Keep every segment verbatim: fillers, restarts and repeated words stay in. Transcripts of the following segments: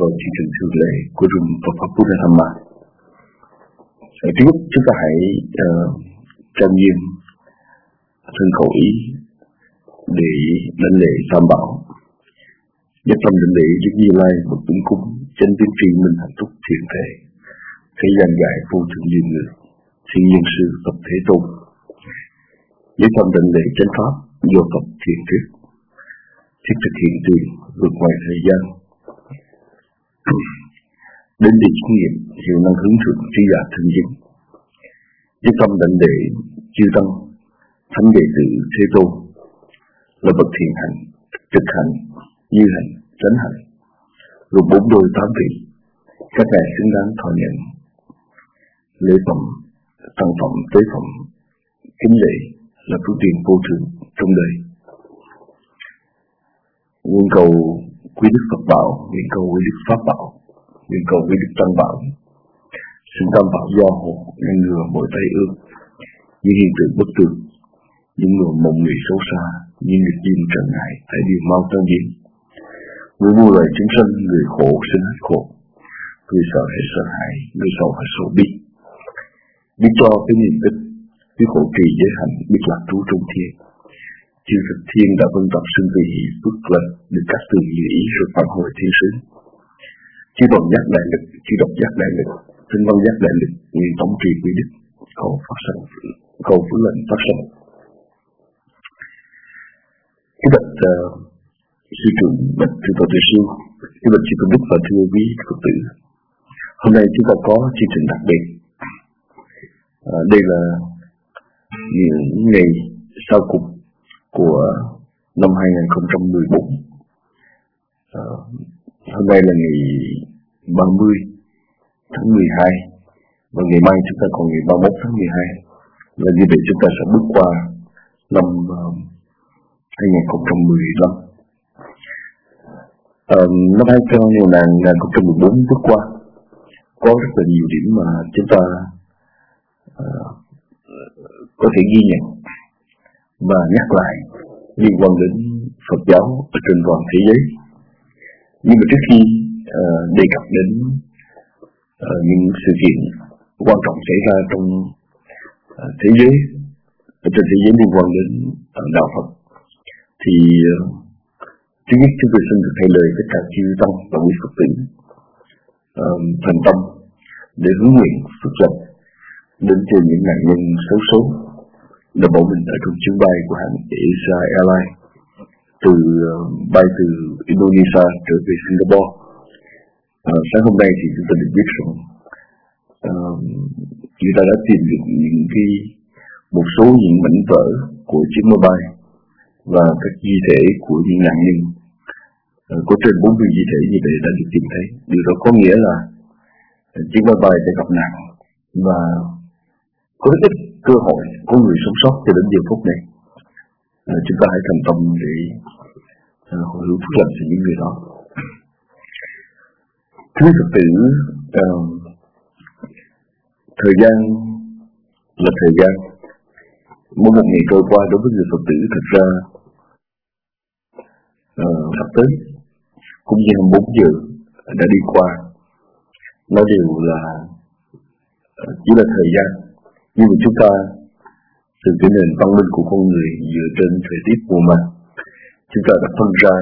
vào chương trình thường lệ của rừng Phật pháp Buddha Dhamma. Trước chúng ta hãy uh, trang nghiêm thân khẩu ý để đảnh lễ Tam Bảo, nhất tâm đảnh lễ Đức Như Lai một tướng cúng chánh tiến tri minh hạnh phúc thiện thể thế gian giải vô thượng nhiều người thiên nhiên sư Phật Thế Tôn, nhất tâm đảnh lễ chánh pháp do Phật thiện thuyết thiết thực hiện tiền vượt ngoài thời gian đến địa chứng nghiệm hiệu năng hướng thượng trí giả thân dân, nhất tâm đảnh lễ chư tăng thánh đệ tử Thế Tôn là bậc thiện hạnh, trực hạnh, như hạnh, chánh hạnh, gồm bốn đôi tám vị, các ngài xứng đáng thọ nhận lễ phẩm, tăng phẩm, tế phẩm, kính lễ là phước tiền vô thượng trong đời. Nguyện cầu quý đức Phật bảo, nguyện cầu quý đức Pháp bảo, nguyện cầu quý đức Tăng bảo, xin Tam bảo do hộ ngăn ngừa mọi tai ương, những hiện tượng bất tường, những người mộng mị xấu xa, những nghịch duyên trở ngại phải đều mau tan biến. Người mua lời chúng sanh, người khổ xin hết khổ, người sợ hết sợ hãi, người sầu hết sầu bi. Biết cho cái niềm tích, biết hộ trì giới hạnh, biết lạc trú trong thiên. Chư Phật Thiên đã vân tập xưng vì hỷ phước lệnh, được các tường như ý rồi phản hồi thiên sứ. Chư đồng giác đại lực, chư độc giác đại lực, tinh văn giác đại lực, nguyện tổng trì quý đức, cầu phát sanh, cầu phước lệnh phát sanh. Cái bạch uh, sư trưởng, bạch thượng tọa Tuệ Sư, cái bạch chư tôn đức và thưa quý Phật tử. Hôm nay chúng ta có chương trình đặc biệt. À, đây là những ngày sau cùng của năm hai không một bốn. À, hôm nay là ngày ba mươi tháng mười hai và ngày mai chúng ta còn ngày ba mươi mốt tháng mười hai. Là như vậy chúng ta sẽ bước qua năm uh, hai không một lăm. À, năm hai không một bốn bước qua có rất là nhiều điểm mà chúng ta uh, có thể ghi nhận và nhắc lại liên quan đến Phật giáo ở trên toàn thế giới. Nhưng mà trước khi uh, đề cập đến uh, những sự kiện quan trọng xảy ra trong uh, thế giới, ở trên thế giới liên quan đến uh, đạo Phật, thì uh, thứ nhất chúng tôi xin được thay lời tất cả chư tăng và quý Phật tử uh, thành tâm để hướng nguyện phước lành đến cho những nạn nhân xấu số đã bỏ mình ở trong chuyến bay của hãng Asia Airlines từ uh, bay từ Indonesia trở về Singapore. Uh, sáng hôm nay thì chúng ta được biết rằng uh, người ta đã tìm được những cái một số những mảnh vỡ của chiếc máy bay và các di thể của những nạn nhân uh, có trên bốn mươi di thể như vậy đã được tìm thấy. Điều đó có nghĩa là uh, chiếc máy bay đã gặp nạn và có rất ít cơ hội có người sống sót cho đến giờ phút này. À, chúng ta hãy thành tâm để à, hồi hướng phước lành cho những người đó. Thưa Phật tử, à, thời gian là thời gian. Mỗi một ngày trôi qua đối với người Phật tử thật ra à, sắp tới cũng như hai mươi bốn giờ đã đi qua, nó đều là à, chỉ là thời gian. Nhưng mà chúng ta từ cái nền văn minh của con người dựa trên thời tiết mùa màng, chúng ta đã phân ra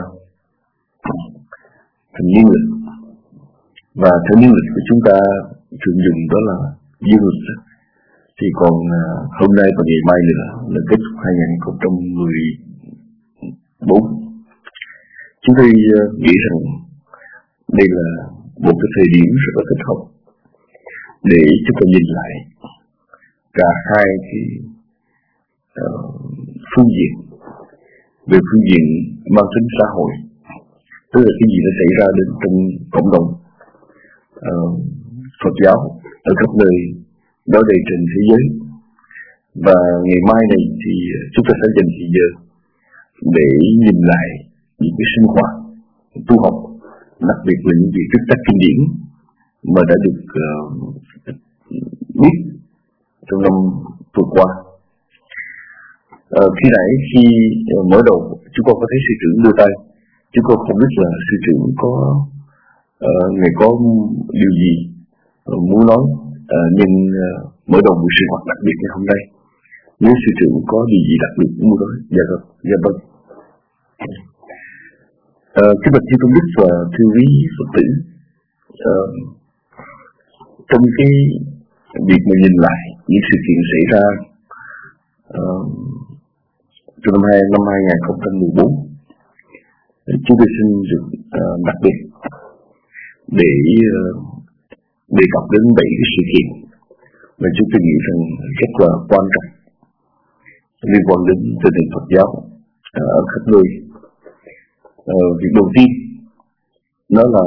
thành niên lịch, và theo niên lịch của chúng ta thường dùng đó là dương lịch. Thì còn uh, hôm nay và ngày mai nữa là kết thúc hai không một bốn. Chúng tôi uh, nghĩ rằng đây là một cái thời điểm rất là thích hợp để chúng ta nhìn lại cả hai cái uh, phương diện. Về phương diện mang tính xã hội, tức là cái gì nó xảy ra đến trong cộng đồng uh, Phật giáo ở các nơi đó đầy trên thế giới. Và ngày mai này thì chúng ta sẽ dành thời giờ để nhìn lại những cái sinh hoạt tu học, đặc biệt là những việc tích tắc kinh điển mà đã được uh, biết trong năm vừa qua. À, khi nãy khi uh, mở đầu chúng con có thấy sư trưởng đưa tay, chúng con không biết là sư trưởng có uh, Ngài có điều gì uh, muốn nói, uh, nhưng uh, mở đầu buổi sinh hoạt đặc biệt ngày hôm nay, nếu sư trưởng có điều gì đặc biệt muốn nói. Dạ vâng, dạ vâng. Uh, kính bạch Chư Tôn Đức và thưa quý Phật tử, uh, trong cái việc mà nhìn lại những sự kiện xảy ra uh, trong năm, hai, năm hai không một bốn, chúng tôi xin được uh, đặc biệt để uh, đề cập đến bảy cái sự kiện mà chúng tôi nghĩ rằng rất là quan trọng liên quan đến tình hình Phật giáo uh, ở khắp nơi. Uh, việc đầu tiên đó là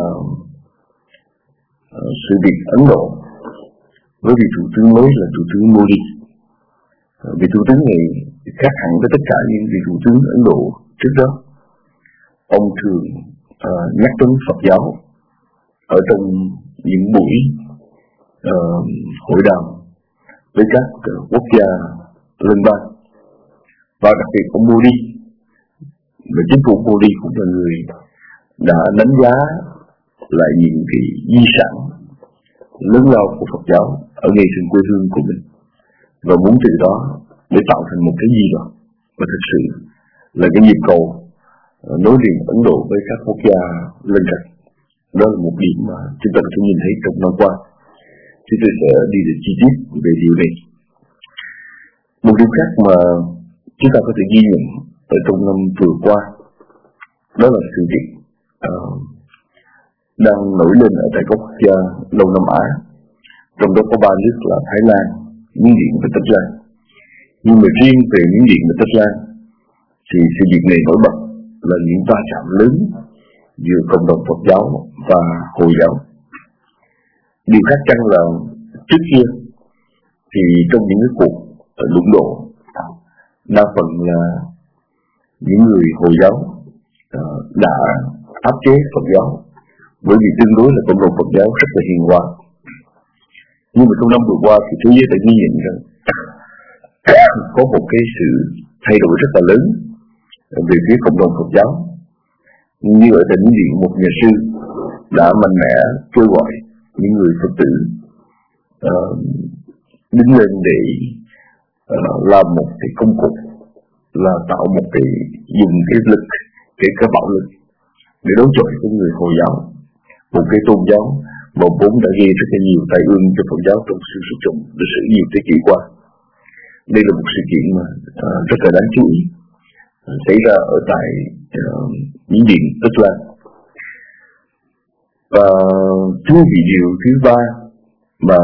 uh, sự việc Ấn Độ với vị thủ tướng mới là thủ tướng Modi. Uh, vị thủ tướng này khác hẳn với tất cả những vị thủ tướng Ấn Độ trước đó. Ông thường uh, nhắc đến Phật giáo ở trong những buổi uh, hội đàm với các uh, quốc gia liên bang, và đặc biệt ông Modi và chính phủ Modi cũng là người đã đánh giá lại những cái di sản lớn lao của Phật giáo ở ngay trên quê hương của mình, và muốn từ đó để tạo thành một cái gì đó mà thực sự là cái nhịp cầu nối liền Ấn Độ với các quốc gia lân cận. Đó là một điểm mà chúng ta có thể nhìn thấy trong năm qua. Chúng tôi sẽ đi đến chi tiết về điều này. Một điều khác mà chúng ta có thể ghi nhận ở trong năm vừa qua, đó là sự việc uh, đang nổi lên ở tại các quốc gia Đông Nam Á, trong đó có ba nước là Thái Lan, Miến Điện và Tích Lan. Nhưng mà riêng về Miến Điện và Tích Lan thì sự việc này nổi bật là những va chạm lớn giữa cộng đồng Phật giáo và Hồi giáo. Điều khác chăng là trước kia thì trong những cái cuộc đụng độ, đa phần là những người Hồi giáo uh, đã áp chế Phật giáo, bởi vì tương đối là cộng đồng Phật giáo rất là hiền hòa. Nhưng mà trong năm vừa qua thì thế giới đã ghi nhận rằng có một cái sự thay đổi rất là lớn về phía cộng đồng Phật giáo. Như ở tỉnh Điện, một nhà sư đã mạnh mẽ kêu gọi những người Phật tử uh, đứng lên để uh, làm một cái công cụ, là tạo một cái dùng cái lực, cái cái bạo lực để đấu chọi với người Hồi giáo, một cái tôn giáo mà vốn đã gây rất là nhiều tai ương cho Phật giáo trong sự xuất chủng lịch sử nhiều thế kỷ qua. Đây là một sự kiện mà uh, rất là đáng chú ý uh, xảy ra ở tại uh, Miến Điện, Tích Lan. Và thú vị điều thứ ba mà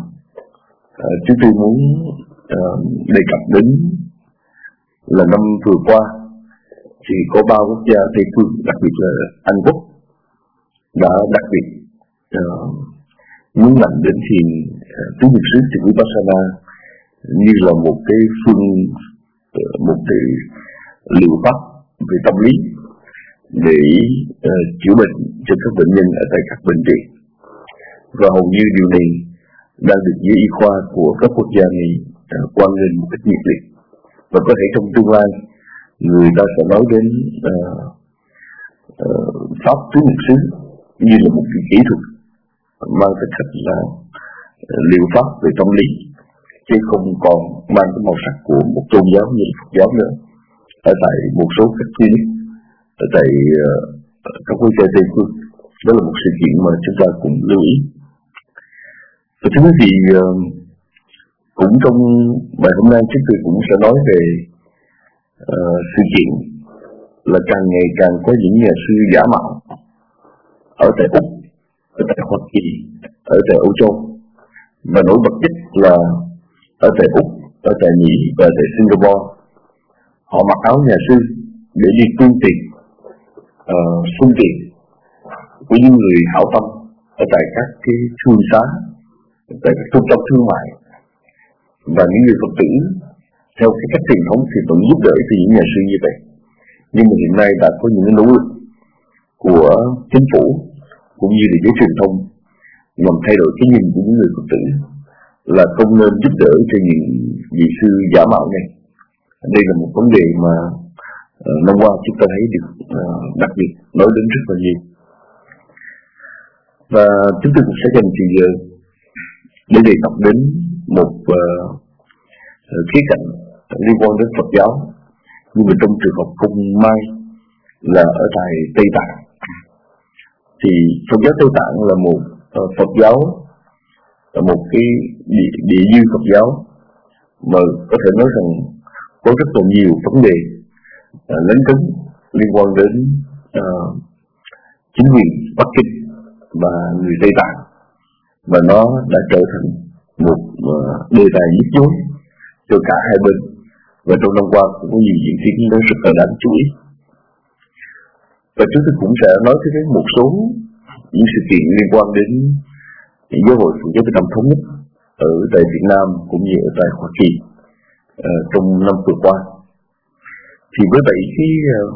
uh, chúng tôi muốn uh, đề cập đến là năm vừa qua thì có ba quốc gia Tây phương, đặc biệt là Anh Quốc, đã đặc biệt uh, nhấn mạnh đến thiền uh, tứ niệm xứ Tịnh Vipassana như là một cái phương uh, một cái liệu pháp về tâm lý để uh, chữa bệnh cho các bệnh nhân ở tại các bệnh viện. Và hầu như điều này đang được giới y khoa của các quốc gia này uh, quan nghênh một cách nhiệt liệt. Và có thể trong tương lai người ta sẽ nói đến uh, uh, pháp tứ niệm xứ như là một cái kỹ thuật mang tính chất là uh, liệu pháp về tâm lý, chứ không còn mang cái màu sắc của một tôn giáo như là Phật giáo nữa ở tại một số các clinic ở tại uh, các quốc gia Tây phương. Đó là một sự kiện mà chúng ta cũng lưu ý. Và thứ gì uh, cũng trong bài hôm nay chúng tôi cũng sẽ nói về uh, sự kiện là càng ngày càng có những nhà sư giả mạo ở tại Úc, ở tại Hoa Kỳ, ở tại Âu Châu, và nổi bật nhất là ở tại Úc, ở tại Mỹ và tại Singapore. Họ mặc áo nhà sư để đi quyên tiền, uh, xuân tiền của những người hảo tâm ở tại các cái thương xá, tại các trung tâm thương mại. Và những người Phật tử theo cái cách truyền thống thì vẫn giúp đỡ từ những nhà sư như vậy. Nhưng mà hiện nay đã có những nỗ lực của chính phủ cũng như là giới truyền thông nhằm thay đổi cái nhìn của những người Phật tử là không nên giúp đỡ cho những vị sư giả mạo này. Đây là một vấn đề mà uh, năm qua chúng ta thấy được uh, đặc biệt nói đến rất là nhiều. Và chúng tôi cũng sẽ dành thời giờ để đề cập đến một uh, khía cạnh liên quan đến Phật giáo, nhưng mà trong trường hợp không may là ở tại Tây Tạng. Thì Phật giáo Tây Tạng là một uh, Phật giáo, là một cái địa, địa dư Phật giáo mà có thể nói rằng có rất là nhiều vấn đề uh, lấn cấn liên quan đến uh, chính quyền Bắc Kinh và người Tây Tạng, và nó đã trở thành một uh, đề tài nhức nhối cho cả hai bên, và trong năm qua cũng có nhiều diễn tiến nó rất là đáng chú ý. Và chúng tôi cũng sẽ nói tới một số những sự kiện liên quan đến giáo hội Phật giáo Việt Nam thống nhất ở tại Việt Nam cũng như ở tại Hoa Kỳ uh, trong năm vừa qua. Thì với vậy cái uh,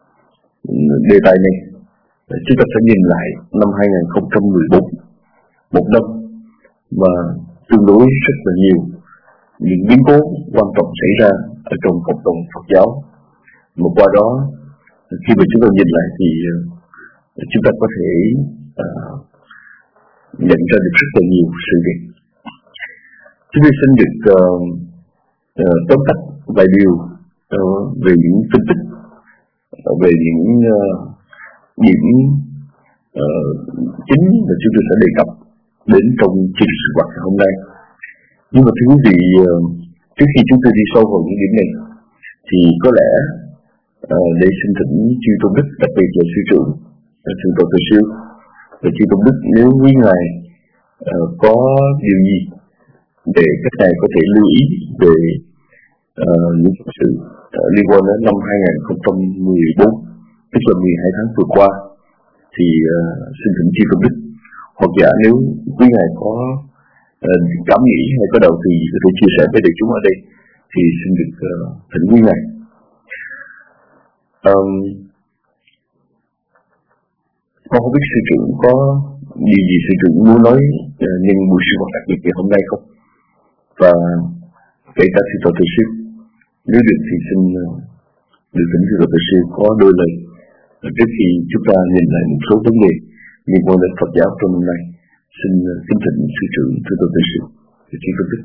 đề tài này chúng ta sẽ nhìn lại năm hai không một bốn, một năm mà tương đối rất là nhiều những biến cố quan trọng xảy ra ở trong cộng đồng Phật giáo. Mà qua đó khi mà chúng ta nhìn lại thì uh, chúng ta có thể uh, nhận ra được rất là nhiều sự việc. Chúng tôi xin được uh, uh, tóm tắt vài điều uh, về những phân tích, uh, về những uh, điểm uh, chính mà chúng tôi sẽ đề cập đến trong chương trình sinh hoạt hôm nay. Nhưng mà thưa quý vị, uh, trước khi chúng tôi đi sâu vào những điểm này thì có lẽ uh, để xin thỉnh chư Tôn Đức, đặc biệt là sư trưởng thượng tọa Từ Siêu và chư Tôn Đức, nếu quý ngài uh, có điều gì để các ngài có thể lưu ý về uh, những sự uh, liên quan đến năm hai không một bốn, tức là mười hai tháng vừa qua, thì uh, xin thỉnh chư Tôn Đức, hoặc giả nếu quý ngài có uh, cảm nghĩ hay có đầu thì có thể chia sẻ với đại chúng ở đây, thì xin được uh, thỉnh quý ngài. Um, con không biết sư trưởng có điều gì sư trưởng muốn nói uh, nhân buổi sinh hoạt đặc biệt ngày hôm nay không? Và kể cả sư tọa Từ Siêu, nếu được thì xin uh, được thỉnh sư tọa Từ Siêu có đôi lời trước khi chúng ta nhìn lại một số vấn đề liên quan đến Phật giáo trong năm nay. Xin uh, kính thỉnh sư trưởng sư tọa Từ Siêu và chư Tôn Đức.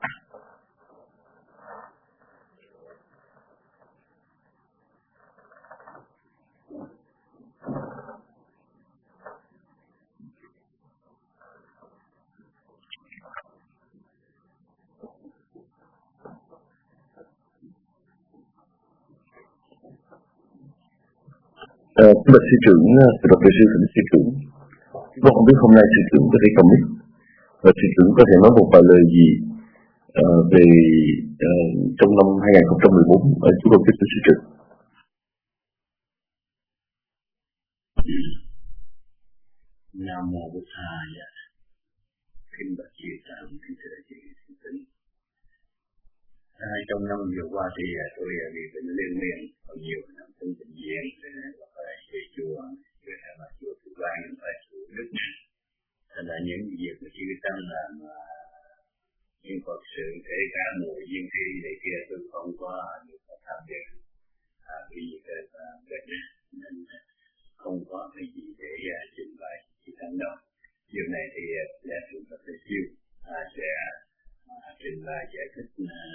Uh, bạch sư trưởng, sư đọc sư thỉnh sư trưởng, tôi không biết hôm nay sư trưởng có thể comment và sư trưởng có thể nói một vài lời gì uh, về uh, trong năm hai không một bốn ở chú công kích của sư trưởng. Nam mô Bụt Thaya. Kính bạch chư tăng, kính thưa chư thính. Trong năm vừa qua thì tôi bị bệnh liên miên, có nhiều năm trong bệnh viện, và phải về chùa, về là chùa Từ Vang, phải chùa Đức. Thành ra những việc mà chư tăng làm, những Phật sự, kể cả mùa duyên thi để kia tôi không có được tham dự, vì bệnh nên không có cái gì để trình bày chư tăng đâu. Điều này thì là sự thật là siêu sẽ trình bày giải thích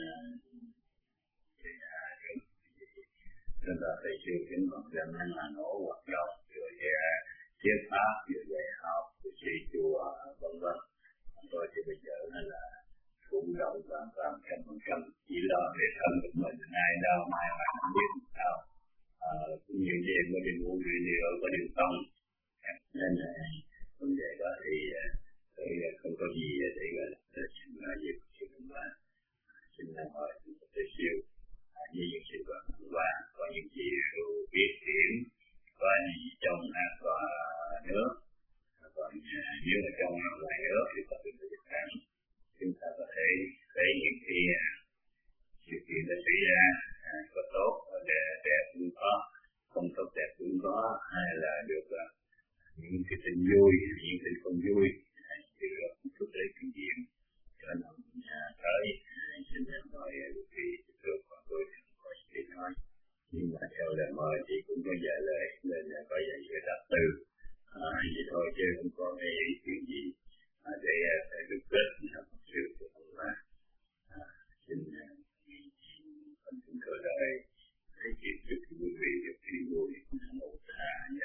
nên là thầy sư kính bằng rằng là nổ hoạt động rồi thuyết pháp rồi dạy học rồi xây chùa vân vân. Tôi thì bây giờ là thụ động hoàn toàn trăm phần trăm, chỉ lo để thân của mình ai đâu mai mà không biết sao. Nhiều đêm có đêm uống rượu nhiều, có đêm không, nên là vấn đề đó thì tôi không có gì để gọi là trình bày gì của chúng ta. Xin hỏi thầy siêu như những sự vật qua có những gì biết điểm, có gì trong và nước, còn nếu là trong ngoài nước thì có thể được rằng chúng ta có thể thấy những cái sự kiện đã xảy ra có tốt đẹp cũng có, không tốt đẹp cũng có, hay là được những cái tình vui, những tình không vui, từ chút lấy kinh nghiệm cho năm tới. Xin mời quý vị trước và tôi có gì nói, nhưng mà theo lời mời thì cũng có vài lời nên có vài lời đáp từ À, vậy thôi chứ không có cái chuyện gì à, để phải đúc kết học siêu của ông là à, xin phần chúng tôi đây thấy chuyện chúc quý vị được đi vui một thà nhé.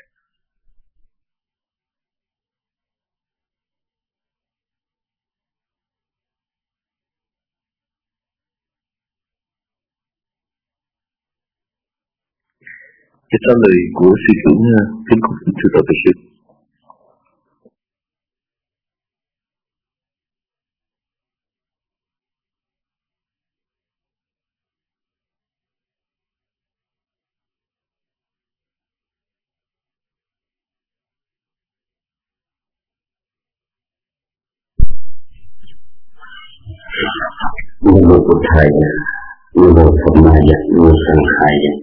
Cái trả lời của sư trưởng kính cục sư tổ sư. Nam mô Bụt Thầy, Nam mô Phật Ma Dật, Nam mô Sanh Khai Dật.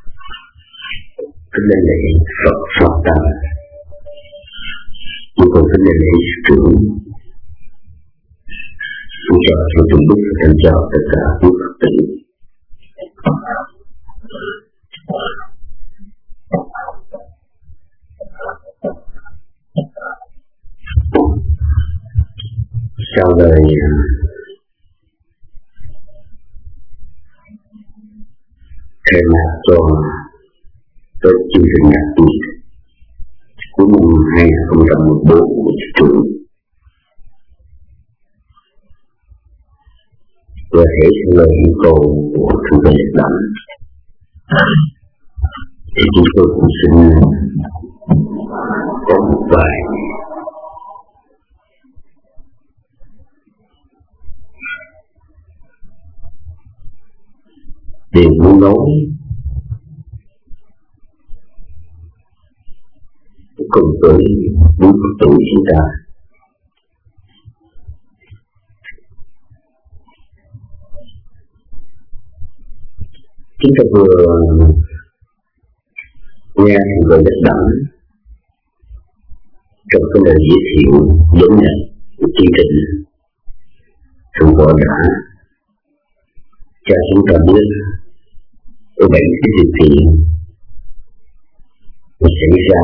Kính lễ Phật Phật Tăng, chúng con kính lễ sư trưởng, xin chào cho chúng đức và thân chào tất cả quý Phật tử. Sau lời khai mạc cho tới chương trình nhạc tiệc của năm hai không một bốn của sư trưởng, và thể theo lời yêu cầu của Thượng Tọa Nhật Đảnh, thì chúng tôi cũng xin có một vài điều muốn nói cùng với những Phật tử chúng ta. Chúng ta vừa nghe Thượng Tọa Nhật Đảnh trong cái lời giới thiệu dẫn nhận của chương trình. Thượng Tọa đã cho chúng ta biết có bảy cái điều kiện xảy ra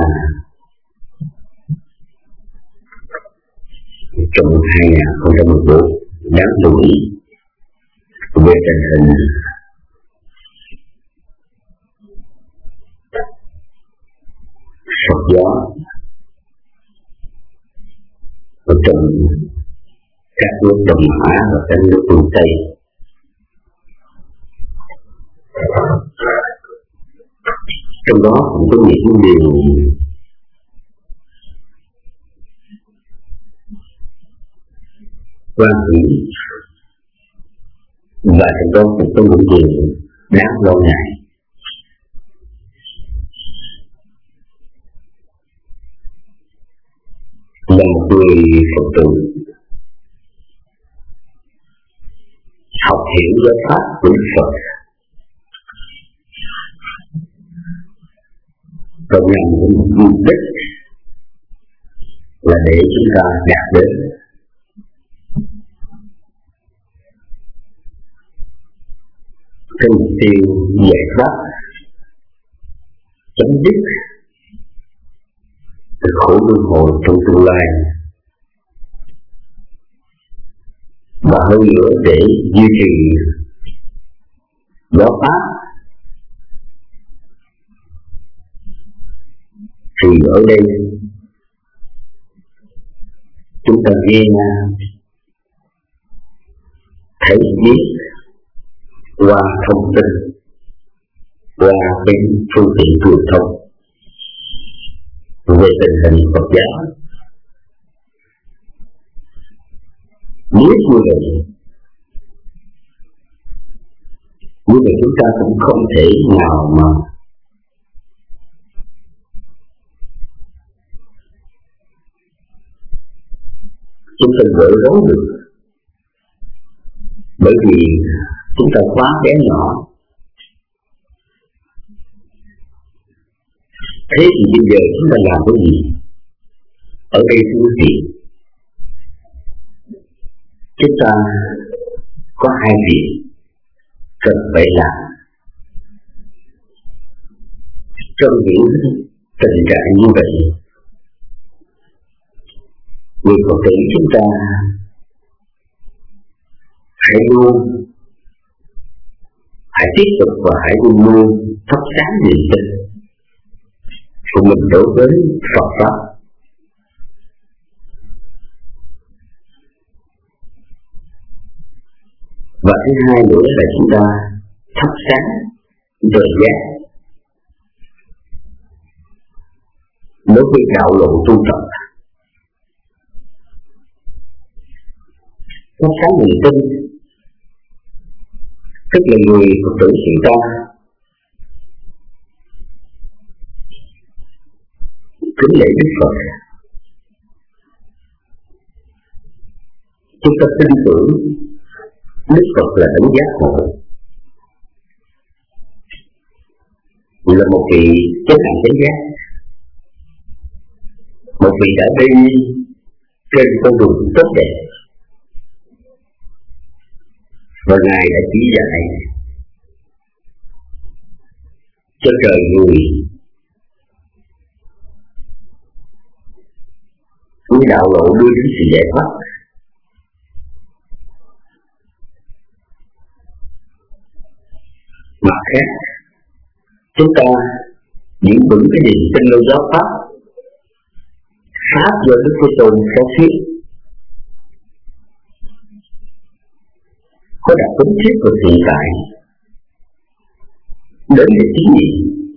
trong hai không một bốn đáng lưu ý về tình hình Phật giáo ở trong các nước Đông Á và các nước phương Tây. Trong đó cũng có những điều quan hỷ, và trong đó cũng có những điều đáng lo ngại. Là một người Phật tử học hiểu giáo pháp của Đức Phật và nhằm một mục đích là để chúng ta đạt đến cái mục tiêu giải thoát, chấm dứt cái khổ luân hồi trong tương lai, và hơn nữa để duy trì giáo pháp. Thì ở đây chúng ta nghe thấy biết qua thông tin, qua cái phương tiện truyền thông về tình hình Phật giáo. Nếu như vậy, như vậy chúng ta cũng không thể nào mà chúng ta gỡ rối được, bởi vì chúng ta quá bé nhỏ. Thế thì bây giờ chúng ta làm cái gì? Ở đây thưa quý vị, chúng ta có hai việc cần phải làm trong những tình trạng như vậy. Người Phật tử chúng ta hãy luôn, hãy tiếp tục và hãy luôn luôn thắp sáng niềm tin của mình đối với Phật Pháp. Và thứ hai nữa là chúng ta thắp sáng đời giác đối với đạo lộ tu tập, thắp sáng niềm tin, tức là người Phật tử chúng ta kính lễ Đức Phật, chúng ta tin tưởng Đức Phật là đấng giác ngộ, là một vị chánh đẳng chánh giác, một vị đã đi trên con đường tốt đẹp, và Ngài đã chỉ dạy cho trời người những đạo lộ đưa đến sự giải thoát. Mặt khác, chúng ta giữ vững cái niềm tin nơi giáo pháp, pháp do Đức Thế Tôn phó thuyết, có đặc tính thiết của hiện tại đến để thí nghiệm,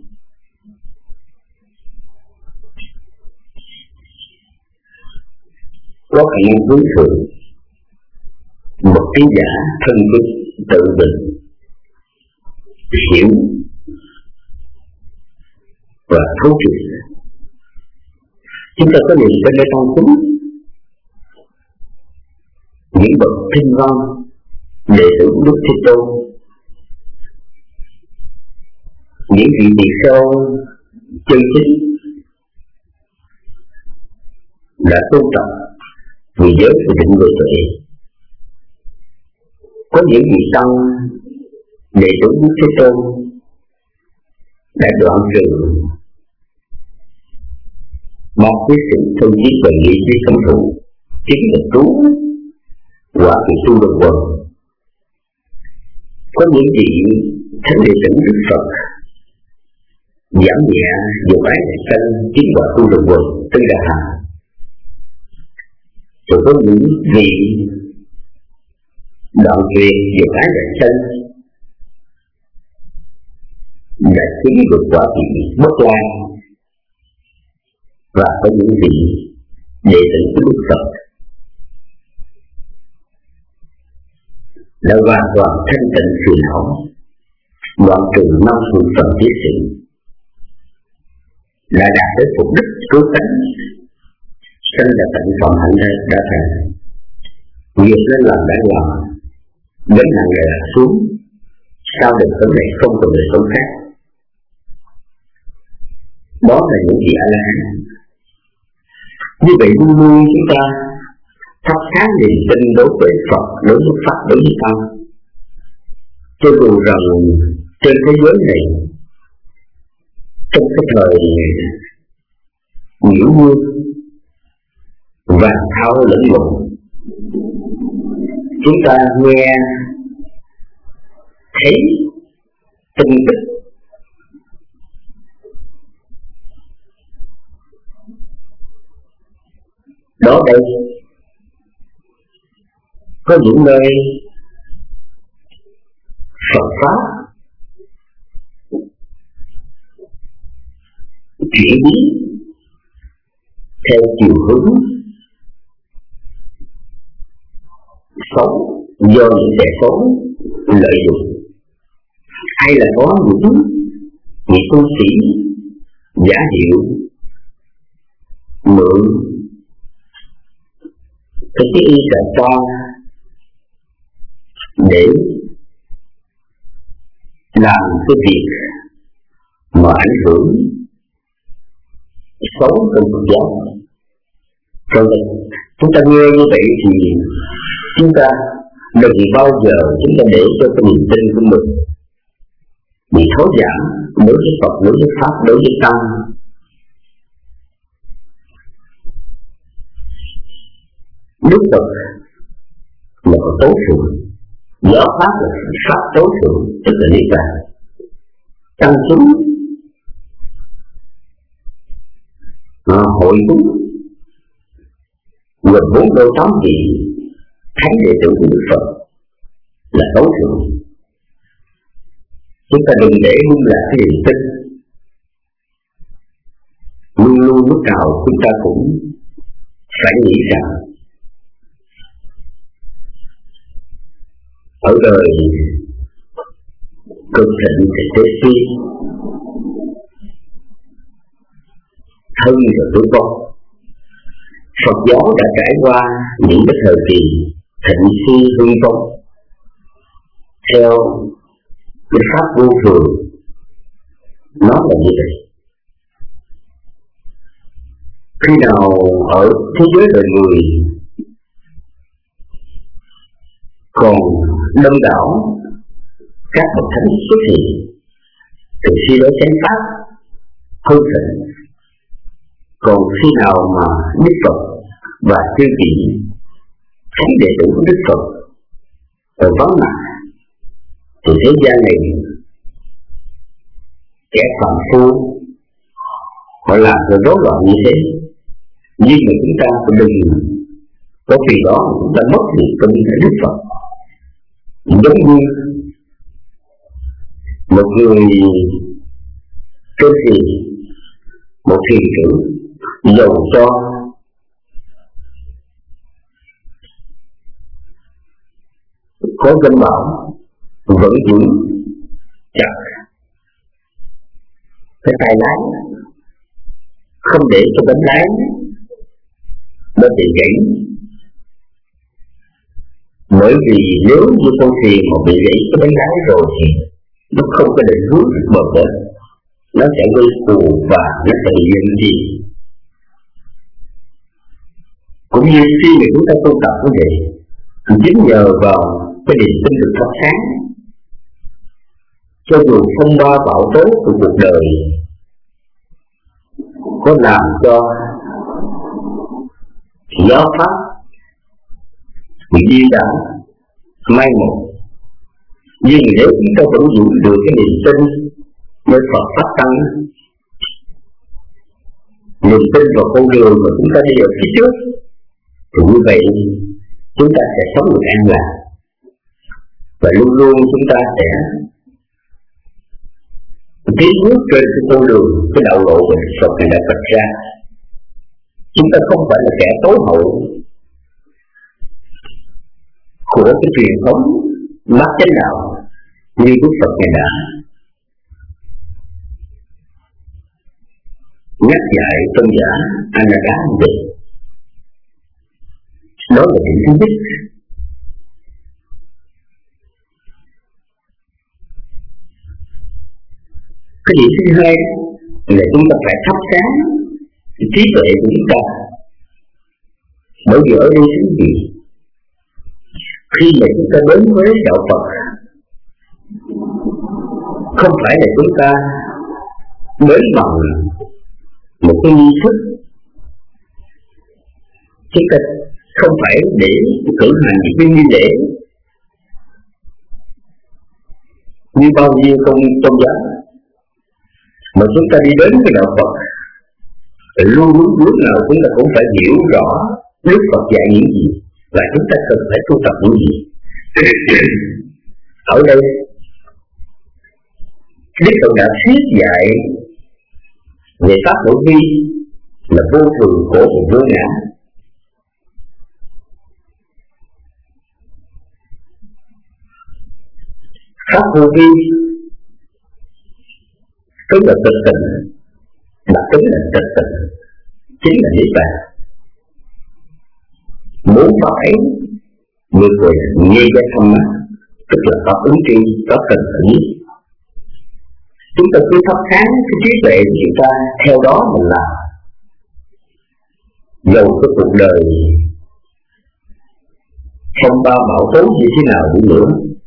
có khả năng hướng thượng một ký giả thân quyết tự bình, hiểu và thấu triệt. Chúng ta có niềm tin để tăng kính những bậc thiên văn đệ tử Đức Thế Tôn, những vị tỳ kheo chân chính đã tôn trọng vì giới của định người tuệ. Có những vị tăng đệ tử Đức Thế Tôn đã đoạn trừ ba quyết sự thân thiết và nghị với cấm thủ, chính là trú quả vị tu đồng quần. Có những vị thánh đệ tử Đức Phật giảm nhẹ dùng ái đại sanh, chính quả tu đồng quần tư đà hà. Rồi có những vị đoạn truyền dùng ái đại sanh đã chứng được quả vị bất lai, và có những vị đệ tử của Đức Phật đã hoàn toàn thanh tịnh phiền não, đoạn trừ năm phương phần tiết sự, đã đạt tới mục đích cứu cánh, sanh là tận phần hạnh đây đã thành, nghiệp lên làm đã làm, đến nặng này là xuống, sau đời sống này không còn đời sống khác. Đó là những vị A-la-hán. Như vậy luôn luôn chúng ta thắp sáng niềm tin đối với Phật, đối với Pháp, đối với Tăng. Cho dù rằng trên thế giới này, trong cái thời nhiễu mưa và thao lẫn lộn, chúng ta nghe thấy tin tức đó đây, có những nơi Phật Pháp chuyển biến theo chiều hướng xấu do những kẻ xấu lợi dụng, hay là có những những tu sĩ giả hiệu mượn cái cái y cả ta để làm cái việc mà ảnh hưởng xấu trong Phật giáo. Rồi chúng ta nghe như vậy thì chúng ta đừng bao giờ chúng ta để cho cái niềm tin của mình bị thối giảm đối với Phật, đối với Pháp, đối với Tăng. Đức Phật là có tối thượng, giáo pháp là pháp tối thượng, tức là niết bàn. Tăng chúng à, hội chúng gồm bốn đôi tám vị thánh đệ tử của Đức Phật là tối thượng. Chúng ta đừng để lung lạc cái niềm tin. Luôn luôn lúc nào chúng ta cũng phải nghĩ rằng ở đời cực thịnh thì tế suy, thân và tử vong. Phật giáo đã trải qua những cái thời kỳ thịnh suy hư vong theo cái pháp vô thường. Nó là như vậy. Khi nào ở thế giới đời người còn đông đảo các bậc thánh xuất hiện, thì khi đó chánh pháp hưng thịnh. Còn khi nào mà Đức Phật và chư vị thánh đệ tử của Đức Phật ở vắng mặt, thì thế gian này kẻ phàm phu họ làm cho rối loạn như thế. Nhưng mà chúng ta cũng đừng có vì đó chúng ta mất niềm tin ở Đức Phật. Giống như một người trên thuyền, một thuyền trưởng dầu cho có cơn bão vẫn giữ chặt cái tay lái, không để cho bánh lái nó bị gãy. Bởi vì nếu như con thuyền mà bị gãy cái bánh lái rồi thì nó không có định hướng bờ bến, nó sẽ gây phù và nó sẽ bị duyên gì. Cũng như khi mà chúng ta tu tập như vậy, thì chính nhờ vào cái niềm tin được thắp sáng, cho dù phong ba bão tố của cuộc đời có làm cho giáo pháp bị điên đảo mai một, nhưng nếu chúng ta vẫn giữ được cái niềm tin nơi Phật pháp tăng, niềm tin vào con đường mà chúng ta đi ở phía trước, thì như vậy chúng ta sẽ sống được an lạc, và luôn luôn chúng ta sẽ tiến bước trên cái con đường, cái đạo lộ của Phật này đã vạch ra. Chúng ta không phải là kẻ tối hậu của cái truyền thống mát chánh đạo như Đức Phật này đã nhắc dạy tôn giả Anagami. Đó là điểm thứ nhất. Cái điểm thứ hai là chúng ta phải thắp sáng cái trí tuệ của chúng ta. Bởi vì ở đây cái gì? Khi mà chúng ta đến với đạo Phật, không phải là chúng ta đến bằng một cái nghi thức, chúng ta không phải để cử hành những cái nghi lễ như bao nhiêu công tôn giáo, mà chúng ta đi đến với đạo Phật luôn luôn lúc nào chúng ta cũng phải hiểu rõ Đức Phật dạy những gì và chúng ta cần phải tu tập những gì. Ở đây Đức Phật đã thuyết dạy về pháp hữu vi là vô thường, khổ và vô ngã. Pháp hữu vi tức là tịch tịnh, đặc tính là tịch tịnh, chính là niết bàn. Muốn pháp ấy như người nghe cái thông mắt, tức là pháp ứng tri, có cần phải biết. Chúng ta cứ thắp sáng cái trí tuệ của chúng ta, theo đó mình làm. Dầu cái cuộc đời phong ba bão tố như thế nào đi nữa,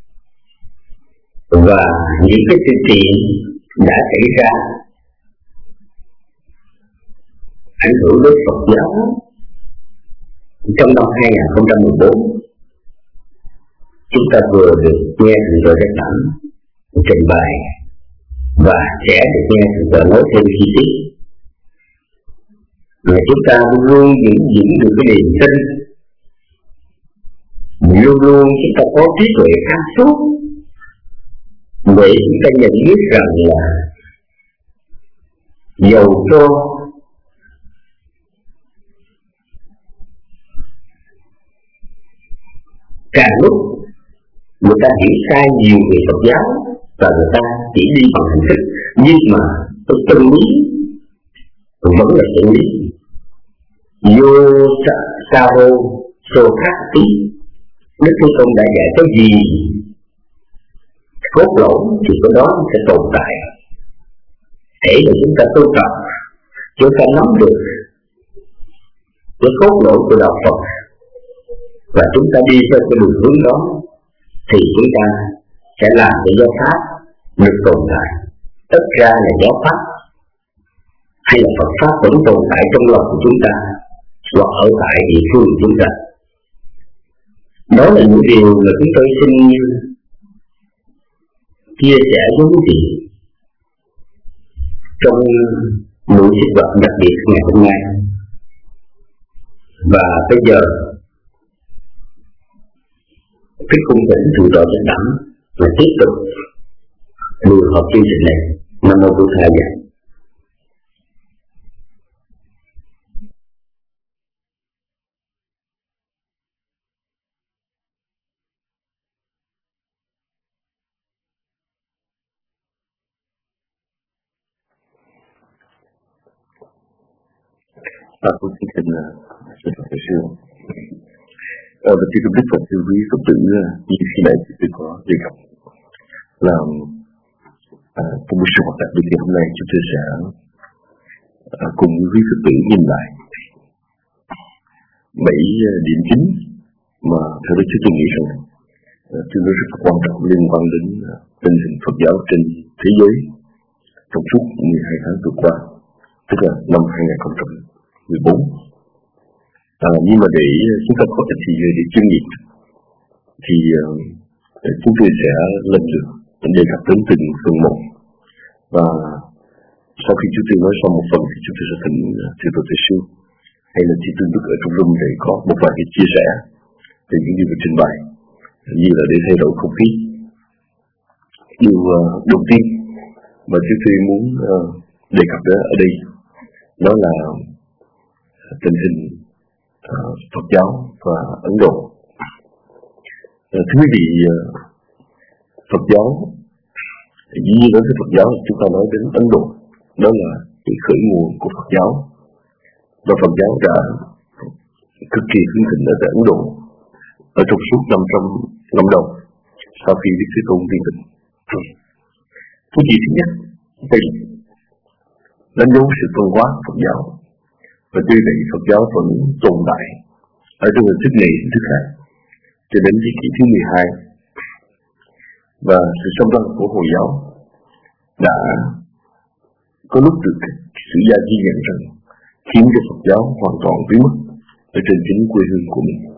và những cái sự kiện đã xảy ra ảnh hưởng đến Phật giáo, trong năm hai không một bốn, chúng ta vừa được nghe thầy Rồi Giác Đẳng trình bày và sẽ được nghe thầy Rồi nói thêm chi tiết. Và chúng ta luôn giữ giữ được cái niềm tin, luôn luôn chúng ta có trí tuệ sáng suốt để chúng ta nhận biết rằng là dầu cho càng lúc người ta hiểu sai nhiều về Phật giáo và người ta chỉ đi bằng hình thức, nhưng mà cái chân lý vẫn là chân lý. Vô sa hô sô khắc tí, Đức Thế Tôn đã dạy cái gì cốt lõi thì cái đó sẽ tồn tại. Để mà chúng ta tu tập, chúng ta nắm được cái cốt lõi của đạo Phật và chúng ta đi theo cái đường hướng đó, thì chúng ta sẽ làm cho giáo pháp được tồn tại. Tất ra là giáo pháp hay là Phật pháp vẫn tồn tại trong lòng của chúng ta hoặc ở tại địa phương của chúng ta. Đó là những điều mà chúng tôi xin chia sẻ với quý vị trong buổi sinh hoạt đặc biệt ngày hôm nay. Và bây giờ cái khung cảnh Thượng tọa Giác Đẳng là tiếp tục lùi hợp chương trình này. Nam mô Bổn Thầy. Ta cũng xin xin xin thầy sư. Ờ, và khi Đức Phật sư quý Phật tử như khi nãy tôi có đề cập là à, trong buổi sinh hoạt đặc biệt ngày hôm nay chúng tôi sẽ à, cùng với quý Phật tử nhìn lại bảy điểm chính mà theo đó chúng tôi nghĩ rằng à, tương đối rất quan trọng liên quan đến à, tình hình Phật giáo trên thế giới trong suốt mười hai tháng vừa qua, tức là năm hai không một bốn. À, nhưng mà để chúng ta có thể thì để chuyên nghiệp thì uh, chúng tôi sẽ lần lượt đề cập đến từng phần một, và sau khi chúng tôi nói xong một phần thì chúng tôi sẽ thỉnh thưa tổ thầy sư hay là chị Tương Đức ở trong room để có một vài cái chia sẻ về những điều trình bày, như là để thay đổi không khí. Điều uh, đầu tiên mà chúng tôi muốn uh, đề cập đến ở đây đó là tình hình uh, Phật giáo và Ấn Độ. Uh, thưa quý vị, uh, Phật giáo, dĩ nhiên đối với Phật giáo chúng ta nói đến Ấn Độ, đó là cái khởi nguồn của Phật giáo, và Phật giáo đã cực kỳ hưng thịnh ở tại Ấn Độ ở trong suốt năm trăm năm đầu sau khi Đức Thế Tôn viên tịch. Cái gì thứ nhất đây đánh dấu sự phân hóa Phật giáo, và tuy vậy Phật giáo vẫn tồn tại ở trong hình thức này hình thức khác cho đến thế kỷ thứ mười hai, và sự xâm lăng của Hồi giáo đã có lúc được sử gia ghi nhận rằng khiến cho Phật giáo hoàn toàn biến mất ở trên chính quê hương của mình.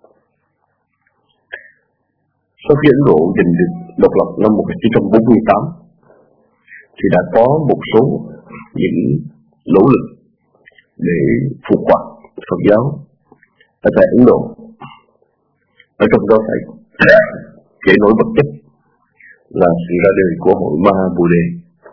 Sau khi Ấn Độ giành được độc lập năm một nghìn chín trăm bốn mươi tám thì đã có một số những nỗ lực để phục hoạt Phật giáo ở tại Ấn Độ. Ở trong đó phải kể nổi bật nhất là sự ra đời của hội Maha Bồ Đề,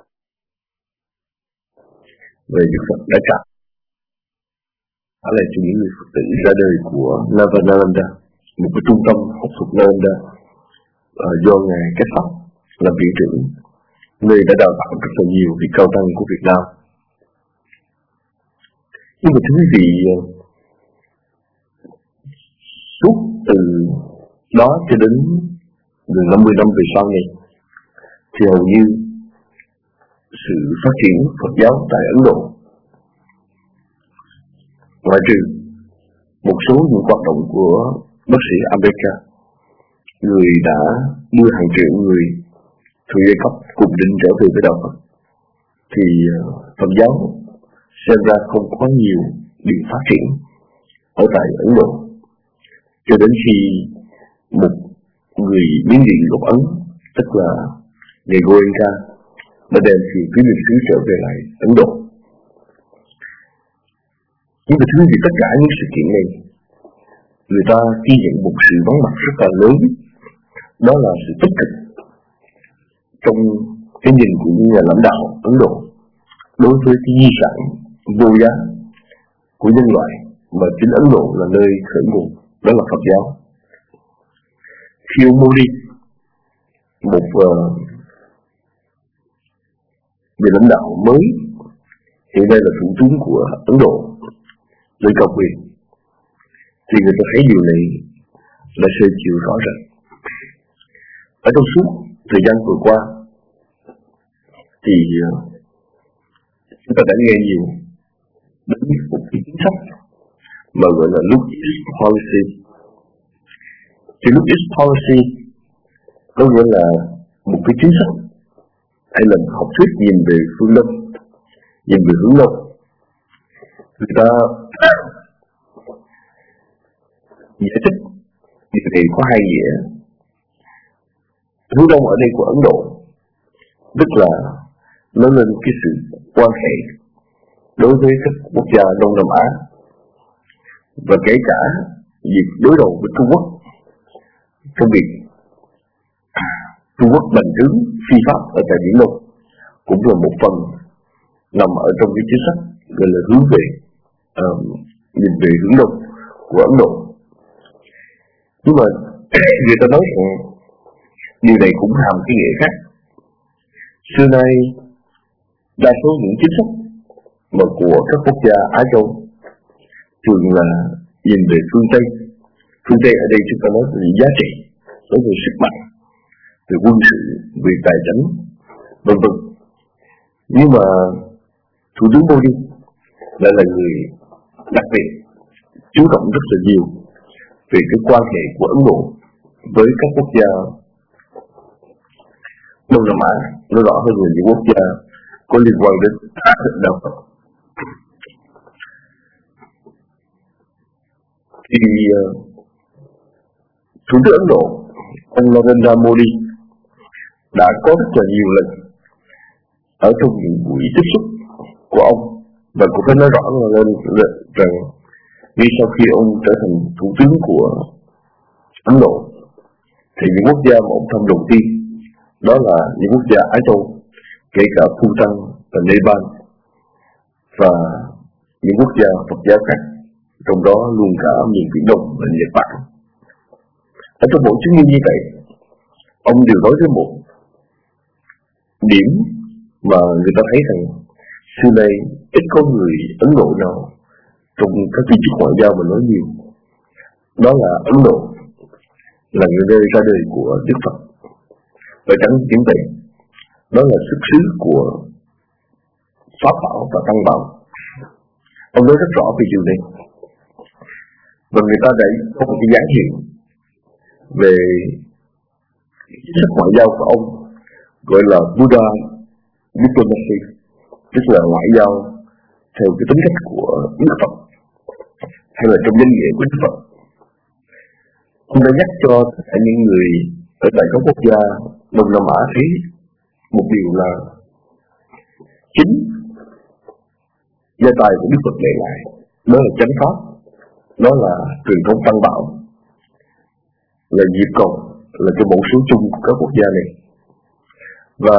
về Đức Phật đã trả lại cho những người Phật tử ra đời của Nalanda, một cái trung tâm học thuật Nalanda uh, do ngài Cách Pháp làm viện trưởng, nơi đã đào tạo rất là nhiều vị cao tăng của Việt Nam. Nhưng mà thưa quý vị, suốt từ đó cho đến gần năm mươi năm về sau này thì hầu như sự phát triển Phật giáo tại Ấn Độ, ngoại trừ một số những hoạt động của bác sĩ Ambedkar, người đã đưa hàng triệu người thuộc giai cấp cùng định trở về với đạo Phật, thì Phật giáo xem ra không có nhiều điểm phát triển ở tại Ấn Độ. cho đến khi một người Miến Điện gốc Ấn, tức là người Goenka, đã đem phiêu quý lịch sử trở về lại Ấn Độ. Nhưng mà thưa vì tất cả những sự kiện này, người ta ghi nhận một sự vắng mặt rất là lớn, đó là sự tích cực trong cái nhìn của những nhà lãnh đạo Ấn Độ đối với cái di sản vô giá của nhân loại mà chính Ấn Độ là nơi khởi nguồn, đó là Phật giáo. Khi ông Modi, một uh, vị lãnh đạo mới, hiện nay là thủ tướng của Ấn Độ, lên cao quyền, thì người ta thấy điều này là sơ chiều rõ ràng. Ở trong suốt thời gian vừa qua thì uh, chúng ta đã nghe nhiều đến một cái chính sách mà gọi là Look East Policy. Thì Look East Policy có nghĩa là một cái chính sách hay là học thuyết nhìn về phương Đông, nhìn về hướng Đông. Người ta giải thích điều này có hai nghĩa. Hướng Đông ở đây của Ấn Độ tức là nó lên cái sự quan hệ đối với các quốc gia Đông Nam Á, và kể cả việc đối đầu với Trung Quốc trong việc Trung Quốc bành trướng phi pháp ở tại Biển Đông cũng là một phần nằm ở trong cái chính sách gọi là hướng về uh, nhìn về hướng Đông của Ấn Độ. Nhưng mà người ta nói rằng điều này cũng hàm cái nghĩa khác. Xưa nay đa số những chính sách mà của các quốc gia Á Châu thường là nhìn về phương Tây. Phương Tây ở đây chúng ta nói về giá trị, nói về sức mạnh, về quân sự, về tài chính, vân vân. Nhưng mà Thủ tướng Modi lại là người đặc biệt chú trọng rất là nhiều về cái quan hệ của Ấn Độ với các quốc gia Đông Nam Á, nói rõ hơn là những quốc gia có liên quan đến đạo Phật. Thì uh, Thủ tướng Ấn Độ, ông Narendra Modi, đã có rất là nhiều lần ở trong những buổi tiếp xúc của ông, và cũng phải nói rõ là lên rằng ngay sau khi ông trở thành thủ tướng của Ấn Độ, thì những quốc gia mà ông thăm đầu tiên đó là những quốc gia Á Châu, kể cả Bhutan và Nepal và những quốc gia Phật giáo khác, trong đó luôn cả miền Biển Đông và Nhật Bản. Ở trong mỗi chuyến đi như vậy, ông đều nói với một điểm mà người ta thấy rằng xưa nay ít có người Ấn Độ nào trong các vị chức ngoại giao mà nói nhiều. Đó là Ấn Độ là người nơi ra đời của Đức Phật, và chẳng những vậy, đó là xuất xứ của Pháp Bảo và Tăng Bảo. Ông nói rất rõ về điều này, và người ta đã có một cái dáng hiệu về chính sách ngoại giao của ông, gọi là Buddha Diplomacy, tức là ngoại giao theo cái tính cách của Đức Phật, hay là trong danh nghĩa của Đức Phật. Ông đã nhắc cho tất cả những người ở tại các quốc gia Đông Nam Á thấy một điều là chính gia tài của Đức Phật để lại, đó là chánh pháp, đó là truyền thống Tăng Bảo, là diệt cầu, là cái mẫu số chung của các quốc gia này. Và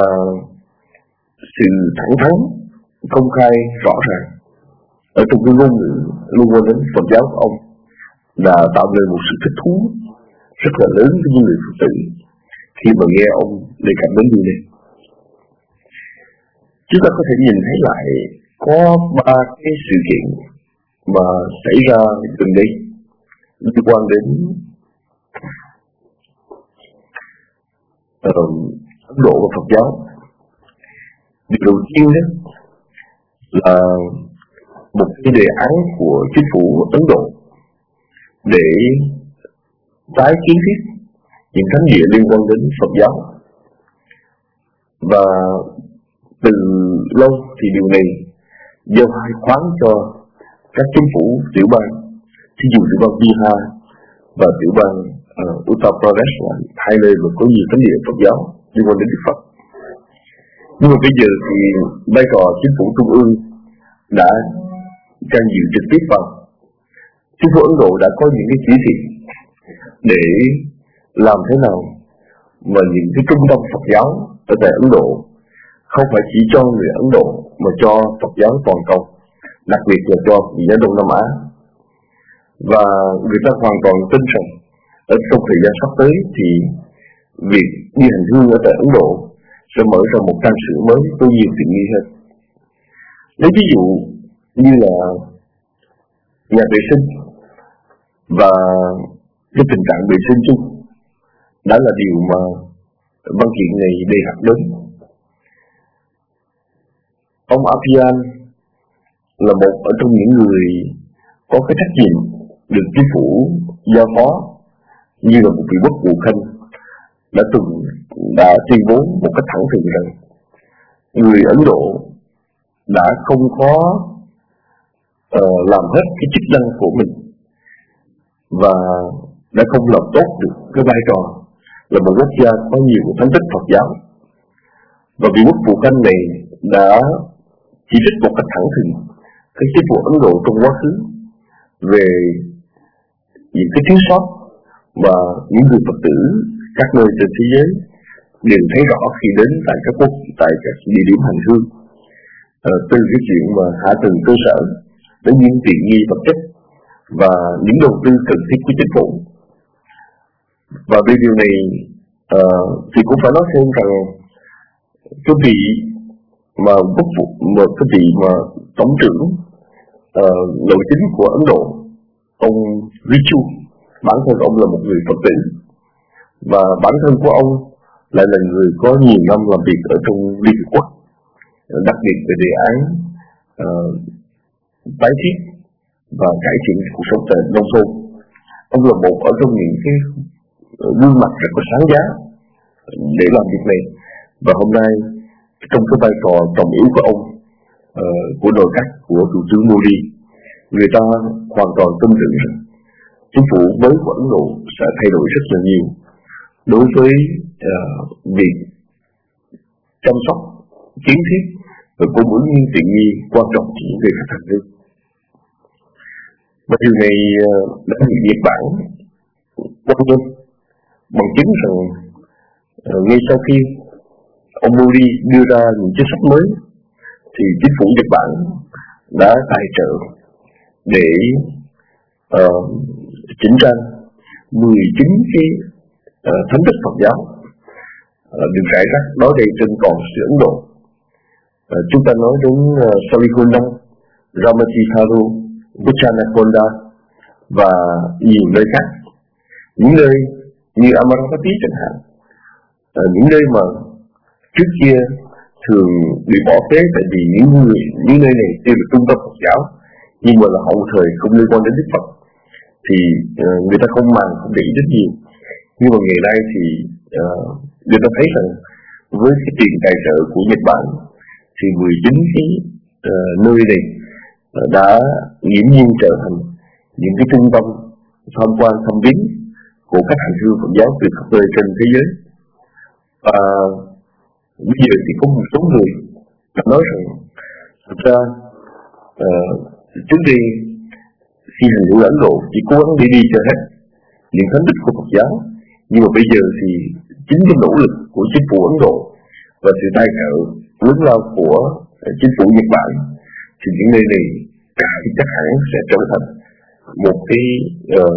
sự thẳng thắn, công khai, rõ ràng ở trong cái ngôn ngữ liên quan đến Phật giáo của ông đã tạo nên một sự thích thú rất là lớn với những người Phật tử khi mà nghe ông đề cập đến điều này. Chúng ta có thể nhìn thấy lại có ba cái sự kiện mà xảy ra gần đây liên quan đến uh, Ấn Độ và Phật giáo. Điều đầu tiên đó là một cái đề án của chính phủ Ấn Độ để tái kiến thiết những thánh địa liên quan đến Phật giáo. Và từ lâu thì điều này giao hai khoáng cho các chính phủ tiểu bang, thí dụ tiểu bang Bihar và tiểu bang uh, Uttar Pradesh là hai nơi mà có nhiều thánh địa Phật giáo liên quan đến Đức Phật. Nhưng mà bây giờ thì vai trò chính phủ trung ương đã can dự trực tiếp vào. Chính phủ Ấn Độ đã có những cái chỉ thị để làm thế nào mà những cái trung tâm Phật giáo ở tại Ấn Độ không phải chỉ cho người Ấn Độ mà cho Phật giáo toàn cầu, đặc biệt là cho Phật giáo Đông Nam Á. Và người ta hoàn toàn tin rằng ở trong thời gian sắp tới thì việc đi hành hương ở tại Ấn Độ sẽ mở ra một trang sử mới có nhiều tiện nghi hơn. Lấy ví dụ như là nhà vệ sinh và cái tình trạng vệ sinh chung đã là điều mà văn kiện này đề cập đến. Ông Apian là một ở trong những người có cái trách nhiệm được chính phủ giao phó, như là một vị quốc vụ khanh đã từng đã tuyên bố một cách thẳng thừng rằng người Ấn Độ đã không có uh, làm hết cái chức năng của mình và đã không làm tốt được cái vai trò là một quốc gia có nhiều thánh tích Phật giáo. Và vị quốc vụ khanh này đã chỉ trích một cách thẳng thừng cái chính phủ Ấn Độ trong quá khứ về những cái thiếu sót và những người Phật tử các nơi trên thế giới đều thấy rõ khi đến tại các quốc tại các địa điểm hành hương, à, từ cái chuyện mà hạ tầng cơ sở đến những tiện nghi vật chất và những đầu tư cần thiết của chính phủ. Và về điều này à, thì cũng phải nói thêm rằng cái vị mà quốc vụ một cái vị mà tổng trưởng uh, nội chính của Ấn Độ, ông Richu, bản thân ông là một người Phật tử và bản thân của ông lại là người có nhiều năm làm việc ở trong Liên Hiệp Quốc, đặc biệt về đề án uh, tái thiết và cải thiện cuộc sống tại nông thôn. Ông là một ở trong những cái gương mặt rất là sáng giá để làm việc này. Và hôm nay trong cái vai trò trọng yếu của ông, uh, của nội các của thủ tướng Modi, người ta hoàn toàn tin tưởng rằng chính phủ mới của Ấn Độ sẽ thay đổi rất là nhiều đối với uh, việc chăm sóc, kiến thiết và cung ứng những tiện nghi quan trọng cho những người khách hàng hương. Và điều này uh, đã bị Nhật Bản quan tâm bằng chứng rằng uh, ngay sau khi ông Modi đưa ra những chính sách mới thì chính phủ Nhật Bản đã tài trợ để uh, chỉnh trang mười chín cái uh, thánh tích Phật giáo uh, được rải rác đó đây trên toàn xứ Ấn Độ. Uh, chúng ta nói đến uh, Salikonda, Ramati Tharu, Buchanakonda và nhiều nơi khác. Những nơi như Amaravati chẳng hạn, uh, những nơi mà trước kia thường bị bỏ phế tại vì những người những nơi này đều là trung tâm Phật giáo nhưng mà là hậu thời không liên quan đến Đức Phật thì uh, người ta không màng không để ý rất nhiều. Nhưng mà ngày nay thì uh, người ta thấy rằng với cái tiền tài trợ của Nhật Bản thì mười chín cái uh, nơi này uh, đã nghiễm nhiên trở thành những cái trung tâm tham quan thăm viếng của các hành hương Phật giáo từ khắp nơi trên thế giới. Và uh, bây giờ thì có một số người nói rằng thực ra uh, trước đây khi hành hương Ấn Độ chỉ cố gắng đi đi cho hết những thánh tích của Phật giáo, nhưng mà bây giờ thì chính cái nỗ lực của chính phủ Ấn Độ và sự tài trợ lớn lao của uh, chính phủ Nhật Bản thì những nơi này thì chắc hẳn sẽ trở thành một cái uh,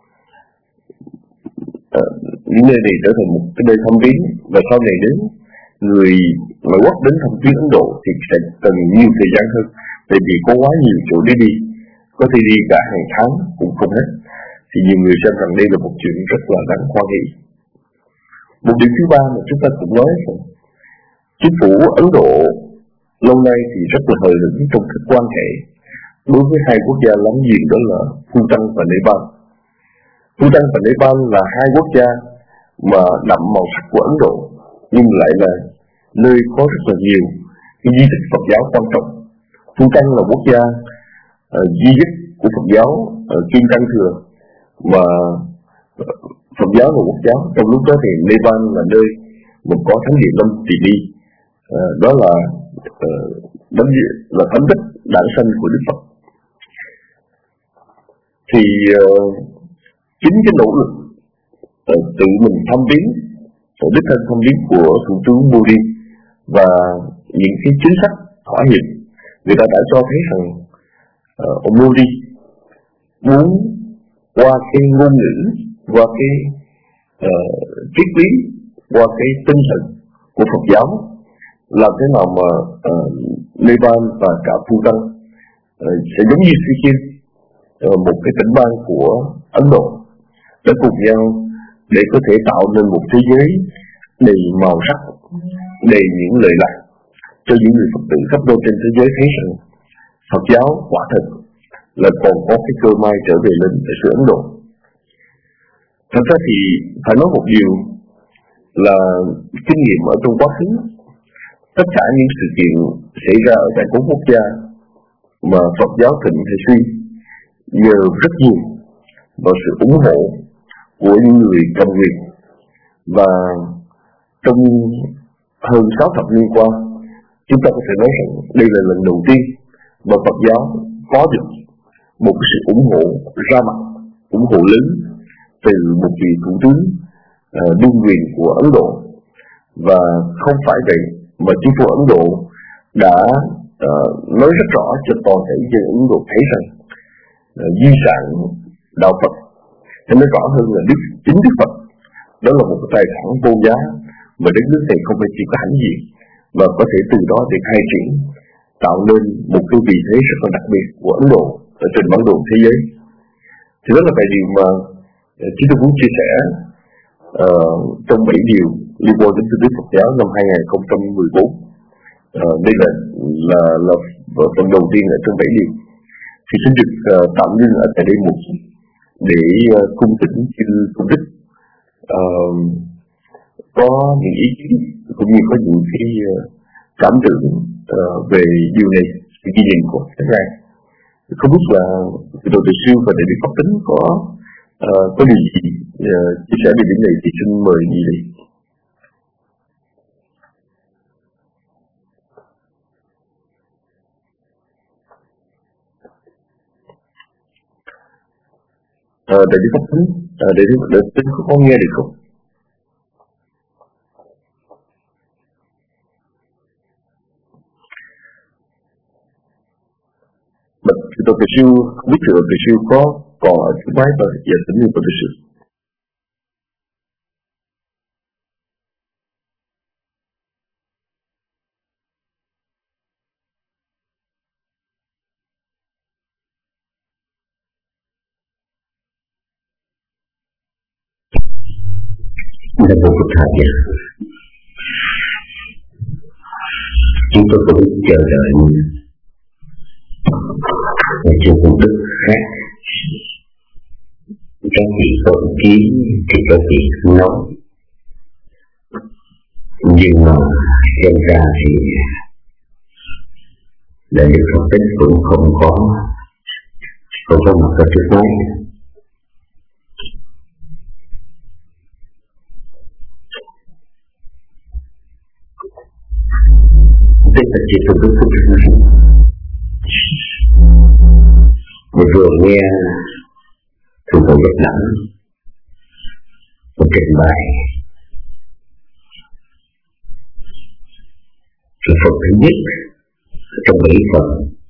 uh, những nơi này trở thành một cái nơi thăm viếng, và sau này đến người ngoại quốc đến thăm viếng Ấn Độ thì sẽ cần nhiều thời gian hơn, tại vì có quá nhiều chỗ để đi, có thể đi cả hàng tháng cũng không hết. Thì nhiều người xem rằng đây là một chuyện rất là đáng hoan hỷ. Một điểm thứ ba mà chúng ta cũng nói rằng chính phủ Ấn Độ lâu nay thì rất là hờ hững trong các quan hệ đối với hai quốc gia láng giềng, đó là Bhutan và Nepal. Bhutan và Nepal là hai quốc gia mà đậm màu sắc của Ấn Độ, nhưng lại là nơi có rất là nhiều cái di tích Phật giáo quan trọng. Bhutan là quốc gia uh, di tích của Phật giáo uh, Kim Cang Thừa, và Phật giáo và Quốc giáo. Trong lúc đó thì Nepal là nơi một có thánh địa Lâm Tỳ Ni, à, đó là uh, là thánh đất đản sanh của Đức Phật. Thì uh, chính cái nỗ lực uh, tự mình thăm viếng, đích thân thăm viếng của Thủ tướng Modi và những cái chính sách thỏa hiệp, người ta đã cho thấy rằng uh, ông Modi muốn qua cái ngôn ngữ, qua cái uh, triết lý, qua cái tinh thần của Phật giáo, làm thế nào mà uh, Nepal và cả Bhutan uh, sẽ giống như Sikkim, uh, một cái tỉnh bang của Ấn Độ, đã cùng nhau để có thể tạo nên một thế giới đầy màu sắc, đầy những lời lạc cho những người Phật tử khắp nơi trên thế giới thấy rằng Phật giáo quả thật là còn có cái cơ may trở về lên ở xứ Ấn Độ. Thật ra thì phải nói một điều là kinh nghiệm ở trong quá khứ, tất cả những sự kiện xảy ra ở tại các quốc gia mà Phật giáo thịnh hay suy nhờ rất nhiều vào sự ủng hộ của những người cầm quyền. Và trong hơn sáu thập niên qua, chúng ta có thể nói rằng đây là lần đầu tiên mà Phật giáo có được một sự ủng hộ ra mặt, ủng hộ lớn từ một vị thủ tướng uh, đương quyền của Ấn Độ. Và không phải vậy mà chính phủ Ấn Độ đã uh, nói rất rõ cho toàn thể dân Ấn Độ thấy rằng uh, di sản đạo Phật, hay nói rõ hơn là Đức chính Đức Phật, đó là một cái tài sản vô giá mà đất nước này không phải chỉ có hãnh diện, mà có thể từ đó để khai triển, tạo nên một cái vị thế rất là đặc biệt của Ấn Độ ở trên bản đồ thế giới. Thì đó là vài điều mà uh, chúng tôi muốn chia sẻ uh, trong bảy điều liên quan đến tư tưởng Phật giáo năm hai không một bốn. Uh, đây là là là phần đầu tiên ở trong bảy điều. Thì xin được uh, tạm ngưng ở tại đây một để uh, cung kính chư Công Đức uh, có những ý kiến cũng như có những cái uh, cảm tưởng uh, về điều này, cái ghi nhận của các ngài. Không biết là Đồ Từ Siêu và Đại Đức Pháp Tính có uh, có điều gì uh, chia sẻ về điểm này thì xin mời Nhi đi. Uh, Đại Đức Pháp Tính, uh, Đại Đức Pháp Tính có, có nghe được không? Đồ Từ Siêu, không biết Đồ Từ Siêu có còn ở cái máy và giờ tính như Đồ Từ Siêu. Là một cuộc thảo luận, chúng tôi cũng chờ đợi và chưa Công Đức khác. Các vị có ý kiến thì các vị nói, nhưng mà xem ra thì Đại Đức Phật Tính cũng không có không có mặt ở trước máy. Thế là chỉ tôi cứ không biết. Một vừa nghe Thượng Tọa Nhất Đẳng một trình bày cái phần thứ nhất trong bảy phần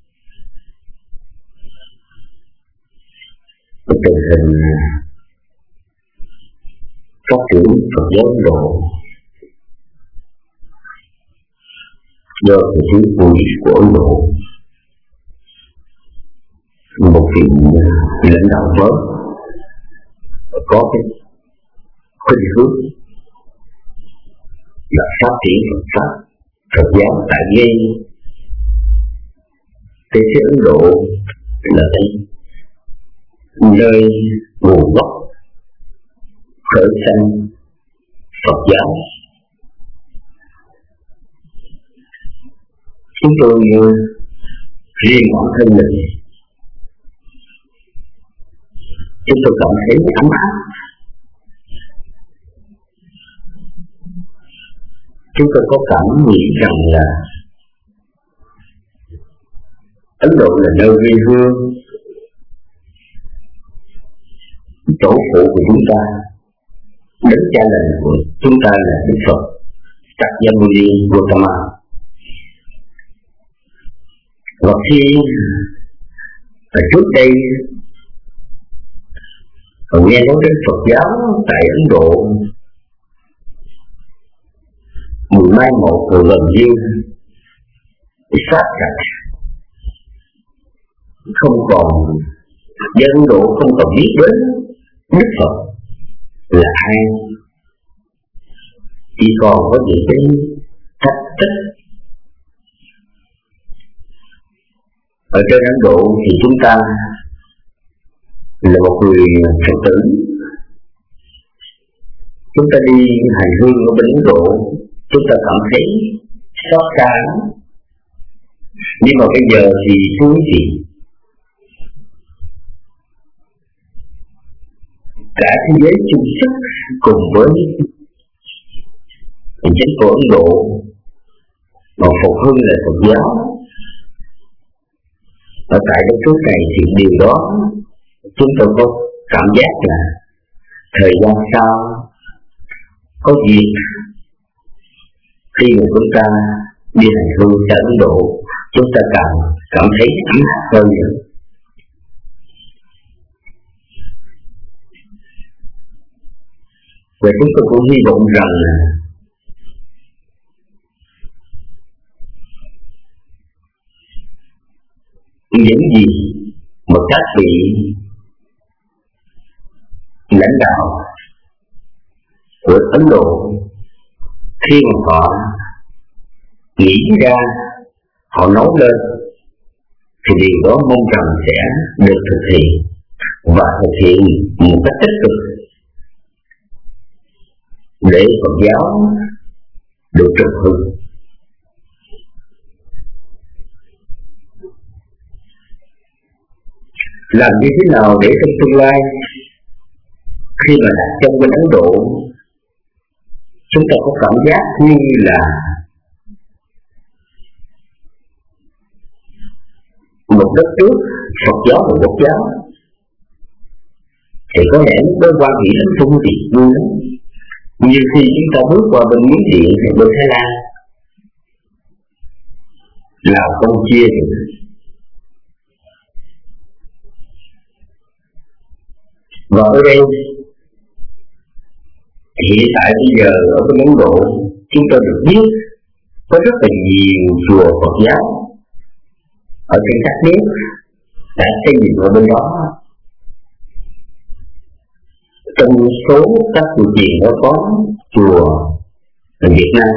một tình hình phát triển Phật giáo Ấn Độ do sự thiếu vui của Ấn Độ, một vị lãnh đạo mới có cái khuynh hướng là phát triển Phật pháp Phật giáo tại ngay thế giới Ấn Độ là nơi nguồn gốc khởi sanh Phật giáo. Chúng tôi riêng bản thân mình, chúng tôi cảm thấy ấm áp chúng tôi có cảm nghĩ rằng là Ấn Độ là nơi quê hương, tổ phụ của chúng ta, đấng cha lành của chúng ta là Đức Phật Sakyamuni Gautama. Và khi ở trước đây nghe nói đến Phật giáo tại Ấn Độ, mùi mai một của gần như sát sạch, không còn dân Ấn Độ không còn biết đến Đức Phật là ai, chỉ còn có những cái thách thức. Ở trên Ấn Độ thì chúng ta là một người Phật tử, chúng ta đi hành hương ở bên Ấn Độ, chúng ta cảm thấy xót xa. Nhưng mà bây giờ thì thú vị, cả thế giới chung sức cùng với chính phủ Ấn Độ mà phục hưng là Phật giáo ở tại đất nước này, thì điều đó chúng tôi có cảm giác là thời gian sau có dịp khi mà chúng ta đi hành hương tại Ấn Độ, chúng ta càng cảm thấy ấm áp hơn nữa. Và chúng tôi cũng hy vọng rằng những gì mà các vị lãnh đạo của Ấn Độ khi mà họ nghĩ ra, họ nói lên, thì điều đó mong rằng sẽ được thực hiện và thực hiện một cách tích cực để Phật giáo được trực hưng. Làm như thế nào để trong tương lai khi mà đặt chân bên Ấn Độ, chúng ta có cảm giác như là một đất nước Phật giáo và Quốc giáo, thì có lẽ lúc đó quan hệ đến phương tiện vui lắm. Như khi chúng ta bước qua bên Miến Điện hay bên Thái Lan, Lào, Campuchia thì và ở đây hiện tại bây giờ ở bên Ấn Độ, chúng ta được biết có rất là nhiều chùa Phật giáo ở trên các nước đã xây dựng ở bên đó. Trong số các chùa chiền đó có chùa ở Việt Nam.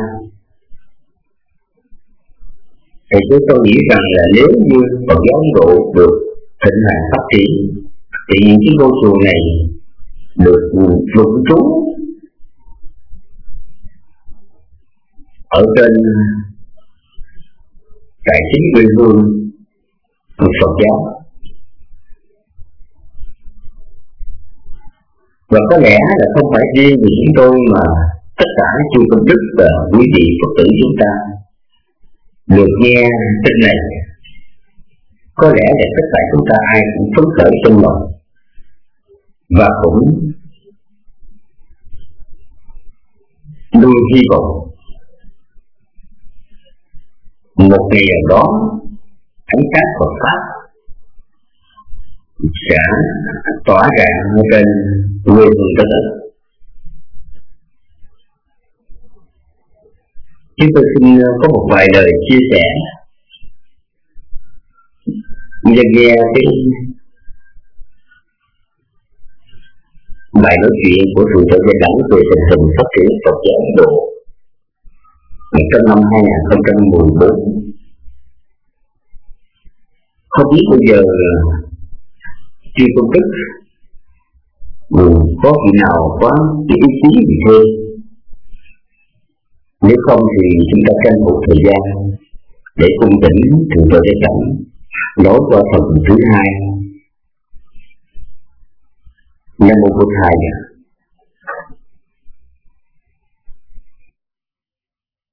Thì chúng tôi nghĩ rằng là nếu như Phật giáo Ấn Độ được thịnh hành phát triển, thì những cái ngôi chùa này được vững trú ở trên tại chính quê hương Phật giáo. Và có lẽ là không phải riêng vì chúng tôi mà tất cả chư công đức và quý vị Phật tử chúng ta được nghe tin này, có lẽ là tất cả chúng ta ai cũng phấn khởi trong lòng và cũng luôn hy vọng một ngày nào đó ánh sáng Phật pháp sẽ tỏa rạng trên quê hương đất nước. Chúng tôi xin có một vài lời chia sẻ và nghe cái bài nói chuyện của Thượng tọa Gia Đẳng về tình hình phát triển Phật giáo Ấn Độ trong năm hai không một bốn. Không biết bây giờ chư công đức có vị nào có cái ý chí gì thêm, nếu không thì chúng ta tranh thủ thời gian để cung tỉnh Thượng tọa Gia Đẳng nói qua phần thứ hai. Nam mô Bổn Thầy.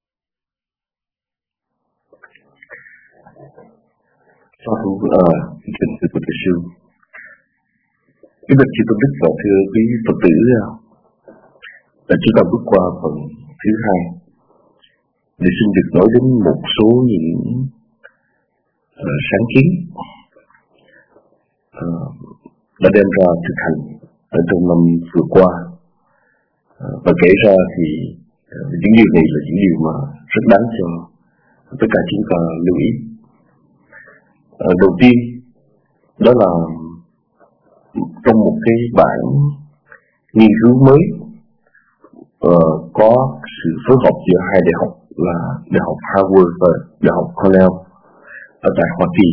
Đức Chư Tôn Đức và thưa quý Phật tử, là chúng ta bước qua phần thứ hai để xin được nói đến một số những uh, sáng kiến uh, đã đem ra thực hành ở trong năm vừa qua, uh, và kể ra thì uh, những điều này là những điều mà rất đáng cho tất cả chúng ta lưu ý. Uh, đầu tiên đó là trong một cái bản nghiên cứu mới uh, có sự phối hợp giữa hai đại học là đại học Harvard và đại học Cornell ở tại Hoa Kỳ,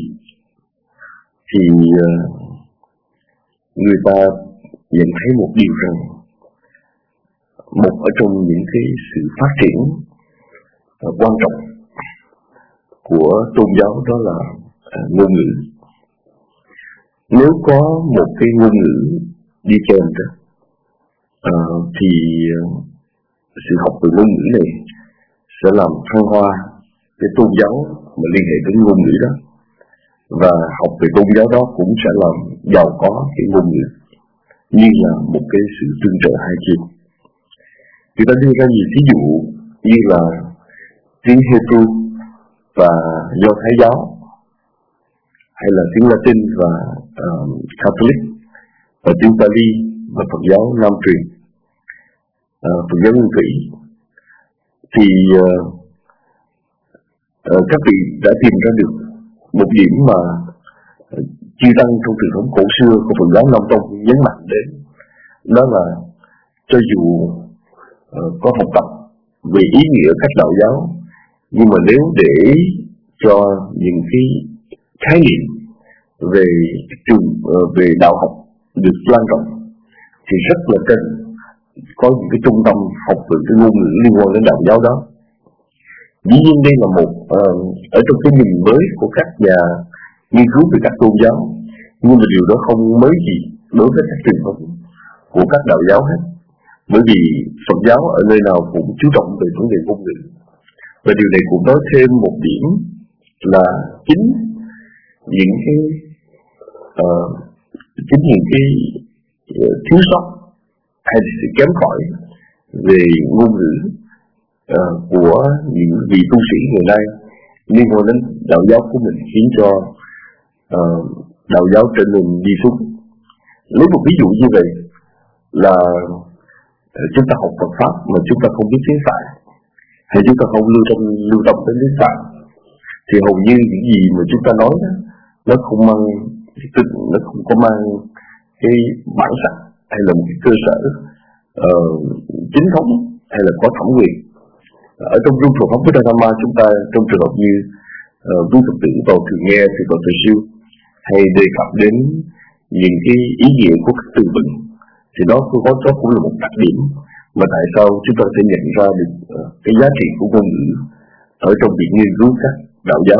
thì uh, người ta nhận thấy một điều rằng một ở trong những cái sự phát triển uh, quan trọng của tôn giáo đó là uh, ngôn ngữ. Nếu có một cái ngôn ngữ đi kèm đó, uh, thì uh, sự học từ ngôn ngữ này sẽ làm thăng hoa cái tôn giáo mà liên hệ đến ngôn ngữ đó, và học về tôn giáo đó cũng sẽ làm giàu có cái ngôn ngữ, như là một cái sự tương trợ hai chiều. Người ta đưa ra nhiều ví dụ như là tiếng Hebrew và Do Thái giáo, hay là tiếng Latin và uh, Catholic, và tiếng Pali và Phật giáo Nam truyền, uh, Phật giáo Nguyên Thủy. Thì uh, uh, các vị đã tìm ra được một điểm mà uh, chư tăng trong truyền thống cổ xưa của Phật giáo Nam Tông nhấn mạnh đến, đó là cho dù uh, có học tập về ý nghĩa các đạo giáo, nhưng mà nếu để cho những cái khái niệm về trường về đạo học được lan rộng thì rất là cần có những cái trung tâm học về cái ngôn ngữ liên quan đến đạo giáo đó. Dĩ nhiên đây là một uh, ở trong cái nhìn mới của các nhà nghiên cứu về các tôn giáo, nhưng mà điều đó không mới gì đối với các truyền thống của các đạo giáo hết, bởi vì Phật giáo ở nơi nào cũng chú trọng về vấn đề ngôn ngữ. Và điều này cũng nói thêm một điểm là chính những cái uh, chính những cái uh, thiếu sót hay là sự kém cỏi về ngôn ngữ uh, của những vị tu sĩ ngày nay liên quan đến đạo giáo của mình khiến cho uh, đạo giáo trở nên đi xuống. Lấy một ví dụ như vậy là uh, chúng ta học Phật pháp mà chúng ta không biết tiếng Phạn, hay chúng ta không lưu tâm lưu tâm đến tiếng Phạn, thì hầu như những gì mà chúng ta nói đó, nó không mang nó không có mang cái bản sắc hay là một cái cơ sở uh, chính thống hay là có thẩm quyền. Ở trong trung Phật pháp Buddha Dhamma, chúng ta trong trường hợp như uh, quý Phật tử vào thường nghe thì vào thời siêu hay đề cập đến những cái ý nghĩa của các từ vựng, thì đó có đó cũng là một đặc điểm mà tại sao chúng ta sẽ nhận ra được uh, cái giá trị của ngôn ngữ ở trong việc nghiên cứu các đạo giáo.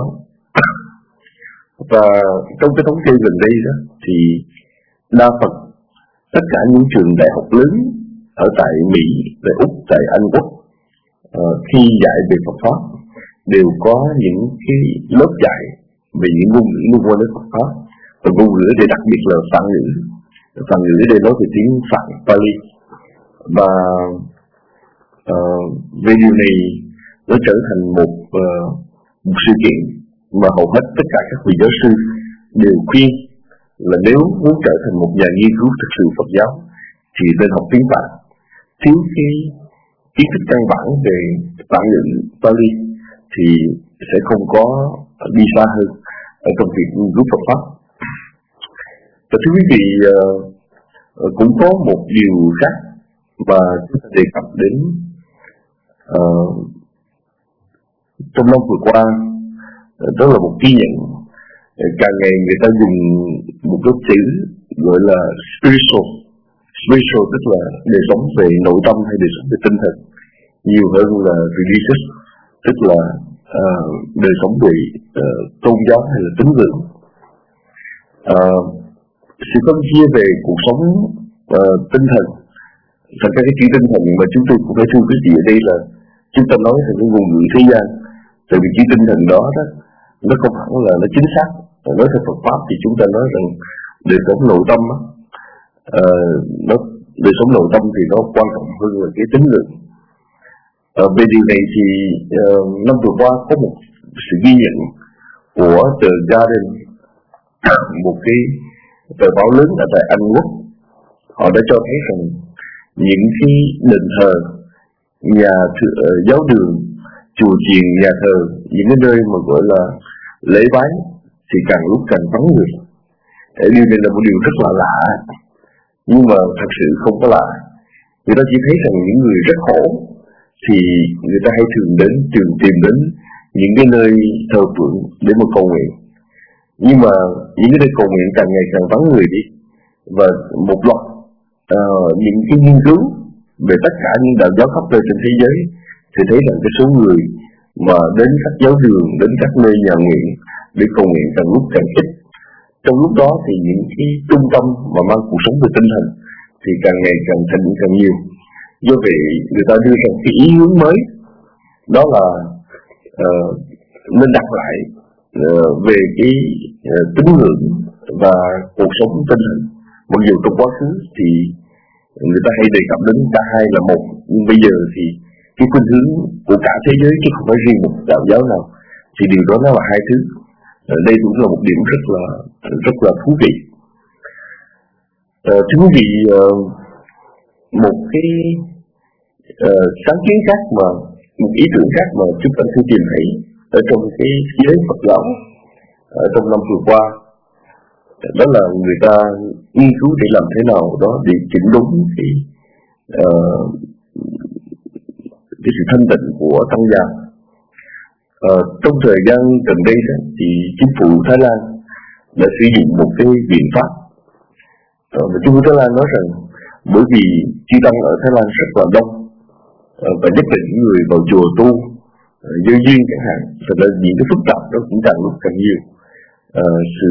Và trong cái thống kê gần đây đó thì đa phần tất cả những trường đại học lớn ở tại Mỹ, tại Úc, tại Anh Quốc uh, khi dạy về Phật pháp đều có những cái lớp dạy về những ngôn ngữ liên quan đến Phật pháp, và ngôn ngữ để đặc biệt là Phạn ngữ. Phạn ngữ để nói về tiếng Phạn Pali, và uh, về điều này nó trở thành một uh, một sự kiện mà hầu hết tất cả các vị giáo sư đều khuyên là nếu muốn trở thành một nhà nghiên cứu thực sự Phật giáo thì nên học tiếng Phạn. Thiếu cái kiến thức căn bản về Phạn ngữ Pali thì sẽ không có đi xa hơn ở trong việc nghiên cứu Phật pháp. Và thưa quý vị, uh, cũng có một điều khác mà chúng ta đề cập đến uh, trong năm vừa qua, đó là một ghi nhận càng ngày người ta dùng một cái chữ gọi là spiritual, spiritual tức là đời sống về nội tâm hay đời sống về tinh thần nhiều hơn là religious, tức là uh, đời sống về uh, tôn giáo hay là tín ngưỡng. Uh, sự phân chia về cuộc sống uh, tinh thần, thật ra cái chữ tinh thần mà chúng tôi cũng phải thưa quý vị ở đây là chúng ta nói thành cái ngôn ngữ thế gian. Tại vì chữ tinh thần đó, đó nó không hẳn là nó chính xác. Nói theo Phật pháp thì chúng ta nói rằng đời sống nội tâm á, uh, nó đời sống nội tâm thì nó quan trọng hơn là cái tính lượng. Uh, về điều này thì uh, năm vừa qua có một sự ghi nhận của The Guardian, một cái tờ báo lớn ở tại Anh Quốc. Họ đã cho thấy rằng những cái đền thờ, nhà thờ, uh, giáo đường, chùa chiền, nhà thờ, những cái nơi mà gọi là lễ bái thì càng lúc càng vắng người. Điều này là một điều rất là lạ, nhưng mà thật sự không có lạ. Người ta chỉ thấy rằng những người rất khổ thì người ta hay thường đến thường tìm đến những cái nơi thờ phượng để mà cầu nguyện. Nhưng mà những cái nơi cầu nguyện càng ngày càng vắng người đi, và một loạt uh, những cái nghiên cứu về tất cả những đạo giáo khắp nơi trên thế giới thì thấy rằng cái số người mà đến các giáo đường, đến các nơi nhà nguyện để cầu nguyện càng lúc càng ít. Trong lúc đó thì những cái trung tâm mà mang cuộc sống về tinh thần thì càng ngày càng thành càng nhiều. Do vậy người ta đưa ra cái ý hướng mới, đó là uh, nên đặt lại uh, về cái uh, tín ngưỡng và cuộc sống tinh thần. Mặc dù trong quá khứ thì người ta hay đề cập đến cả hai là một, nhưng bây giờ thì cái khuynh hướng của cả thế giới chứ không phải riêng một đạo giáo nào, thì điều đó nó là hai thứ. Uh, đây cũng là một điểm rất là rất là thú vị. Uh, thưa quý vị, uh, một cái uh, sáng kiến khác mà một ý tưởng khác mà chúng ta sẽ tìm thấy ở trong cái giới Phật giáo ở trong năm vừa qua, đó là người ta nghiên cứu để làm thế nào đó để chỉnh đúng cái uh, cái sự thanh tịnh của tăng gia. Uh, trong thời gian gần đây thì chính phủ Thái Lan đã sử dụng một cái biện pháp, uh, và chính phủ Thái Lan nói rằng bởi vì chư tăng ở Thái Lan rất là đông, uh, và nhất là những người vào chùa tu uh, duyên duyên chẳng hạn, thật ra những cái phức tạp đó cũng càng lúc càng nhiều. Uh, sự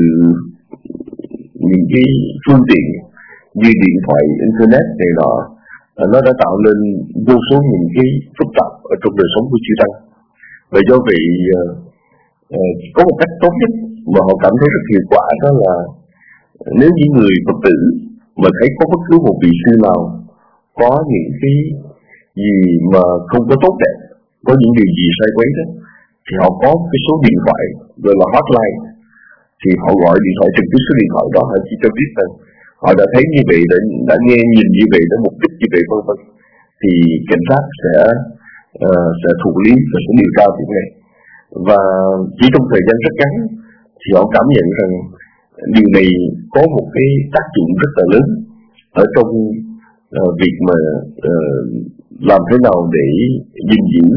những cái phương tiện như điện thoại, internet này nọ, uh, nó đã tạo nên vô số những cái phức tạp ở trong đời sống của chư tăng. Và do vậy uh, uh, có một cách tốt nhất mà họ cảm thấy rất hiệu quả, đó là nếu những người Phật tử mà thấy có bất cứ một vị sư nào có những cái gì mà không có tốt đẹp, có những điều gì sai quấy đó, thì họ có cái số điện thoại gọi là hotline, thì họ gọi điện thoại trực tiếp số điện thoại đó, họ chỉ cho biết rằng họ đã thấy như vậy, đã, đã nghe nhìn như vậy, đã mục đích như vậy, vân vân, thì cảnh sát sẽ uh, sẽ thụ lý và sẽ điều tra chuyện này. Và chỉ trong thời gian rất ngắn thì họ cảm nhận rằng điều này có một cái tác dụng rất là lớn ở trong uh, việc mà uh, làm thế nào để gìn giữ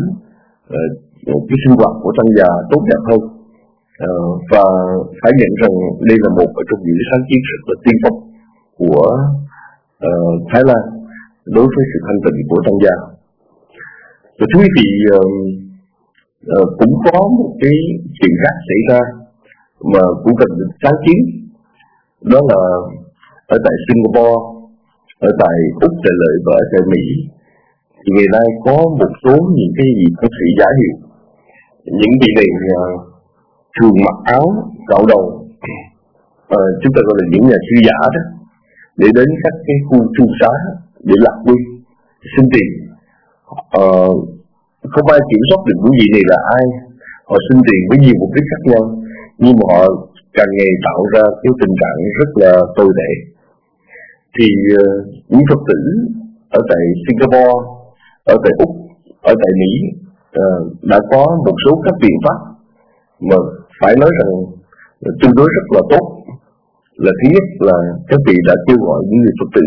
uh, cái sinh hoạt của tăng già tốt đẹp hơn. Uh, và phải nhận rằng đây là một trong những sáng kiến rất là tiên phong của uh, Thái Lan đối với sự thanh tịnh của tăng gia. Và thưa quý vị, uh, uh, cũng có một cái chuyện khác xảy ra mà cũng cần được sáng kiến, đó là ở tại Singapore, ở tại Úc Đại Lợi và ở tại Mỹ thì ngày nay có một số những cái gì có sự giả hiệu. Những vị này uh, thường mặc áo cạo đầu, uh, chúng ta gọi là những nhà sư giả đó, để đến các cái khu cư xá để lạc quy, xin tiền. Uh, không ai kiểm soát được những vị này là ai, họ xin tiền với nhiều mục đích khác nhau, nhưng mà họ càng ngày tạo ra cái tình trạng rất là tồi tệ. Thì uh, những Phật tử ở tại Singapore, ở tại Úc, ở tại Mỹ uh, đã có một số các biện pháp mà phải nói rằng tương đối rất là tốt. Là thứ nhất là các vị đã kêu gọi những người Phật tử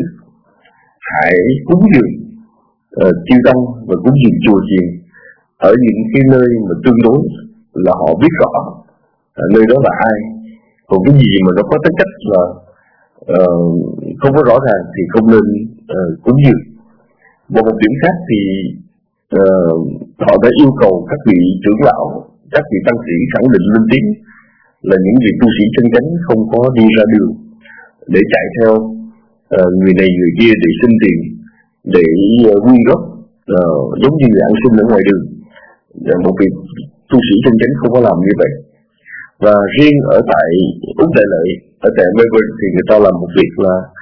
hãy cúng dường uh, chư tăng và cúng dường chùa chiền ở những cái nơi mà tương đối là họ biết rõ uh, nơi đó là ai. Còn cái gì mà nó có tính cách là uh, không có rõ ràng thì không nên uh, cúng dường. Và một điểm khác thì uh, họ đã yêu cầu các vị trưởng lão, các vị tăng sĩ khẳng định lên tiếng là những vị tu sĩ chân chánh không có đi ra đường để chạy theo uh, người này người kia để xin tiền, để uh, quyên góp uh, giống như người ăn xin ở ngoài đường. Uh, một vị tu sĩ chân chánh không có làm như vậy. Và riêng ở tại Úc Đại Lợi, ở tại Melbourne thì người ta làm một việc là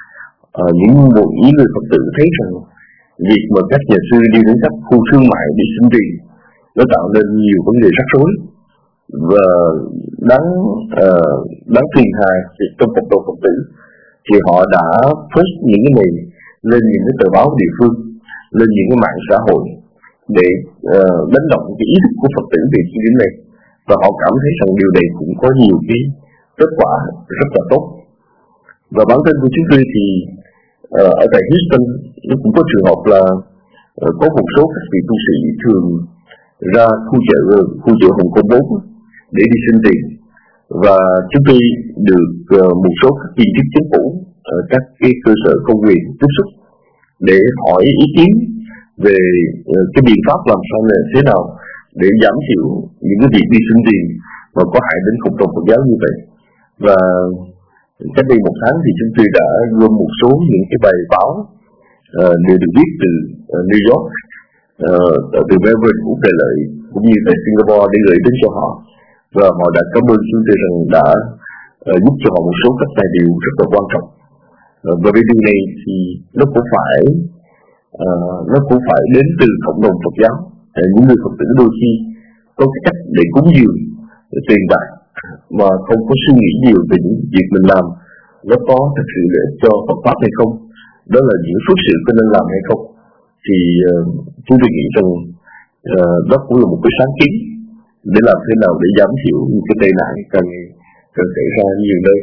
à, những một những người Phật tử thấy rằng việc mà các nhà sư đi đến các khu thương mại để xin tiền nó tạo nên nhiều vấn đề rắc rối và đáng uh, đáng phiền hà trong cộng đồng Phật tử, thì họ đã post những cái này lên những cái tờ báo địa phương, lên những cái mạng xã hội để uh, đánh động cái ý thức của Phật tử về cái điểm này, và họ cảm thấy rằng điều này cũng có nhiều cái kết quả rất là tốt. Và bản thân của chúng tôi thì uh, ở tại Houston nó cũng có trường hợp là uh, có một số các vị tu sĩ thường ra khu chợ khu chợ Hồng Kông bốn để đi xin tiền, và chúng tôi được uh, một số các viên chức chính phủ ở uh, các cái cơ sở công quyền tiếp xúc để hỏi ý kiến về uh, cái biện pháp làm sao này thế nào để giảm thiểu những cái việc đi xin tiền và có hại đến cộng đồng Phật giáo như vậy. Và cách đây một tháng thì chúng tôi đã gom một số những cái bài báo uh, đều được viết từ uh, New York, uh, từ Melbourne, Úc Đại Lợi cũng như tại Singapore để gửi đến cho họ, và họ đã cảm ơn chúng tôi rằng đã uh, giúp cho họ một số các tài liệu rất là quan trọng. Uh, và về điều này thì nó cũng phải uh, nó cũng phải đến từ cộng đồng Phật giáo. Uh, những người Phật tử đôi khi có cái cách để cúng dường tiền bạc mà không có suy nghĩ nhiều về những việc mình làm nó có thật sự để cho Phật pháp hay không, đó là những phước sự có nên làm hay không, thì uh, chúng tôi nghĩ rằng uh, đó cũng là một cái sáng kiến để làm thế nào để giảm thiểu những cái tệ nạn càng càng xảy ra nhiều nơi.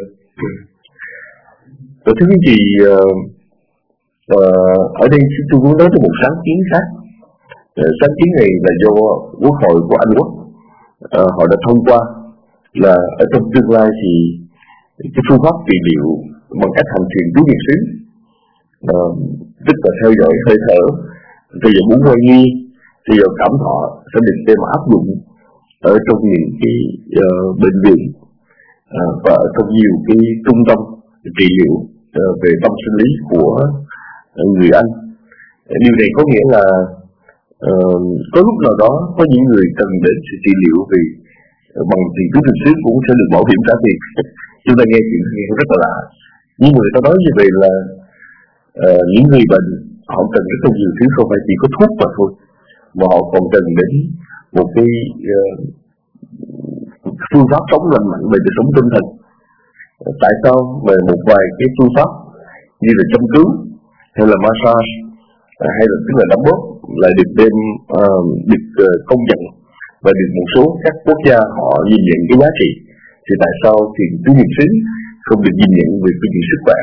Và thứ nhất thì uh, uh, ở đây tôi muốn nói tới một sáng kiến khác. Uh, sáng kiến này là do Quốc hội của Anh Quốc uh, họ đã thông qua, là ở trong tương lai thì cái phương pháp trị liệu bằng cách hành thiền tứ niệm xứ, uh, tức là theo dõi hơi thở, theo dõi muốn quay nghi, theo dõi cảm thọ sẽ được đem áp dụng ở trong những cái uh, bệnh viện uh, và ở trong nhiều cái trung tâm trị liệu uh, về tâm sinh lý của uh, người Anh. Điều này có nghĩa là uh, có lúc nào đó có những người cần đến sự trị liệu vì uh, bằng tiền tứ niệm xứ cũng sẽ được bảo hiểm trả tiền. Chúng ta nghe chuyện nghe rất là lạ, nhưng mà người ta nói như vậy là uh, những người bệnh họ cần rất là nhiều thứ, không phải chỉ có thuốc mà thôi, mà họ còn cần đến một cái uh, phương pháp sống lành mạnh về đời sống tinh thần. Uh, tại sao về một vài cái phương pháp như là châm cứu hay là massage uh, hay là tức là đấm bóp lại được đem uh, được uh, công nhận và được một số các quốc gia họ nhìn nhận cái giá trị, thì tại sao thì tứ niệm xứ không được nhìn nhận về phương diện sức khỏe?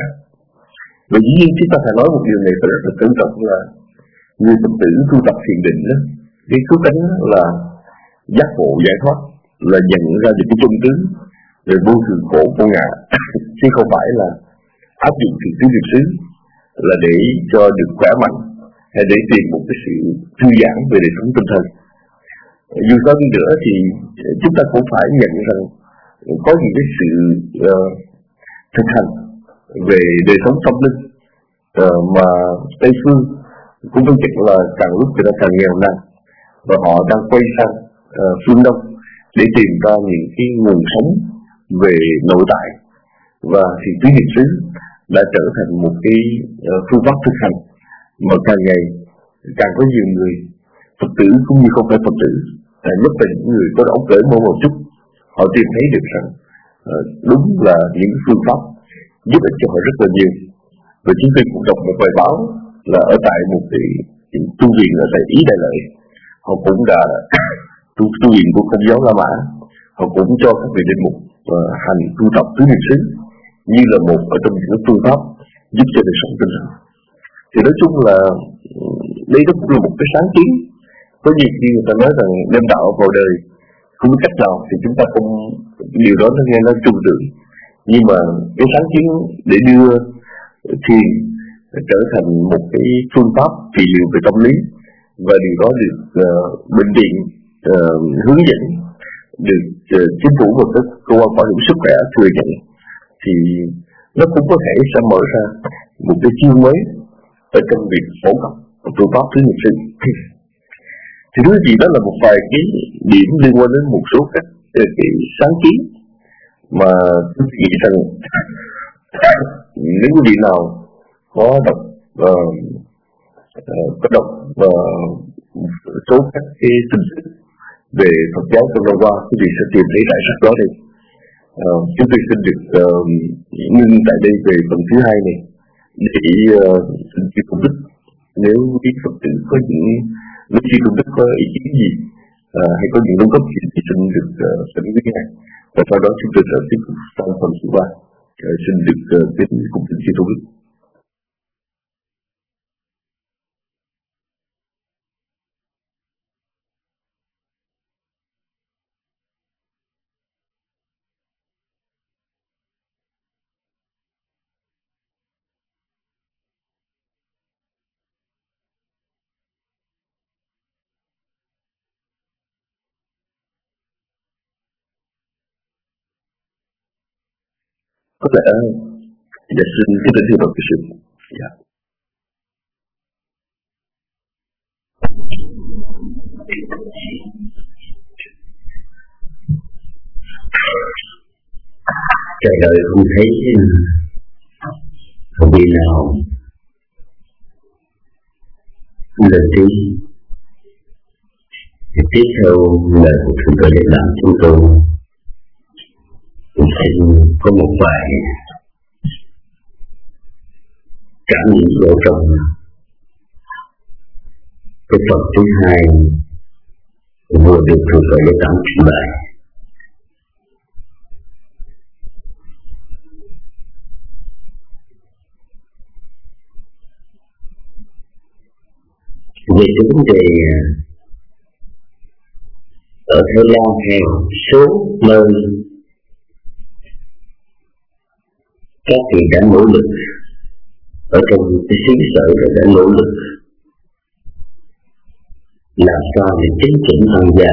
Và dĩ nhiên chúng ta phải nói một điều này phải rất là cẩn trọng, là người Phật tử tu tập thiền định đó, cái cứu cánh là giác ngộ giải thoát, là nhận ra được cái chân tướng về vô thường khổ vô ngã, chứ không phải là áp dụng thiền tứ niệm xứ là để cho được khỏe mạnh hay để tìm một cái sự thư giãn về đời sống tinh thần. Dù sao đi nữa thì chúng ta cũng phải nhận rằng có những cái sự uh, thực hành về đời sống tâm linh uh, mà Tây phương cũng phân tích là càng lúc người ta càng nghèo nàn, và họ đang quay sang uh, phương Đông để tìm ra những cái nguồn sống về nội tại, và thì tứ niệm xứ đã trở thành một cái uh, phương pháp thực hành mà càng ngày càng có nhiều người Phật tử cũng như không phải Phật tử, uh, nhất là những người có óc cởi mở một chút, họ tìm thấy được rằng uh, đúng là những phương pháp giúp ích cho họ rất là nhiều. Và chúng tôi cũng đọc một bài báo là ở tại một cái tu viện ở tại Ý Đại Lợi, họ cũng đã tu, tu viện của Công giáo La Mã, họ cũng cho các vị linh mục uh, hành tu tập tứ niệm xứ như là một ở trong những phương pháp giúp cho đời sống tinh thần. Thì nói chung là đây đó cũng là một cái sáng kiến. Có nhiều khi người ta nói rằng đem đạo vào đời không biết cách nào thì chúng ta không, điều đó nó nghe nó trừu tượng, nhưng mà cái sáng kiến để đưa thiền trở thành một cái phương pháp trị liệu về tâm lý, và điều đó được uh, bệnh viện uh, hướng dẫn, được uh, chính phủ và các cơ quan bảo hiểm sức khỏe thừa nhận, thì nó cũng có thể sẽ mở ra một cái chương mới ở trong việc phổ cập phương pháp tứ niệm xứ. Thì thứ gì đó là một vài cái điểm liên quan đến một số các cái sáng kiến mà tôi nghĩ rằng nếu quý vị nào có đọc uh, uh, có đọc uh, số các cái tin tức về Phật giáo trong năm qua, quý vị sẽ tìm thấy đại sách đó đây. Uh, chúng tôi xin được uh, ngưng tại đây về phần thứ hai này để uh, xin chư công đức, nếu quý Phật tử có những nếu chư công đức có ý kiến gì uh, hay có những đóng góp gì thì xin được uh, xin với ngài, và sau đó chúng tôi sẽ tiếp tục sang phần thứ ba. Uh, xin được uh, đến cùng kính chư công đức. Có lẽ dạ xin kính thưa thưa Phật sự. Dạ. Trời đời không thấy không biết nào lời tí tiếp theo lời của Thượng Tọa Đại Đẳng chúng tôi cũng xin có một vài cảm nhận ở trong cái phần thứ hai vừa được Thượng Tọa Đại Đẳng trình bày. Về cái vấn đề ở Thái Lan hay số nơi các vị đã nỗ lực ở trong cái xứ sở đã nỗ lực làm sao để chính chỉnh tham gia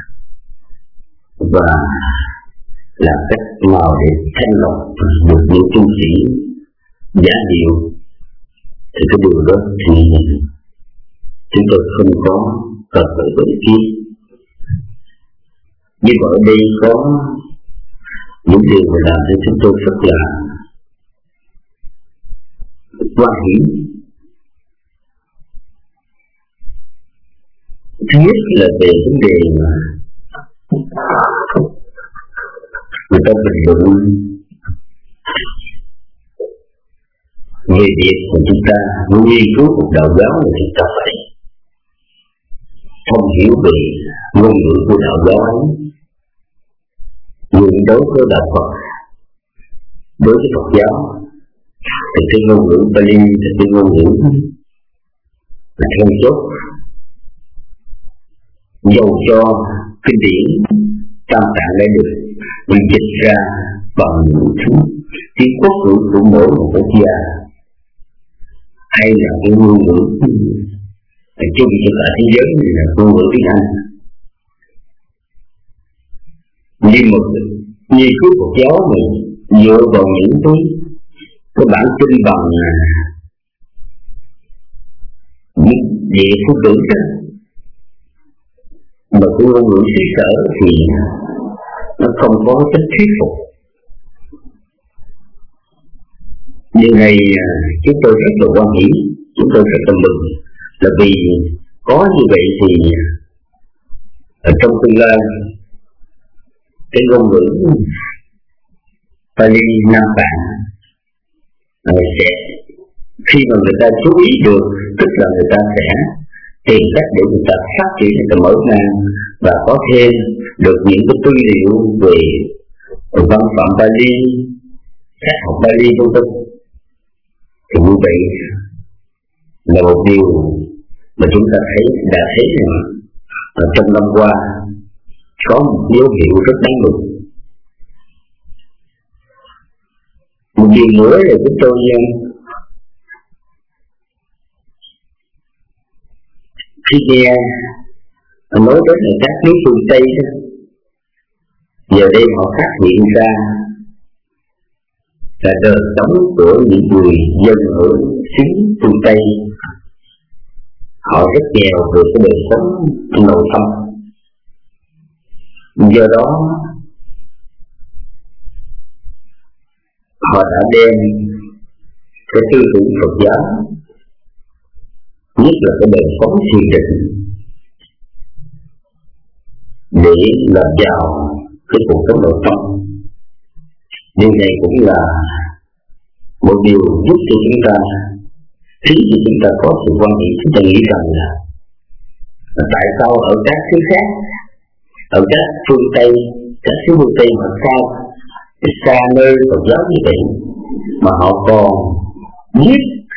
và làm cách nào để thanh lọc được những tu sĩ giả điệu, thì cái điều đó thì chúng tôi không có cần phải có ý kiến. Nhưng mà ở đây có những điều mà làm cho chúng tôi rất là quan hiểm. Thứ nhất là về vấn đề mà người ta bình luận về việc của chúng ta nghiên cứu cuộc đạo giáo là chúng ta phải không hiểu về ngôn ngữ của đạo giáo, nhưng đối với đạo Phật, đối với Phật giáo thì cái ngôn ngữ Pali là cái ngôn ngữ là then chốt. Dầu cho kinh điển Tam Tạng đã được bị dịch ra bằng những thứ tiếng quốc ngữ của mỗi một quốc gia, hay là cái ngôn ngữ chung cho cả thế giới là ngôn ngữ tiếng Anh, nhưng một nghiên cứu Phật giáo mình dựa vào những cái cái bản kinh bằng những địa phương ngữ đó, mà cái ngôn ngữ xứ sở thì nó không có tính thuyết phục. Điều này chúng tôi rất là quan nghĩ, chúng tôi rất là mừng, là vì có như vậy thì ở trong tương lai cái ngôn ngữ Pali Nam Tạng sẽ, khi mà người ta chú ý được, tức là người ta sẽ tìm cách để người ta phát triển, người ta mở mang và có thêm được những cái tư liệu về văn phạm Pali, các học Pali vân vân. Thì như vậy là một điều mà chúng ta thấy đã thấy rằng ở trong năm qua có một dấu hiệu rất đáng mừng. Một điều nữa là chúng tôi khi nghe nói đến là các nước phương Tây đó, giờ đây họ phát hiện ra là đời sống của những người dân ở xứ phương Tây họ rất nghèo về cái đời sống nội tâm. Do đó họ đã đem cái tư tưởng Phật giáo, nhất là cái đời sống thiền định để làm giàu cái cuộc sống nội tâm. Điều này cũng là một điều giúp cho chúng ta, khi chúng ta có sự quan hệ, chúng ta nghĩ rằng là tại sao ở các xứ khác, ở các phương Tây, các xứ phương Tây mà sao xa nơi Phật giáo như vậy mà họ còn biết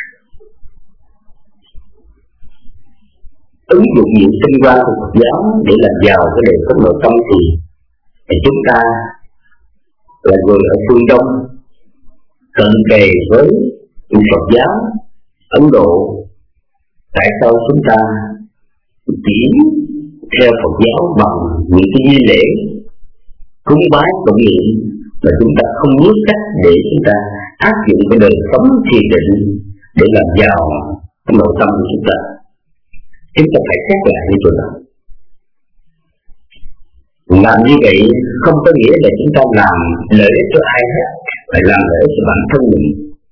ứng dụng những tinh hoa của Phật giáo để làm giàu cái đời sống nội tâm, thì, thì chúng ta là người ở phương Đông cận kề với Phật giáo Ấn Độ, tại sao chúng ta chỉ theo Phật giáo bằng những cái nghi lễ cúng bái tụng niệm mà chúng ta không biết cách để chúng ta áp dụng cái đời sống thiền định để làm giàu cái nội tâm của chúng ta? Chúng ta phải xét lại như chỗ đó. Làm như vậy không có nghĩa là chúng ta làm lợi ích cho ai hết, phải làm lợi ích cho bản thân mình.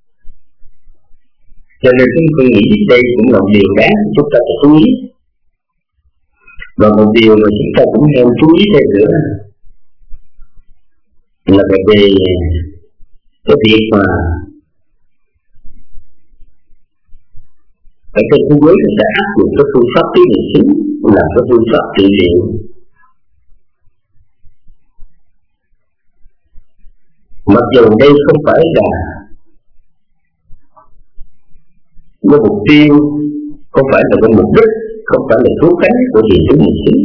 Cho nên chúng tôi nghĩ đây cũng là một điều đáng chúng ta phải chú ý. Và một điều mà chúng ta cũng nên chú ý thêm nữa là về cái việc mà ở trên thế giới người ta áp dụng cái phương pháp tí niệm xứ là cái phương pháp trị liệu. Mặc dù đây không phải là cái mục tiêu, không phải là cái mục đích, không phải là cứu cánh của thiền tí niệm xứ,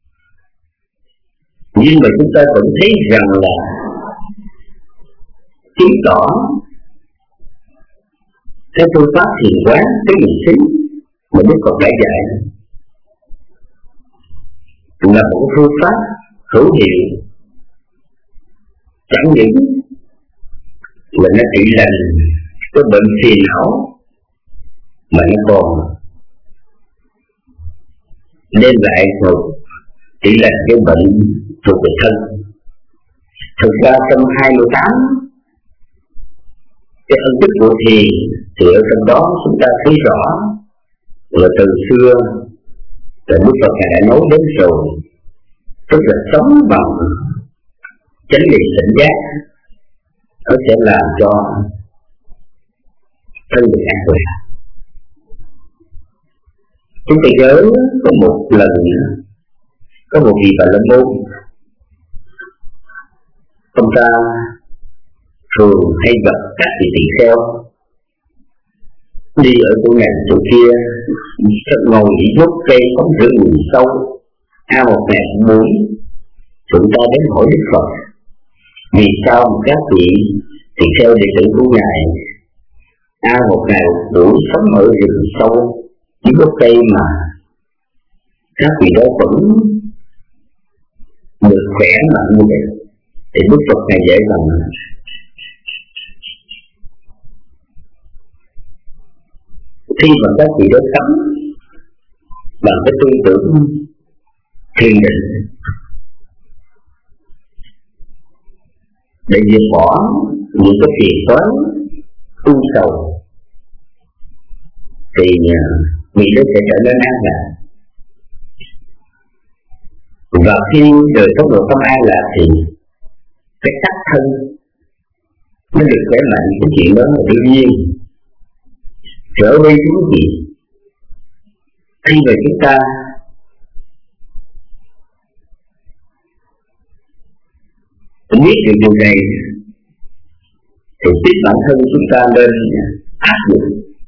nhưng mà chúng ta vẫn thấy rằng là chứng tỏ cái phương pháp thiền quán cái niệm xứ mà Đức Phật đã dạy là một phương pháp hữu hiệu, chẳng những là nó trị lành cái bệnh phiền não mà nó còn đem lại một trị lành cái bệnh thuộc về thân. Thực ra trong hai mươi tám cái phân tích của thiền thì ở trong đó chúng ta thấy rõ là từ xưa là Đức Phật Ngài đã nói đến rồi, tức là sống bằng chánh niệm tỉnh giác nó sẽ làm cho thân mình an toàn. Chúng ta nhớ có một lần có một vị Bà La Môn, ông ta thường hay gặp các vị tỳ kheo đi ở chỗ này chỗ kia, ngồi nghỉ gốc cây bóng rừng sâu, ao một ngày muối. Chúng ta đến hỏi Đức Phật vì sao các vị tỳ kheo đệ tử của Ngài ao một ngày buổi sống ở rừng sâu dưới gốc cây mà các vị đó vẫn được khỏe mạnh như vậy? Thì Đức Phật Ngài dạy rằng khi mà các vị đó sống bằng cái tư tưởng thiền định để diệt bỏ những cái phiền toái u sầu, thì vị đó sẽ trở nên an lạc. Và khi đời sống nội tâm an lạc thì cái sắc thân nó được khỏe mạnh, cái chuyện đó là đương nhiên. Trở về chúng gì khi mà chúng ta biết được điều này thì chính bản thân chúng ta nên áp dụng.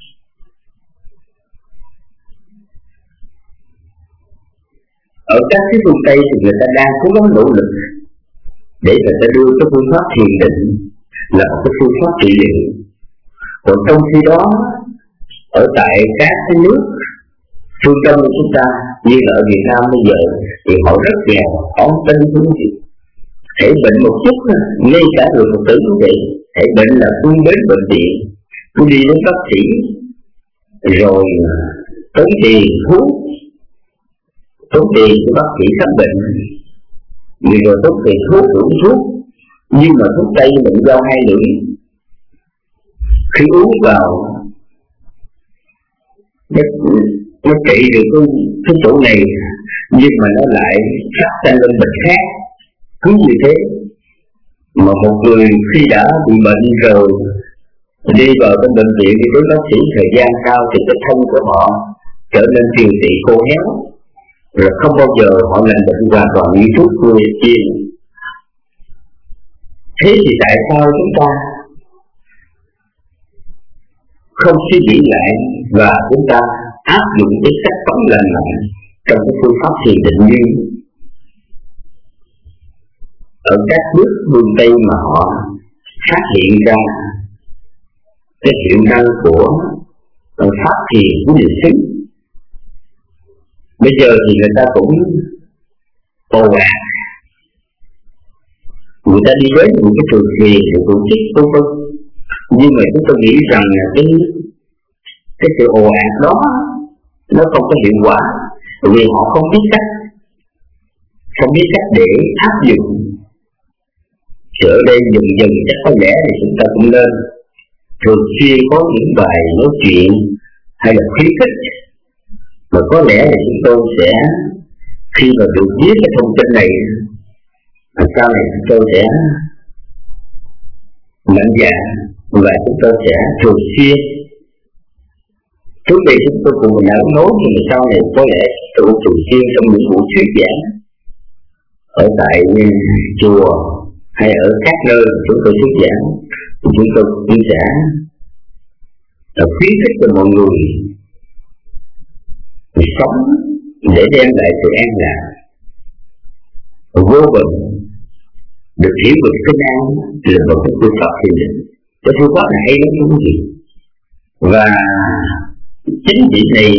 Ở các cái phương Tây thì người ta đang cố gắng nỗ lực để người ta đưa cái phương pháp thiền định là một cái phương pháp trị liệu. Còn trong khi đó ở tại các cái nước phương Đông của chúng ta như là ở Việt Nam bây giờ thì họ rất nghèo, họ không tin thứ gì. Thể bệnh một chút, ngay cả người Phật tử cũng vậy, thể bệnh là cứ đến bệnh viện, cứ đi đến bác sĩ, rồi tốn tiền thuốc, tốn tiền của bác sĩ khám bệnh, rồi tốn tiền thuốc uống thuốc, nhưng mà thuốc Tây mình giao hai lưỡi. khi uống vào nó, nó trị được cái, cái chỗ này, nhưng mà nó lại phát sinh lên bệnh khác. Cứ như thế mà một người khi đã bị bệnh rồi đi vào trong bệnh viện thì đối bác sĩ thời gian cao thì cái thân của họ trở nên phiền tị khô héo, rồi không bao giờ họ lành bệnh hoàn toàn như thuốc người chiên. Thế thì tại sao chúng ta không suy nghĩ lại và chúng ta áp dụng cái cách sống lành mạnh trong cái phương pháp thiền định như ở các nước phương Tây mà họ phát hiện ra cái hiệu năng của pháp thiền của niệm xứ. Bây giờ thì người ta cũng ồ ạt, người ta đi đến những cái trường thiền, những tổ chức vân vân, nhưng mà chúng tôi nghĩ rằng là cái cái sự ồ ạt đó nó không có hiệu quả, vì họ không biết cách không biết cách để áp dụng. Thì ở đây dần dần chắc có lẽ thì chúng ta cũng nên thường xuyên có những bài nói chuyện hay là khuyến khích, mà có lẽ là chúng tôi sẽ khi mà được biết cái thông tin này, và sau này chúng tôi sẽ mạnh dạn và chúng tôi sẽ thường xuyên. Trước đây chúng tôi cùng đã nói, nhưng mà sau này có lẽ tôi thường xuyên trong những buổi thuyết giảng ở tại chùa hay ở các nơi chúng tôi thuyết giảng, chúng tôi cũng sẽ khuyến khích cho mọi người sống để đem lại sự an lạc vô bệnh, được hiểu được sinh an là một cái phương pháp thiền định. Cái phương pháp này hay lắm quý vị, và chính việc này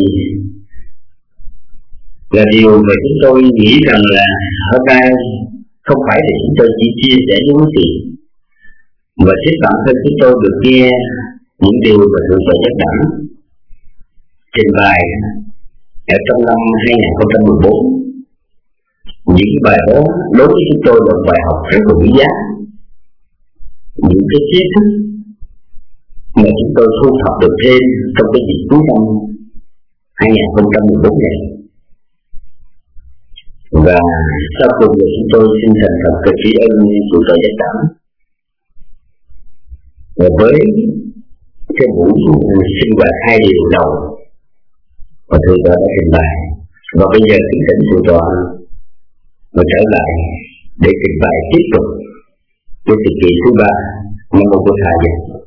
là điều mà chúng tôi nghĩ rằng là hôm nay không phải là chúng tôi chỉ chia sẻ với quý vị, mà chính bản thân chúng tôi được nghe những điều mà Thượng Tọa Giác Đẳng trình bày ở trong năm hai không một bốn. Những bài đó đối với chúng tôi là bài học rất là quý giá, những cái kiến thức mà chúng tôi thu thập được thêm trong cái dịp cuối năm hai không một bốn này. Và sau cùng thì chúng tôi xin thành thật cái tri ân Thượng Tọa Giác Đẳng. Và với cái buổi sinh hoạt hai điều đầu và Thượng Tọa đã trình bày, và bây giờ kính thỉnh Thượng Tọa và trở lại để trình bày tiếp tục cái sự kỳ thứ ba. Nam mô Bổn Thầy.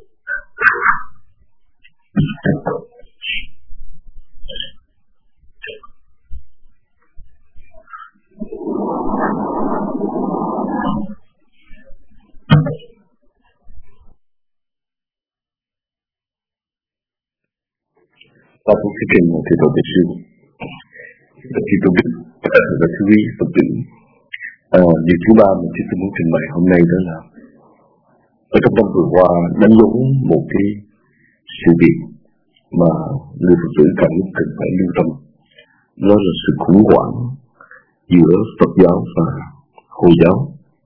Và cũng xin trình một thầy tổ đại sư, thầy tổ đức, thầy tổ sư quý Phật tử. À, điều thứ ba mà chúng tôi muốn trình bày hôm nay đó là ở trong năm vừa qua đánh dấu một cái sự việc mà người Phật tử cần cần phải lưu tâm, đó là sự khủng hoảng giữa Phật giáo và Hồi giáo.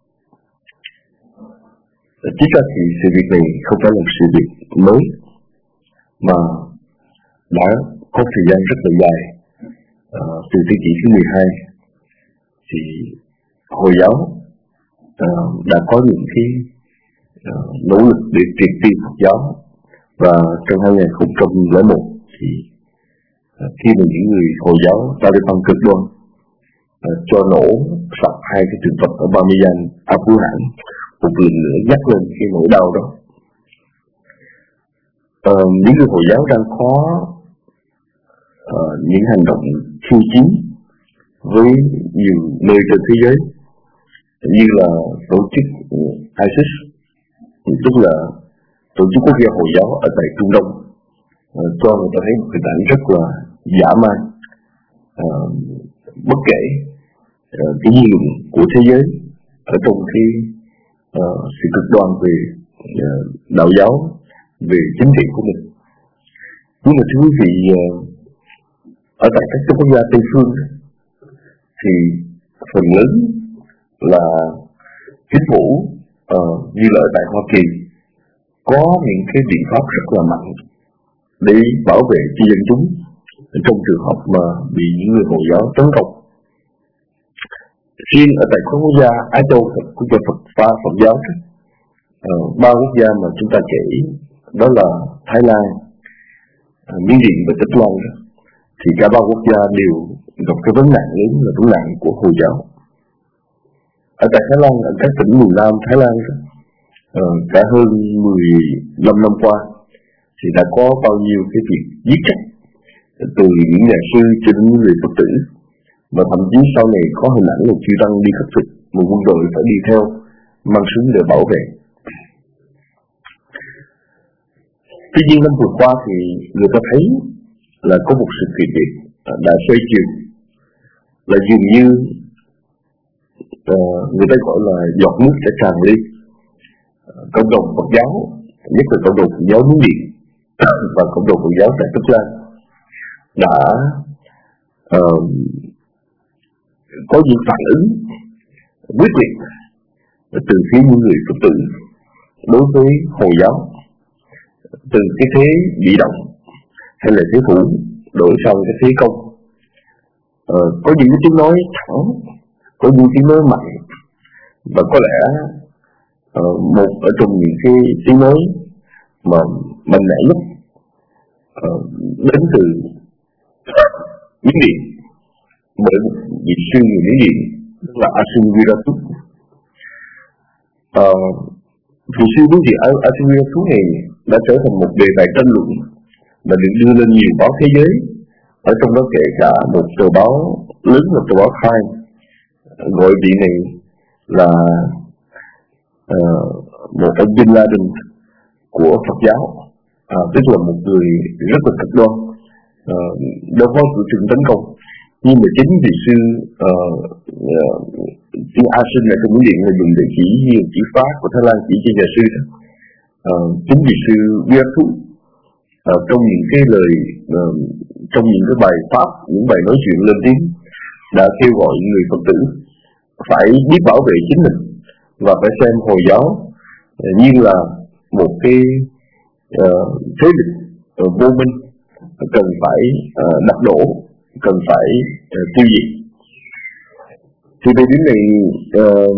Chính ra thì sự việc này không phải là một sự việc mới, mà đã có thời gian rất là dài. À, từ thế kỷ thứ mười hai thì Hồi giáo à, đã có những cái à, nỗ lực để triệt tiêu Phật giáo, và trong hai không không một thì à, khi mà những người Hồi giáo ta đi bằng cực đoan à, cho nổ sập hai cái tượng Phật ở Bamiyan, Apuhan, một lần nữa nhắc lên cái nỗi đau đó. À, những người Hồi giáo đang có à, những hành động khiêu chiến với nhiều nơi trên thế giới, như là tổ chức ISIS, tức là tổ chức quốc gia Hồi giáo ở tại Trung Đông, à, cho người ta thấy một hình ảnh rất là dã man, à, bất kể à, cái dư luận của thế giới ở trong cái à, sự cực đoan về à, đạo giáo, về chính trị của mình. Nhưng mà thưa quý vị, à, ở tại các quốc gia Tây phương thì phần lớn là chính phủ uh, như là ở tại Hoa Kỳ có những cái biện pháp rất là mạnh để bảo vệ cho dân chúng trong trường hợp mà bị những người Hồi giáo tấn công. Riêng ở tại các quốc gia Á Châu, quốc gia Phật và Phật giáo, uh, ba quốc gia mà chúng ta kể đó là Thái Lan, uh, Miến Điện và Tích Lan đó, thì cả ba quốc gia đều gặp cái vấn nạn lớn là vấn nạn của Hồi giáo. Ở tại Thái Lan, ở các tỉnh miền Nam Thái Lan đó, uh, cả hơn mười lăm năm qua thì đã có bao nhiêu cái việc giết chết từ những nhà sư cho đến những người Phật tử, mà thậm chí sau này có hình ảnh là chư tăng đi khất thực mà quân đội phải đi theo mang súng để bảo vệ. Tuy nhiên năm vừa qua thì người ta thấy là có một sự kiện việc đã xoay chiều, là dường như uh, người ta gọi là giọt nước sẽ tràn ly. Uh, cộng đồng Phật giáo, nhất là cộng đồng Phật giáo Miến Điện và cộng đồng Phật giáo tại Tích Lan đã uh, có những phản ứng quyết liệt từ phía những người Phật tử đối với Hồi giáo, từ cái thế bị động hay là thế thủ đổi sang cái thế công. Ờ, có những cái tiếng nói thẳng, có những tiếng nói mạnh, và có lẽ uh, một ở trong những cái tiếng nói mà mạnh mẽ nhất uh, đến từ Miến Điện bởi một vị sư người Miến Điện, đó là Asin Viratu. Uh, vị sư đối diện Asin Viratu này đã trở thành một đề tài tranh luận và được đưa lên nhiều báo thế giới, ở trong đó kể cả một tờ báo lớn là tờ báo Time gọi vị này là uh, một ông Bin Laden của Phật giáo, uh, tức là một người rất là cực đoan, uh, đã có sự trừng tấn công. Nhưng mà chính vị sư uh, uh, chữ Asin ở trong Miến Điện là dùng để chỉ nhiều chữ Pháp của Thái Lan chỉ cho nhà sư đó. Uh, chính vị sư Viratu uh, trong những cái lời uh, trong những cái bài pháp, những bài nói chuyện lên tiếng đã kêu gọi người Phật tử phải biết bảo vệ chính mình và phải xem Hồi giáo uh, như là một cái uh, thế lực uh, vô minh cần phải uh, đặt đổ, cần phải uh, tiêu diệt. Thì về đến này uh,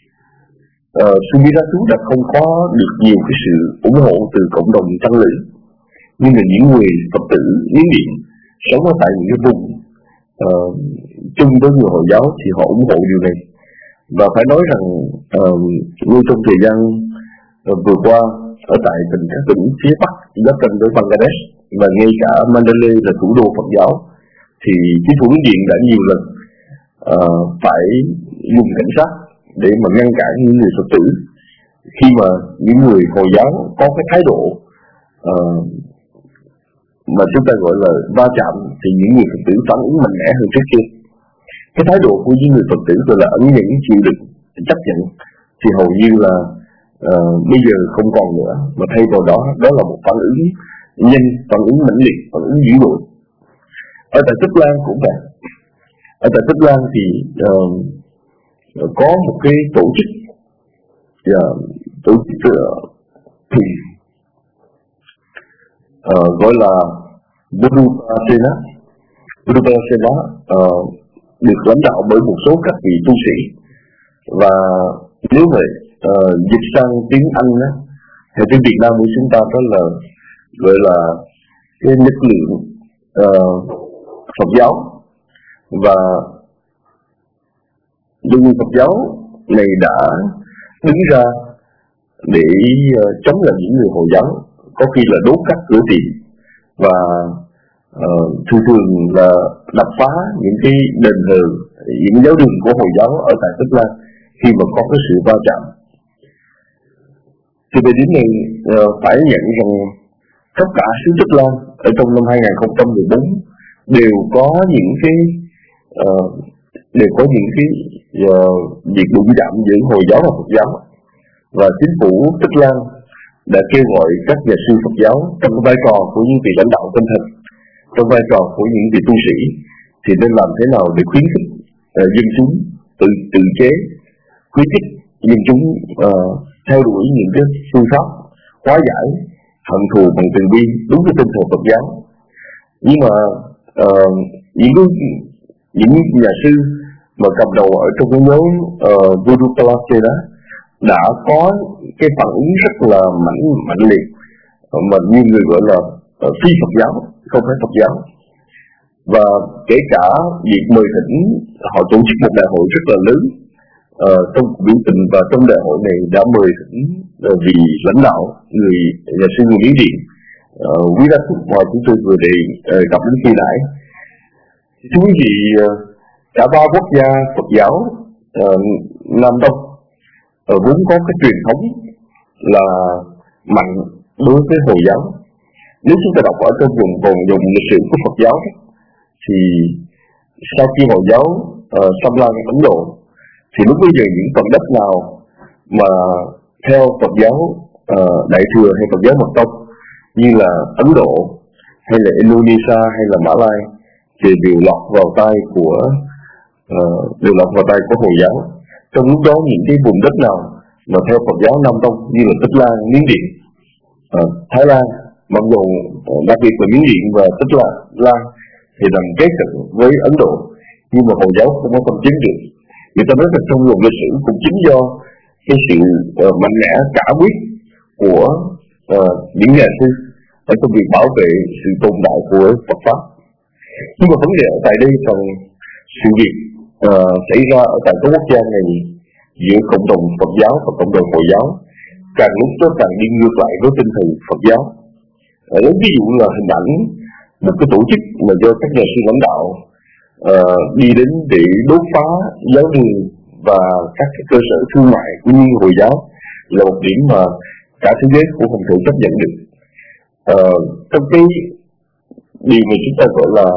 uh, sư Viratu đã không có được nhiều cái sự ủng hộ từ cộng đồng tăng lữ, nhưng mà những người Phật tử Miến Điện sống ở tại những cái vùng uh, chung với người Hồi giáo thì họ ủng hộ điều này. Và phải nói rằng uh, như trong thời gian uh, vừa qua ở tại tỉnh các tỉnh phía Bắc giáp ranh với Bangladesh và ngay cả Mandalay là thủ đô Phật giáo, thì chính phủ Miến Điện đã nhiều lần uh, phải dùng cảnh sát để mà ngăn cản những người Phật tử khi mà những người Hồi giáo có cái thái độ uh, mà chúng ta gọi là va chạm, thì những người Phật tử phản ứng mạnh mẽ hơn trước kia. Cái thái độ của những người Phật tử gọi là ẩn nhẫn, chịu đựng, chấp nhận thì hầu như là uh, bây giờ không còn nữa, mà thay vào đó đó là một phản ứng nhanh, phản ứng mãnh liệt, phản ứng dữ dội. Ở tại Tích Lan cũng vậy. Ở tại Tích Lan thì uh, có một cái tổ chức uh, tổ chức uh, thì uh, gọi là Burupa Sena. Burupa Sena uh, được lãnh đạo bởi một số các vị tu sĩ, và nếu vậy uh, dịch sang tiếng Anh á, thì tiếng Việt Nam của chúng ta đó là gọi là cái lực lượng uh, Phật giáo. Và lực lượng Phật giáo này đã đứng ra để uh, chống lại những người Hồi giáo, có khi là đốt các cửa tiệm và uh, thường thường là đập phá những cái đền thờ, những giáo đường của Hồi giáo ở tại Tích Lan khi mà có cái sự va chạm. Thì về đến này uh, phải nhận rằng tất cả xứ Tích Lan ở trong năm hai không một bốn đều có những cái uh, đều có những cái uh, việc đụng chạm giữa Hồi giáo và Phật giáo, và chính phủ Tích Lan đã kêu gọi các nhà sư Phật giáo trong vai trò của những vị lãnh đạo tinh thần, trong vai trò của những vị tu sĩ, thì nên làm thế nào để khuyến khích uh, dân chúng tự tự chế, khuyến khích dân chúng uh, theo đuổi những cái phương pháp hóa giải hận thù bằng từ bi đúng với tinh thần Phật giáo. Nhưng mà uh, những những nhà sư mà cầm đầu ở trong cái nhóm uh, Voodoo Class đó đã có cái phản ứng rất là mạnh mạnh liệt, mà như người gọi là uh, phi Phật giáo, không phải Phật giáo. Và kể cả việc mời thỉnh, họ tổ chức một đại hội rất là lớn uh, trong biểu tình, và trong đại hội này đã mời thỉnh uh, vì lãnh đạo người nhà sư người Miến Điện, uh, Quý Đắc Thúc mà chúng tôi vừa đề uh, gặp đến khi nãy. Thưa quý vị, uh, cả ba quốc gia Phật giáo uh, Nam Đông uh, vốn có cái truyền thống là mạnh đối với Hồi giáo. Nếu chúng ta đọc ở trong vùng vòng dùng lịch sử của Phật giáo thì sau khi Hồi giáo uh, xâm lăng Ấn Độ, thì lúc bây giờ những phần đất nào mà theo Phật giáo uh, Đại thừa hay Phật giáo Mật Tông như là Ấn Độ hay là Indonesia hay là Mã Lai thì đều lọt vào tay của uh, đều lọt vào tay của Hồi giáo. Trong lúc đó những cái vùng đất nào mà theo Phật giáo Nam Tông như là Tích Lan, Miến Điện, uh, Thái Lan, mặc dù uh, đặc biệt là Miến Điện và Tích Lan, Lan thì nằm kế cận với Ấn Độ, nhưng mà Hồi giáo không có công chứng được. Người ta nói rằng trong luồng lịch sử cũng chính do cái sự uh, mạnh mẽ cả quyết của uh, những nhà sư ở trong việc bảo vệ sự tồn tại của Phật pháp. Nhưng mà vấn đề ở tại đây rằng sự việc uh, xảy ra ở tại các quốc gia này giữa cộng đồng Phật giáo và cộng đồng Hồi giáo càng lúc nó càng đi ngược lại với tinh thần Phật giáo. Uh, lấy ví dụ là hình ảnh một cái tổ chức mà do các nhà sư lãnh đạo uh, đi đến để đốt phá giáo đường và các cái cơ sở thương mại của những Hồi giáo là một điểm mà cả thế giới cũng không thể chấp nhận được. Uh, trong cái điều mà chúng ta gọi là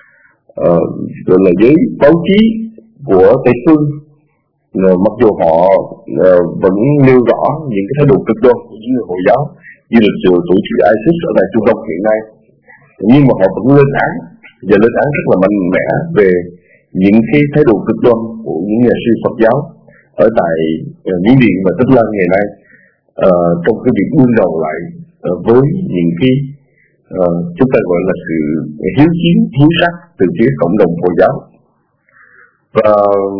uh, gọi là giới báo chí của Tây phương, uh, mặc dù họ uh, vẫn nêu rõ những cái thái độ cực đoan của những người Hồi giáo như là tổ chức ISIS ở tại Trung Đông hiện nay, nhưng mà họ vẫn lên án và lên án rất là mạnh mẽ về những cái thái độ cực đoan của những nhà sư Phật giáo ở tại uh, Miến Điện và Tích Lan ngày nay, uh, trong cái việc đương đầu lại uh, với những cái uh, chúng ta gọi là sự hiếu chiến, hiếu sát từ phía cộng đồng Hồi giáo. Và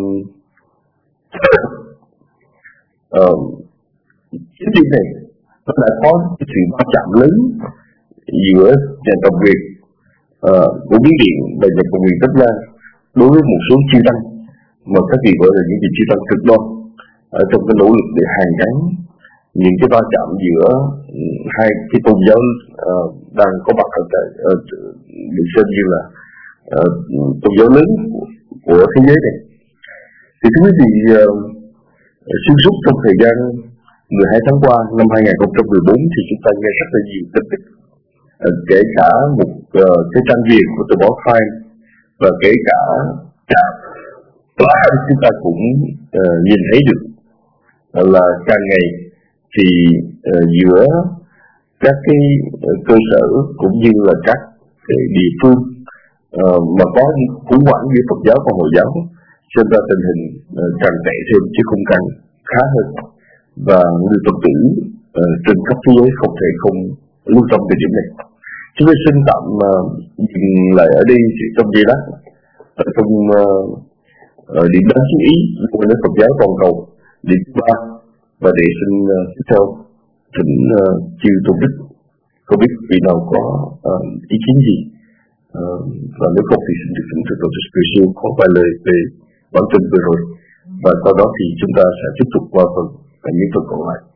uh, cái điều này nó đã có sự va chạm lớn giữa nhà cầm quyền uh, của Miến Điện và nhà cầm quyền Tích Lan đối với một số chư tăng mà các vị gọi là những vị chư tăng cực đoan ở trong cái nỗ lực để hàn gắn những cái va chạm giữa hai cái tôn giáo uh, đang có mặt ở tại uh, được xem như là uh, tôn giáo lớn của, của thế giới này. Thì thưa quý vị, uh, xuyên suốt trong thời gian mười hai tháng qua năm hai nghìn không trăm mười bốn thì chúng ta nghe rất là nhiều tin tức, uh, kể cả một uh, cái trang viết của tờ báo Time, và kể cả trạm chúng ta cũng uh, nhìn thấy được uh, là càng ngày thì uh, giữa các cái uh, cơ sở cũng như là các cái địa phương uh, mà có những khủng hoảng giữa Phật giáo và Hồi giáo, cho nên tình hình uh, càng tệ thêm chứ không càng khá hơn. Và người Phật tử uh, trên khắp thế giới không thể không lưu tâm về điểm này. Chúng tôi xin tạm uh, dừng lại ở đây trong giây lát ở trong uh, uh, điểm đáng chú ý của đến Phật giáo toàn cầu điểm ba, và để xin uh, tiếp theo thỉnh uh, chư Tôn Đức có biết vị nào có uh, ý kiến gì, uh, và nếu không thì xin được thỉnh từ Tổ chức Spiritual có vài lời về bản tin vừa rồi, và sau đó thì chúng ta sẽ tiếp tục qua phần và những phần còn lại.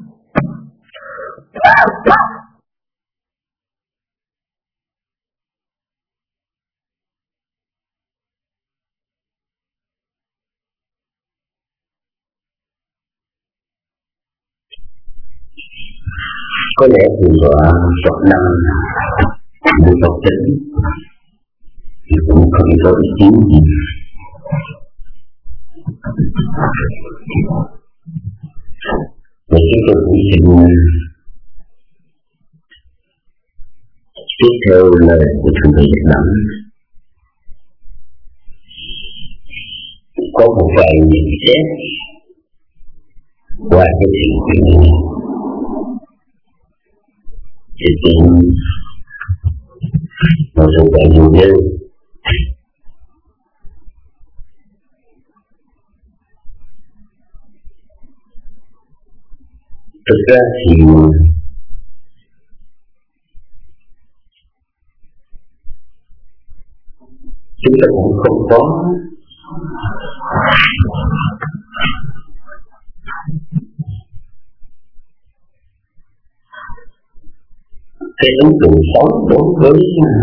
Có lẽ thì Phật năng người Phật tính thì cũng không có ý kiến gì. Vậy chúng tôi cũng xin tiếp theo lời của Thượng Thầy Nhật Bản, có một vài nhận xét qua cái sự kiện này. thì cũng một sự vậy nhiều như thực ra thì chúng ta cũng không có cái ấn tượng xấu đối với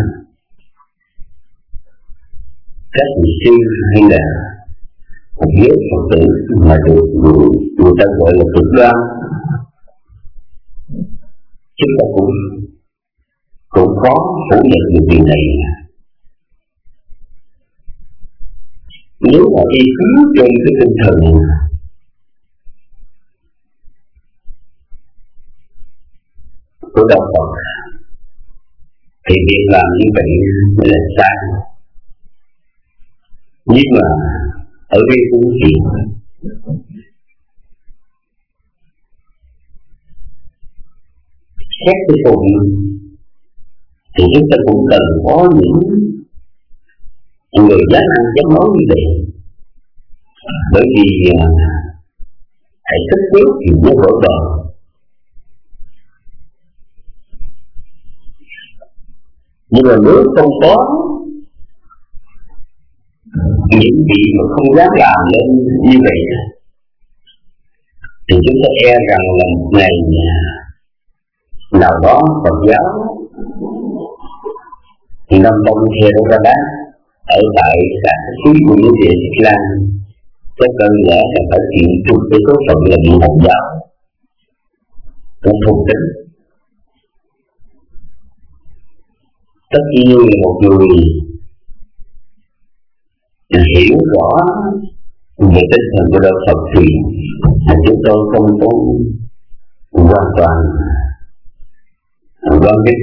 các vị sư hay là một giới Phật tử mà được người ta gọi là cực đoan. Chúng ta cũng cũng khó phủ nhận được điều này. Nếu mà đi cứ trên cái tinh thần của đạo Phật thì việc làm như vậy mới là sai. Nhưng mà ở đây phương diện xét cái cùng thì chúng ta cũng cần có những người dám ăn dám nói như vậy, bởi vì hãy tích quyết thì mới vỡ bờ. Nhưng mà nếu không có những vị mà không dám làm lên như vậy thì chúng ta e rằng là một ngày nào đó Phật giáo Nam Tông theo Đô Ra Đá ở tại các xứ của những địa Thích Lan chắc đơn lẽ là phải chịu chung với số phận là bị Hồng giáo cũng thông tính. Tất nhiên là một người hiểu rõ về tinh thần của đạo Phật thì chúng tôi không có hoàn toàn quan định,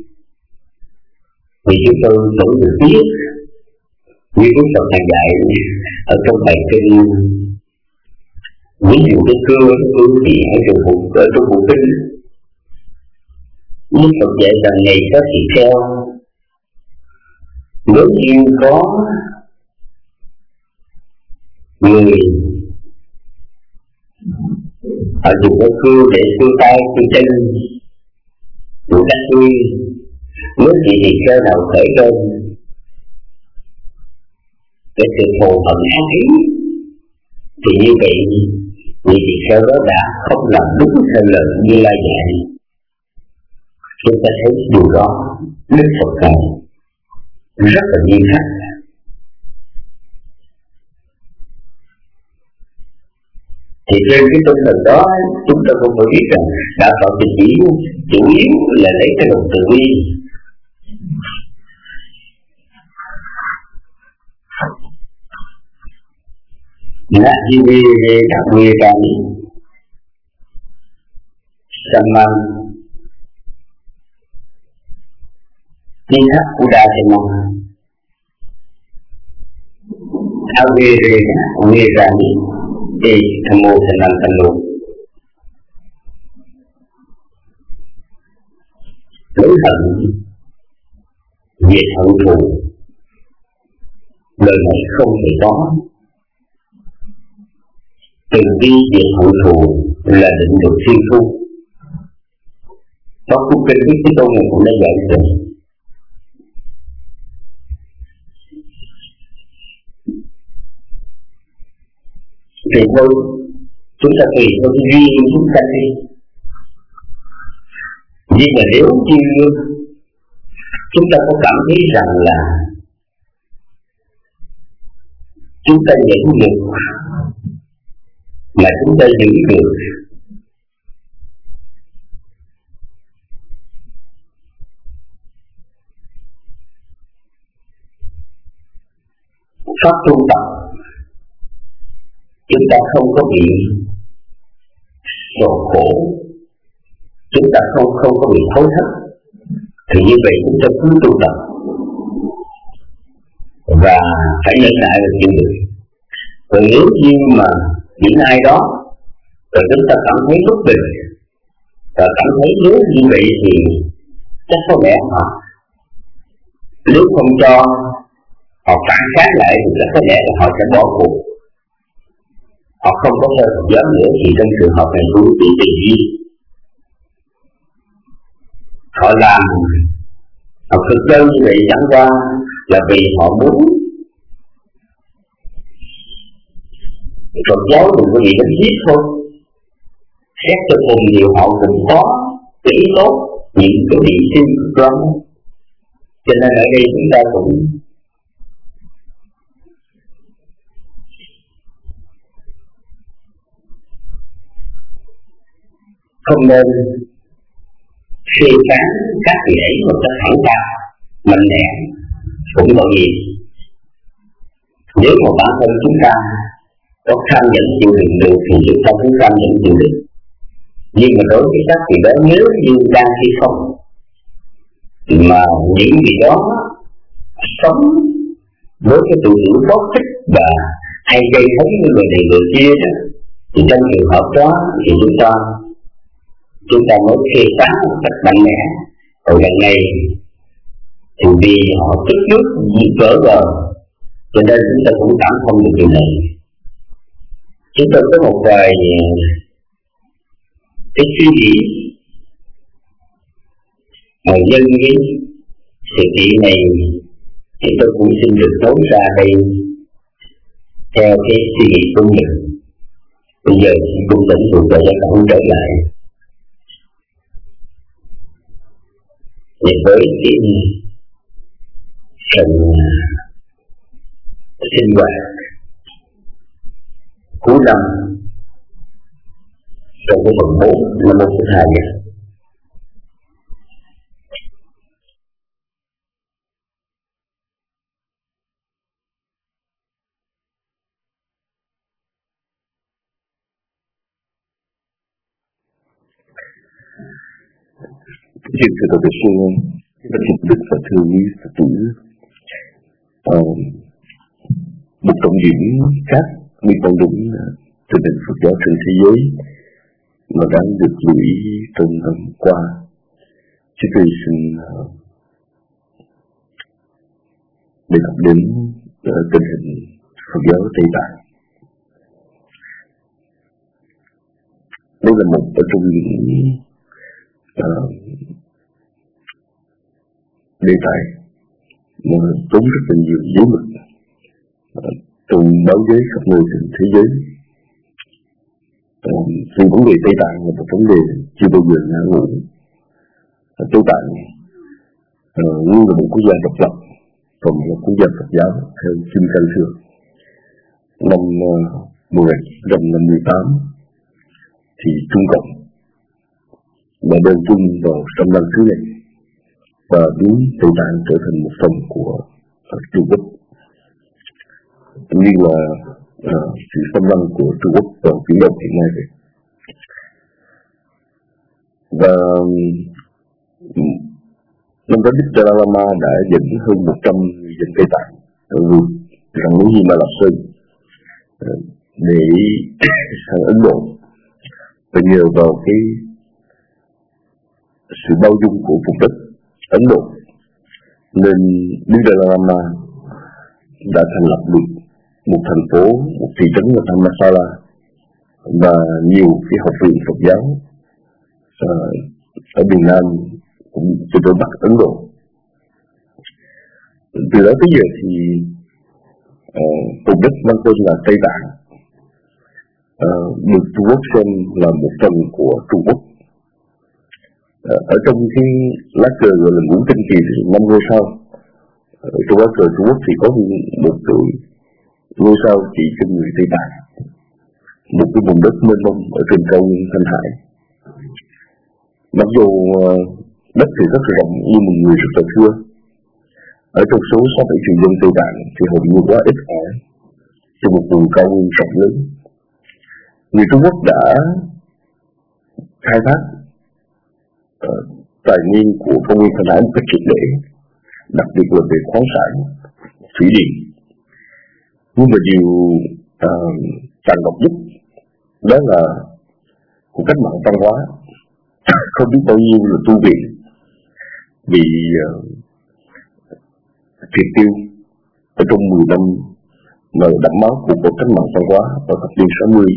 vì chúng tôi vẫn được biết như Đức Phật Thầy dạy ở trong bài kinh, ví dụ cái cơ cơ thì ở trong bộ ở trong bộ kinh, Đức Phật dạy rằng ngày có thì theo nếu như có người họ dùng cái cưa để cưa tay cưa chân dùng cách cưa, nếu gì thì cơ nào khởi lên cái sự thù hận ác ý thì như vậy vì thì cơ đó đã không làm đúng theo lời Như Lai dạy. Chúng ta thấy điều đó Đức Phật này rất là nghiêm khắc. Thì trên cái tinh thần đó chúng ta cũng phải biết rằng đạo Phật thì chỉ chủ yếu là lấy cái lòng từ bi. Nát di vi về các nguy trang Saman Ni hắc của đa thì mong Áo vi về nguy trang thì tham mô thành năng thành luôn lỗi hận diệt hận thù, lời này không thể có. Từ bi diệt hận thù là định được thiên thu. Có cuốn kinh Đức Thế Tôn này cũng đã dạy rồi. Thì thôi chúng ta tùy theo cái duyên chúng ta đi. Nhưng mà nếu như chúng ta có cảm thấy rằng là chúng ta nhẫn nhục mà chúng ta giữ được pháp tu tập, chúng ta không có bị sầu khổ, chúng ta không không có bị hối hận, thì như vậy chúng ta cứ tu tập và phải nhẫn nại được chịu đựng. Còn nếu như mà những ai đó rồi chúng ta cảm thấy bất bình và cảm thấy nếu như vậy thì chắc có lẽ họ nếu không cho họ phản kháng lại thì chắc có lẽ là họ sẽ bỏ cuộc. Họ không có theo Phật giáo nữa thì trong trường hợp này cũng bị tình duy. Họ làm họ thực dân như vậy chẳng qua là vì họ muốn Phật giáo đừng có gì đến giết thôi. Xét cho cùng điều họ cũng có cái ý tốt, những cái hy sinh cực đoan. Cho nên ở đây chúng ta cũng không nên phê phán các vị ấy một cách thẳng thắn, mạnh mẽ cũng tội nghiệp. Nếu mà bản thân chúng ta có tham nhẫn chịu đựng được thì chúng ta cũng tham nhẫn chịu đựng. Nhưng mà đối với các vị đó nếu như đang khi không mà những vị đó sống với cái tự hiểu tốt thích và hay gây hấn với người này người kia đó, thì trong trường hợp đó thì chúng ta chúng ta mới phê phán một cách mạnh mẽ. Còn lần này thì vì họ tức nước gì cỡ rồi cho nên chúng ta cũng cảm thông được điều này. Chúng tôi có một vài cái suy nghĩ mà nhân với sự kiện này thì tôi cũng xin được nói ra đây theo cái suy nghĩ của mình. Bây giờ cũng tỉnh thuộc về các bạn trở lại để với cái phần sinh hoạt cuối năm trong cái phần bốn năm một thứ hai này. Xin thưa các vị sư, các vị đức và thưa quý Phật tử, một trọng điểm khác liên quan đến tình hình Phật giáo trên thế giới mà đang được lưu ý trong năm qua, chúng tôi xin đề cập đến tình hình Phật giáo Tây Tạng. Đây là một trong những uh, đề tài mà tốn rất là nhiều giới mực uh, trong báo giới khắp nơi trên thế giới. Uh, vì vấn đề Tây Tạng là một vấn đề chưa bao giờ ngã ngũ. uh, Tây Tạng uh, luôn là một quốc gia độc lập, còn một quốc gia Phật giáo theo Kinh Khai Xưa. Năm uh, một nghìn chín trăm năm mươi tám thì Trung Cộng đã đơn chung vào trong năm thứ này và biến Tây Tạng trở thành một phần của uh, Trung Quốc. Như là uh, sự xâm lăng của Trung Quốc vào Biển Đông hiện nay vậy. Và um, năm đó Đức Dalai Lama đã dẫn hơn một trăm người dân Tây Tạng vượt rặng núi Himalaya Sơn uh, để sang Ấn Độ, và nhờ vào cái sự bao dung của vùng đất Ấn Độ nên Đức Dalai Lama đã thành lập được một thành phố, một thị trấn là Dharamsala và nhiều cái học viện Phật giáo uh, ở miền Nam cũng trên đối Bắc Ấn Độ. Từ đó tới giờ thì uh, vùng đất mang tên là Tây Tạng uh, được Trung Quốc xem là một phần của Trung Quốc. Uh, ở trong cái lá cờ gọi là ngũ tinh kỳ thì năm ngôi sao. Uh, trong lá cờ Trung Quốc thì có một cái ngôi sao chỉ cho người Tây Tạng, một cái vùng đất mênh mông ở trên cao nguyên Thanh Hải. Mặc dù uh, đất thì rất là rộng nhưng mà người rất là thưa. Ở trong số sáu bảy triệu dân Tây Tạng thì hầu như quá ít ỏi cho một vùng cao nguyên rộng lớn. Người Trung Quốc đã khai thác uh, tài nguyên của cao nguyên Thanh Hải một cách triệt để, đặc biệt là về khoáng sản, thủy điện. Nhưng mà điều uh, tàn độc nhất đó là cuộc cách mạng văn hóa, không biết bao nhiêu là tu viện bị uh, triệt tiêu ở trong mười năm mà đẫm máu của cuộc cách mạng văn hóa vào thập niên sáu mươi.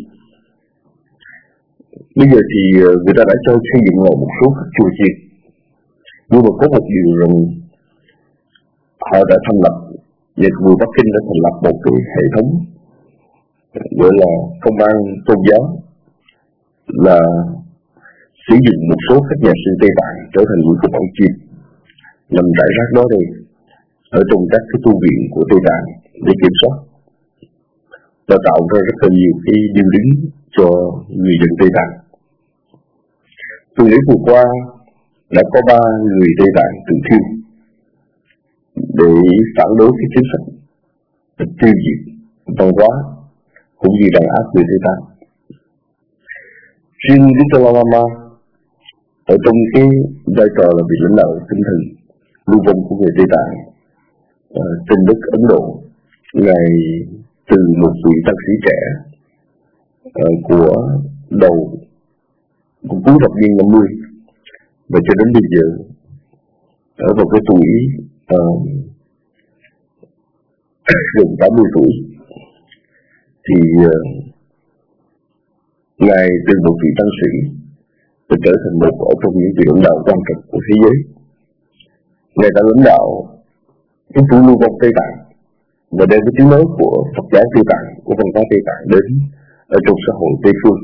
Bây giờ thì uh, người ta đã cho xây dựng lại một số các chùa chiền, nhưng mà có một điều rằng họ đã thành lập, nhà vua Bắc Kinh đã thành lập một cái hệ thống gọi là công an tôn giáo, là sử dụng một số các nhà sư Tây Tạng trở thành những cái bản chuyên nằm rải rác đó đây ở trong các cái tu viện của Tây Tạng để kiểm soát, và tạo ra rất là nhiều cái điều đứng cho người dân Tây Tạng. Tuần lễ vừa qua đã có ba người Tây Tạng tự thiêu để phản đối cái chính sách tiêu diệt văn hóa cũng như đàn áp người Tây Tạng. Riêng Đức Dalai Lama ở trong cái vai trò là vị lãnh đạo tinh thần lưu vong của người Tây Tạng uh, trên đất Ấn Độ, ngài từ một vị tăng sĩ trẻ uh, của đầu của cuối thập niên năm mươi và cho đến bây giờ ở vào cái tuổi uh, gần tám mươi tuổi thì uh, ngài từ một vị tăng sĩ đã trở thành một ở trong những vị lãnh đạo quan trọng của thế giới. Ngài đã lãnh đạo cái chủ lưu vong Tây Tạng và đem cái tiếng nói của Phật giáo Tây Tạng, của văn hóa Tây Tạng đến ở trong xã hội Tây phương.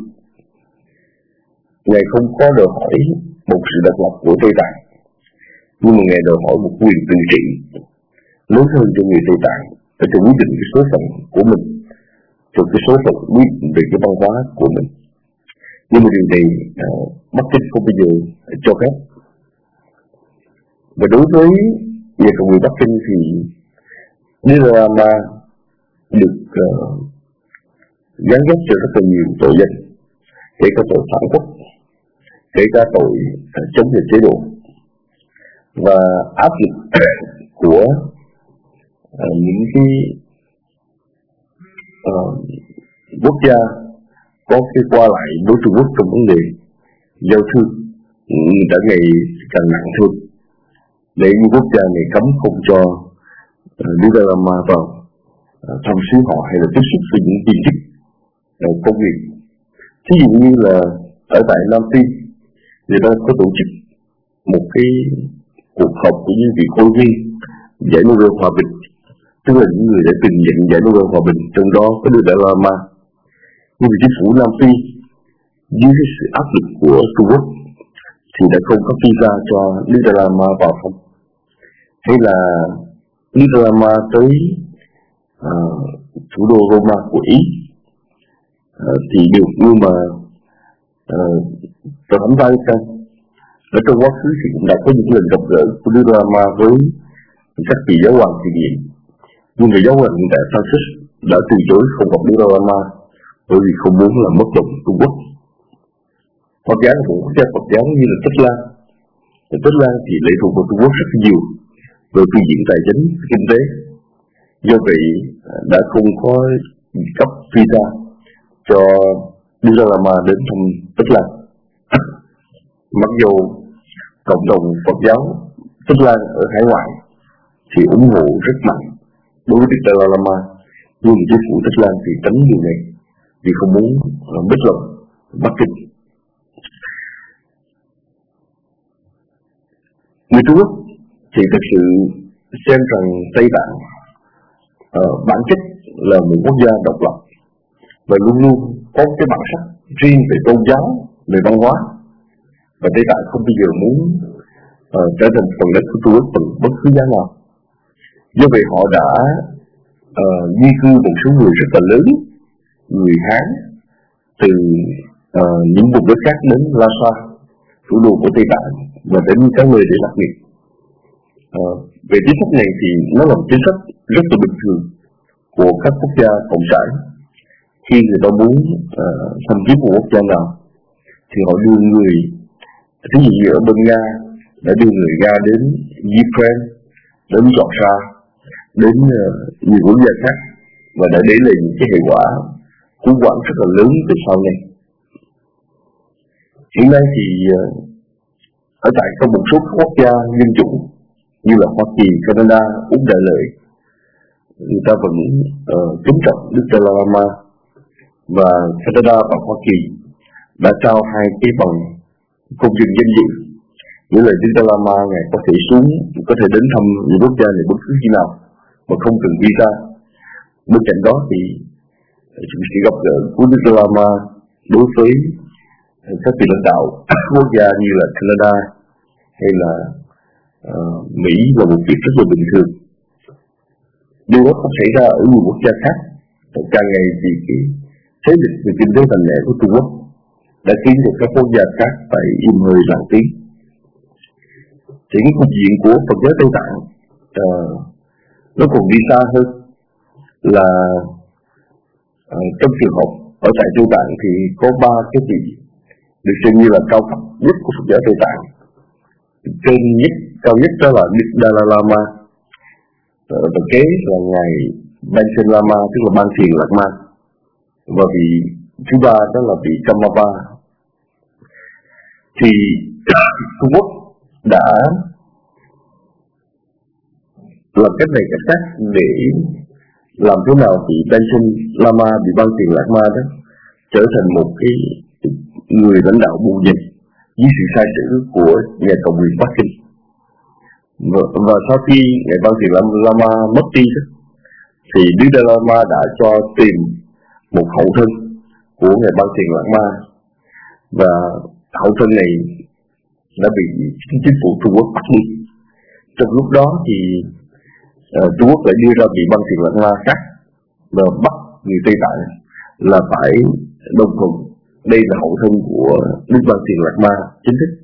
Ngài không có đòi hỏi một sự độc lập của Tây Tạng, nhưng mà ngài đòi hỏi một quyền tự trị lớn hơn cho người Tây Tạng để tự quyết định cái số phận của mình, từ cái số phận quyết định về cái văn hóa của mình. Nhưng mà điều này uh, Bắc Kinh không bao giờ cho phép. Và đối với nhà cầm quyền Bắc Kinh thì Dalai Lama được uh, gán ghép cho rất là nhiều tội danh, kể cả tội phản quốc, kể cả tội uh, chống lại chế độ, và áp lực của uh, những cái uh, quốc gia có cái qua lại với Trung Quốc trong vấn đề giao thương đã ngày càng nặng hơn, để những quốc gia này cấm không cho Đức Dalai Lama vào uh, thăm xứ họ hay là tiếp xúc với những tin tức uh, công nghiệp. Ví dụ như là ở tại Nam Phi, người ta có tổ chức một cái cuộc họp của những vị khôi viên giải Nobel hòa bình, tức là những người đã từng nhận giải Nobel hòa bình, trong đó có Đức Dalai Lama. Nhưng vì chính phủ Nam Phi dưới cái sự áp lực của Trung Quốc thì đã không có visa cho Đức Dalai Lama vào thăm. Thế là Đức Dalai Lama tới uh, thủ đô Roma của Ý uh, thì được, nhưng mà tôi không tay ra. Ở trong quá khứ thì cũng đã có những lần gặp gỡ của Đức Dalai Lama với các vị giáo hoàng thiện nguyện, nhưng mà giáo hoàng hiện tại Francis đã từ chối không gặp Đức Dalai Lama bởi vì không muốn làm mất lòng Trung Quốc. Phật giáo là một quốc gia Phật giáo như là Tích Lan. Ở Tích Lan thì lệ thuộc vào Trung Quốc rất nhiều về phương diện tài chính, kinh tế. Do vậy đã không có cấp visa cho Đức Dalai Lama đến thăm Tích Lan. Mặc dù cộng đồng Phật giáo Tích Lan ở hải ngoại thì ủng hộ rất mạnh đối với Đức Dalai Lama, nhưng chính phủ Tích Lan thì tránh điều này vì không muốn bích lòng Bắc Kinh. Người Trung Quốc thì thực sự xem rằng Tây Tạng uh, bản chất là một quốc gia độc lập và luôn luôn có cái bản sắc riêng về tôn giáo, về văn hóa, và Tây Tạng không bao giờ muốn uh, trở thành phần đất của Trung Quốc bằng bất cứ giá nào. Do vậy họ đã uh, di cư một số người rất là lớn, người Hán từ uh, những vùng đất khác đến Lhasa, thủ đô của Tây Tạng, và đến các nơi để lập nghiệp. Uh, về chính sách này thì nó là một chính sách rất là bình thường của các quốc gia cộng sản. Khi người ta muốn uh, xâm chiếm một quốc gia nào thì họ đưa người, ví dụ như ở bên Nga đã đưa người Nga đến Ukraine, đến Georgia, đến uh, nhiều quốc gia khác, và đã để lại những cái hệ quả khủng hoảng rất là lớn từ sau này. Hiện nay thì uh, ở tại trong một số quốc gia dân chủ như là Hoa Kỳ, Canada, Úc Đại Lợi, người ta vẫn uh, kính trọng Đức Dalai Lama, và Canada và Hoa Kỳ đã trao hai cái bằng công dân danh dự, nghĩa là Đức Dalai Lama ngài có thể xuống, có thể đến thăm những quốc gia này bất cứ khi nào mà không cần visa. Bên cạnh đó thì sự gặp gỡ của Đức Dalai Lama đối với các vị lãnh đạo quốc gia như là Canada hay là uh, Mỹ là một việc rất là bình thường. Điều đó không xảy ra ở nhiều quốc gia khác. Càng ngày thì cái thế lực về kinh tế mạnh mẽ của Trung Quốc đã khiến cho các quốc gia khác phải im hơi lặng tiếng. Thì cái cục diện của Phật giáo Tây Tạng uh, nó còn đi xa hơn, là uh, trong trường hợp ở tại Tây Tạng thì có ba cái vị được xem như là cao cấp nhất của Phật giáo Tây Tạng. Trên nhất, cao nhất đó là Đức Dalai Lama, uh, và kế là ngài Panchen Lama, tức là Ban Thiền Lạc Ma, và vị thứ ba đó là vị Karmapa. Thì Trung Quốc đã làm cách này cách khác để làm thế nào vị Panchen Lama, vị Ban Thiền Lạc Ma đó trở thành một cái người lãnh đạo bù nhìn dưới sự sai sử của nhà cầm quyền Bắc Kinh. Và, và sau khi ngài Ban Thiền Lama mất đi đó, thì Đức Dalai Lama đã cho tìm một hậu thân của ngài Ban Thiền Lạc Ma, và hậu thân này đã bị chính phủ Trung Quốc bắt đi. Trong lúc đó thì uh, Trung Quốc lại đưa ra vị Ban Thiền Lạc Ma khác và bắt người Tây Tạng là phải đồng thuận đây là hậu thân của Đức Ban Thiền Lạc Ma chính thức.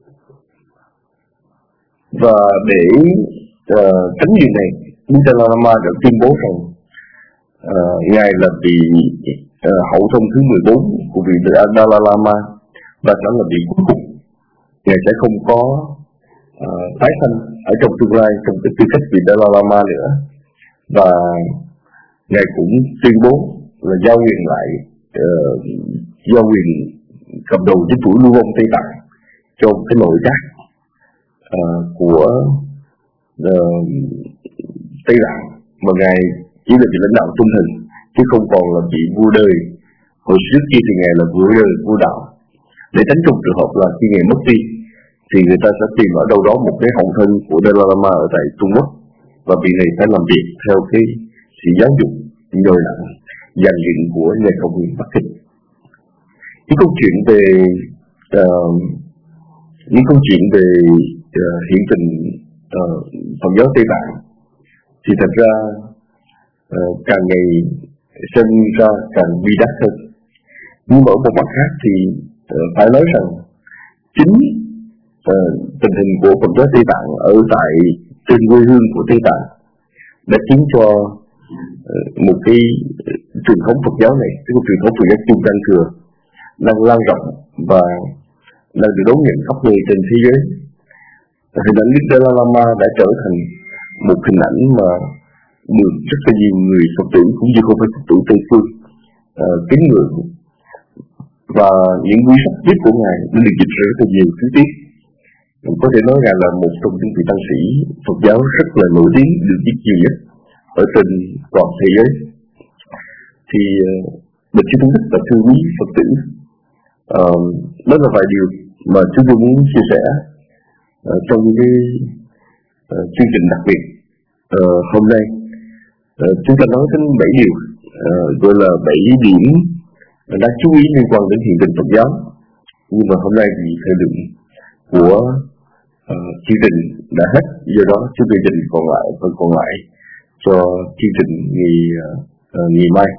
Và để uh, tránh điều này, Đức Dalai Lama đã tuyên bố rằng uh, ngài là vị uh, hậu thân thứ mười bốn của vị Dalai Lama, và sẽ là vị cuối cùng. Ngài sẽ không có uh, tái sanh ở trong tương lai trong cái tư cách vị Dalai Lama nữa. Và ngài cũng tuyên bố là giao quyền lại uh, giao quyền cầm đầu chính phủ lưu vong Tây Tạng cho cái nội các uh, của uh, Tây Tạng, mà ngài chỉ là vị lãnh đạo trung thần chứ không còn là vị vua đời. Hồi trước kia thì ngài là vua đời, vua đạo, để tránh trong trường hợp là khi ngài mất đi thì người ta sẽ tìm ở đâu đó một cái hậu thân của Dalai Lama ở tại Trung Quốc, và vị này phải làm việc theo cái sự giáo dục nhồi nặng dàn dựng của nhà cầm quyền Bắc Kinh. Những câu chuyện về uh, những câu chuyện về uh, hiện tình uh, Phật giáo Tây Tạng thì thật ra uh, càng ngày sinh ra càng bi đát hơn. Nhưng mà ở một mặt khác thì uh, phải nói rằng chính uh, tình hình của Phật giáo Tây Tạng ở tại trên quê hương của Tây Tạng đã khiến cho uh, một cái truyền thống Phật giáo này, cái truyền thống Phật giáo Trung Tăng Thừa đang lan rộng và đang được đón nhận khắp nơi trên thế giới. Hình ảnh Đức Dalai Lama đã trở thành một hình ảnh mà được rất là nhiều người Phật tử cũng như không phải Phật tử Tây phương uh, kính ngưỡng, và những quyển sách viết của ngài đã được dịch ra rất là nhiều thứ tiết. Có thể nói ngài là một trong những vị tăng sĩ Phật giáo rất là nổi tiếng, được viết nhiều nhất ở trên toàn thế giới. Thì mình chỉ phân tích và thư quý Phật tử. Uh, đó là vài điều mà chúng tôi muốn chia sẻ uh, trong cái uh, chương trình đặc biệt uh, hôm nay. Uh, chúng ta nói đến bảy điều, uh, gọi là bảy điểm đáng chú ý liên quan đến hiện tình Phật giáo. Nhưng mà hôm nay thì thời lượng của uh, chương trình đã hết, do đó chúng tôi dành còn lại phần còn lại cho chương trình ngày uh, ngày mai.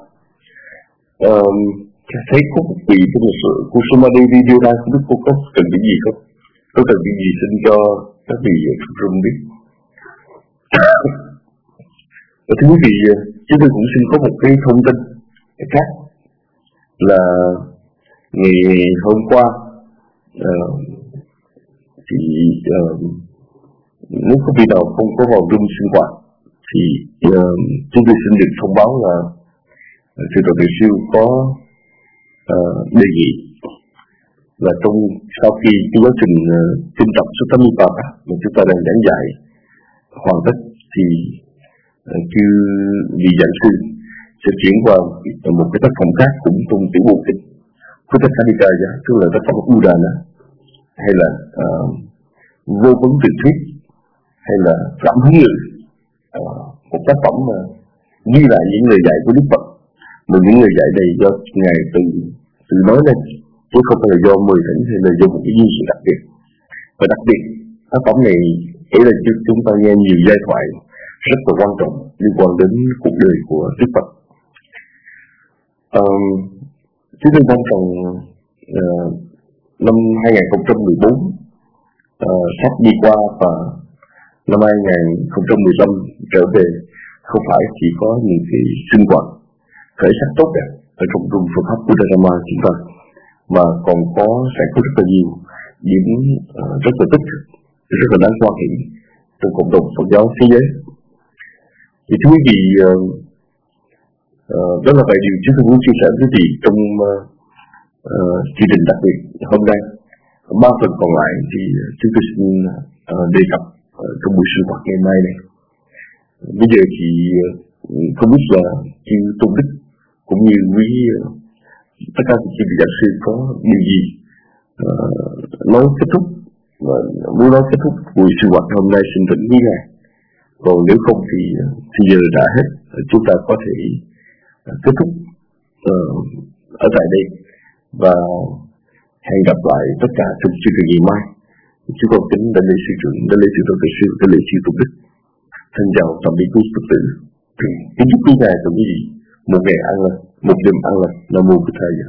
Um, thấy có một vị trong một sự của Samadhi video ra, không biết cô có cần cái gì không? Có cần cái gì xin cho các vị trong room biết. Và thưa quý vị, chúng tôi cũng xin có một cái thông tin khác là ngày hôm qua uh, thì uh, nếu có vị nào không có vào room sinh hoạt thì uh, chúng tôi xin được thông báo là uh, sư Trò Tuệ Siêu có Uh, đề nghị Và trong sau khi cái quá trình uh, tinh tập số tám mươi ba mà chúng ta đang giảng dạy hoàn tất thì uh, chư vị giảng sư sẽ chuyển qua một cái tác phẩm khác cũng trong tiểu bộ kinh Khuddakanikaya, tức là tác phẩm Udana, hay là uh, vô vấn truyền thuyết, hay là cảm hứng ngữ, uh, một tác phẩm mà ghi lại những lời dạy của Đức Phật, mà những lời dạy này do ngài từ từ nói lên, chứ không phải là do mười thỉnh hay là do một cái duyên sự đặc biệt. Và đặc biệt tác phẩm này kể là chúng ta nghe nhiều giai thoại rất là quan trọng liên quan đến cuộc đời của Đức Phật. Um, Chúng tôi trong phần uh, năm hai không một bốn uh, sắp đi qua và năm hai không một lăm trở về, không phải chỉ có những cái sinh hoạt khởi sắc tốt đẹp ở trong trung Phật pháp của Dharma chúng ta, mà còn có sẽ có rất là nhiều điểm uh, rất là tích cực, rất là đáng quan hệ trong cộng đồng Phật giáo thế giới. Thì thưa quý vị, uh, uh, đó là vài điều chúng tôi muốn chia sẻ với quý vị trong uh, uh, chương trình đặc biệt hôm nay. Ba phần còn lại thì chúng tôi xin uh, đề cập uh, trong buổi sinh hoạt ngày mai này. Bây giờ thì uh, không biết là chư Tôn Đức cũng như quý uh, tất cả các vị giảng sư có điều gì uh, nói kết thúc và muốn nói kết thúc buổi sinh hoạt hôm nay, xin thỉnh quý ngài. Còn nếu không thì thì giờ đã hết, chúng ta có thể uh, kết thúc uh, ở tại đây và hẹn gặp lại tất cả trong chương trình ngày mai. Chúng con kính đại lễ sư trưởng, đại lễ sư tổ sư, đại lễ sư Tôn Đức. Thân chào tạm biệt quý Phật tử. Kính chúc quý ngài và quý vị một ngày an lành, một đêm an lành. Nam mô Bụt Thầy.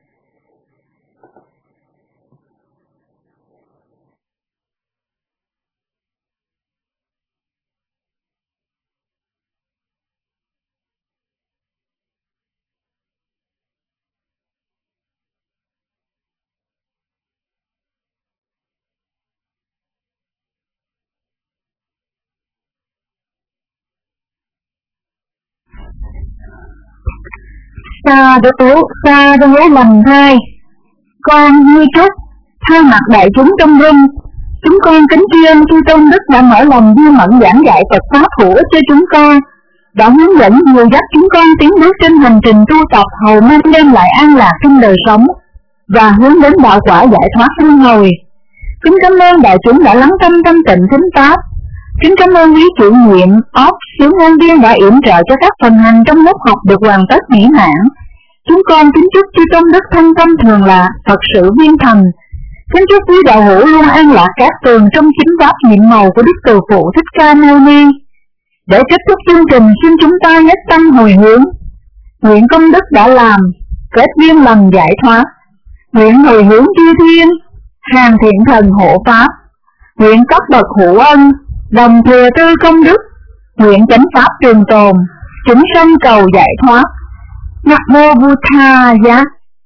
Sa đỗ sa đỗ lành thai, con Như Trúc thay mặt đại chúng trong rung, chúng con kính tri ân chư Tôn Đức đã mở lòng viên mẫn giảng dạy Phật pháp hữu ích cho chúng con, đã hướng dẫn dìu dắt chúng con tiến bước trên hành trình tu tập hầu mang đem lại an lạc trong đời sống và hướng đến đạo quả giải thoát luân hồi. Kính cảm ơn đại chúng đã lắng tâm tâm tịnh thính pháp. Kính cảm ơn quý chủ nhiệm, óc, sướng ngôn viên đã yểm trợ cho các phần hành trong lớp học được hoàn tất mỹ mãn. Chúng con kính chúc chư Tôn Đức thân tâm thường lạc, Phật sự viên thành. Kính chúc quý đạo hữu luôn an lạc các tường trong chính pháp nhiệm màu của Đức Từ Phụ Thích Ca Mâu Ni. Để kết thúc chương trình, xin chúng ta nhất tâm hồi hướng. Nguyện công đức đã làm, kết duyên lành giải thoát. Nguyện hồi hướng chư thiên, hàng thiện thần hộ pháp. Nguyện các bậc hữu ân, đồng thừa tư công đức. Nguyện chánh pháp trường tồn, chúng sanh cầu giải thoát. Nam mô Bụt Thầy.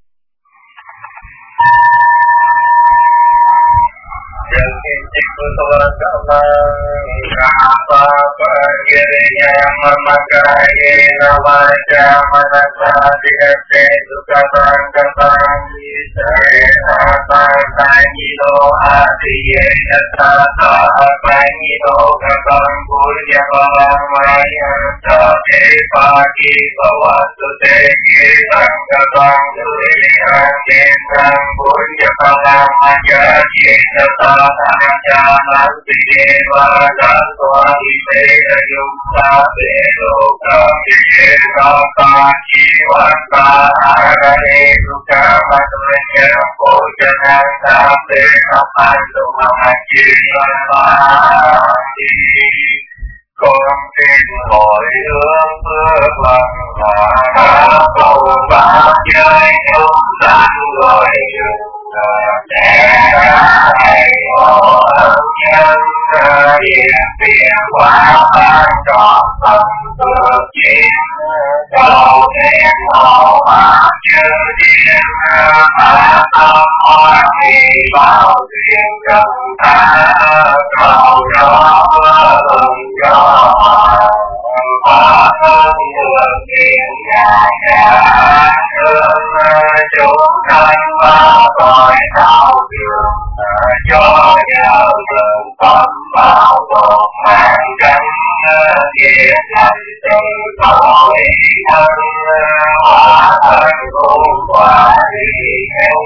Con xin hồi hướng bước lần hòa cầu ba giới chúng sanh gọi chúng sẽ hay hộ ơn nhân hiện tiền quả ban trọn tâm phước chiến cầu thiên hộ pháp chư thiên hạ tâm hoa kỳ bảo thiên chúng ta cầu cho hưng cho Hãy subscribe cho kênh Ghiền Mì Gõ để không bỏ lỡ những video hấp dẫn. dương chúng sanh vào cõi đau thương, cho nhờ thương tâm bảo một mạng trắng kiếp sanh từ tội thân hóa thân cùng quả đi không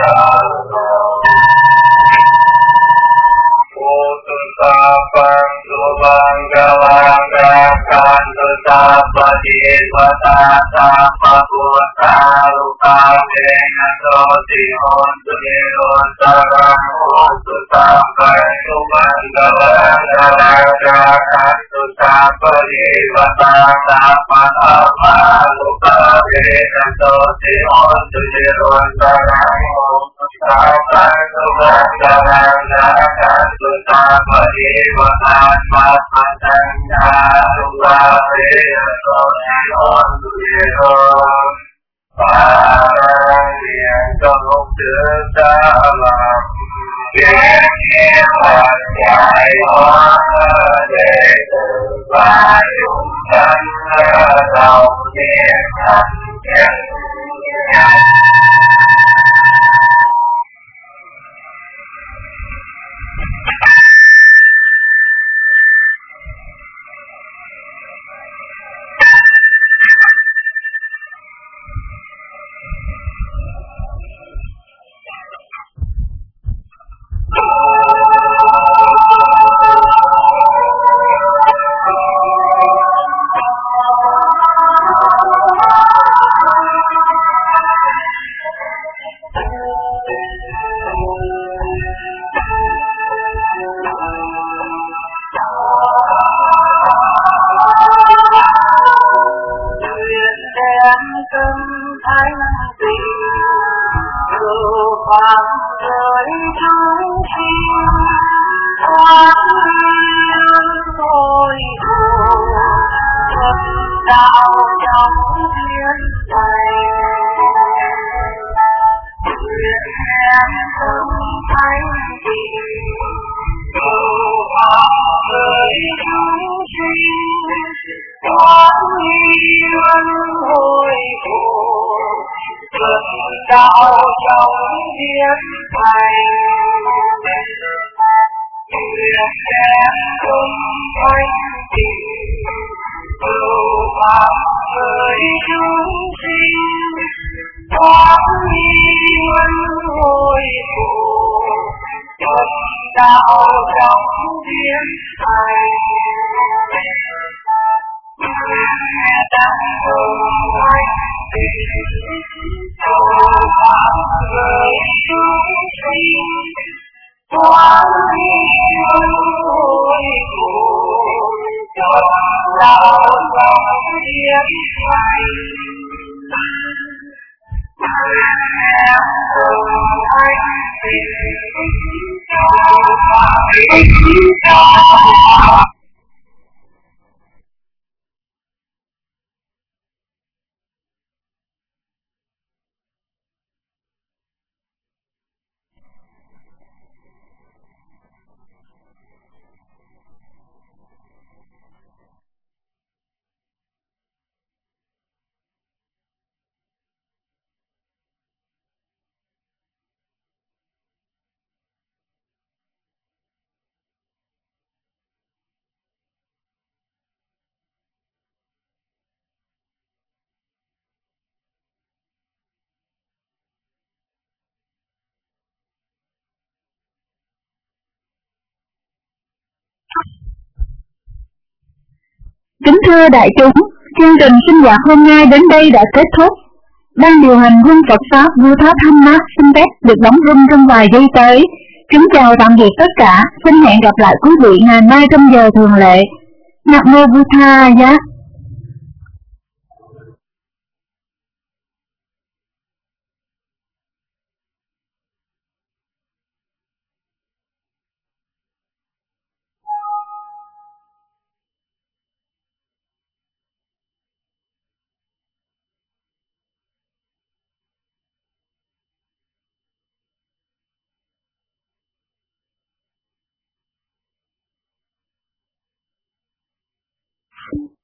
Ututapam subang galang gakan tutapa jivata tapa puta lupa dena soti ontuliron sarang ututapam subang galang galang gakan tutapa jivata tapa apa lupa dena soti ontuliron sarang ututapam subang galang gakan tutapa jivata tapa sanja lupa dena soti ontuliron Parang yang kau terdalam Biar kiamat jai hóa đệ tử và chúng sanh đầu tiên thành chân nhân Kính thưa đại chúng, chương trình sinh hoạt hôm nay đến đây đã kết thúc. Ban điều hành Quân Phật Pháp Vua Tháp Thăm Mát xin phép được đóng room trong vài giây tới. Kính chào tạm biệt tất cả, xin hẹn gặp lại quý vị ngày mai trong giờ thường lệ. Nam mô Bụt Tha Giá. Thank you.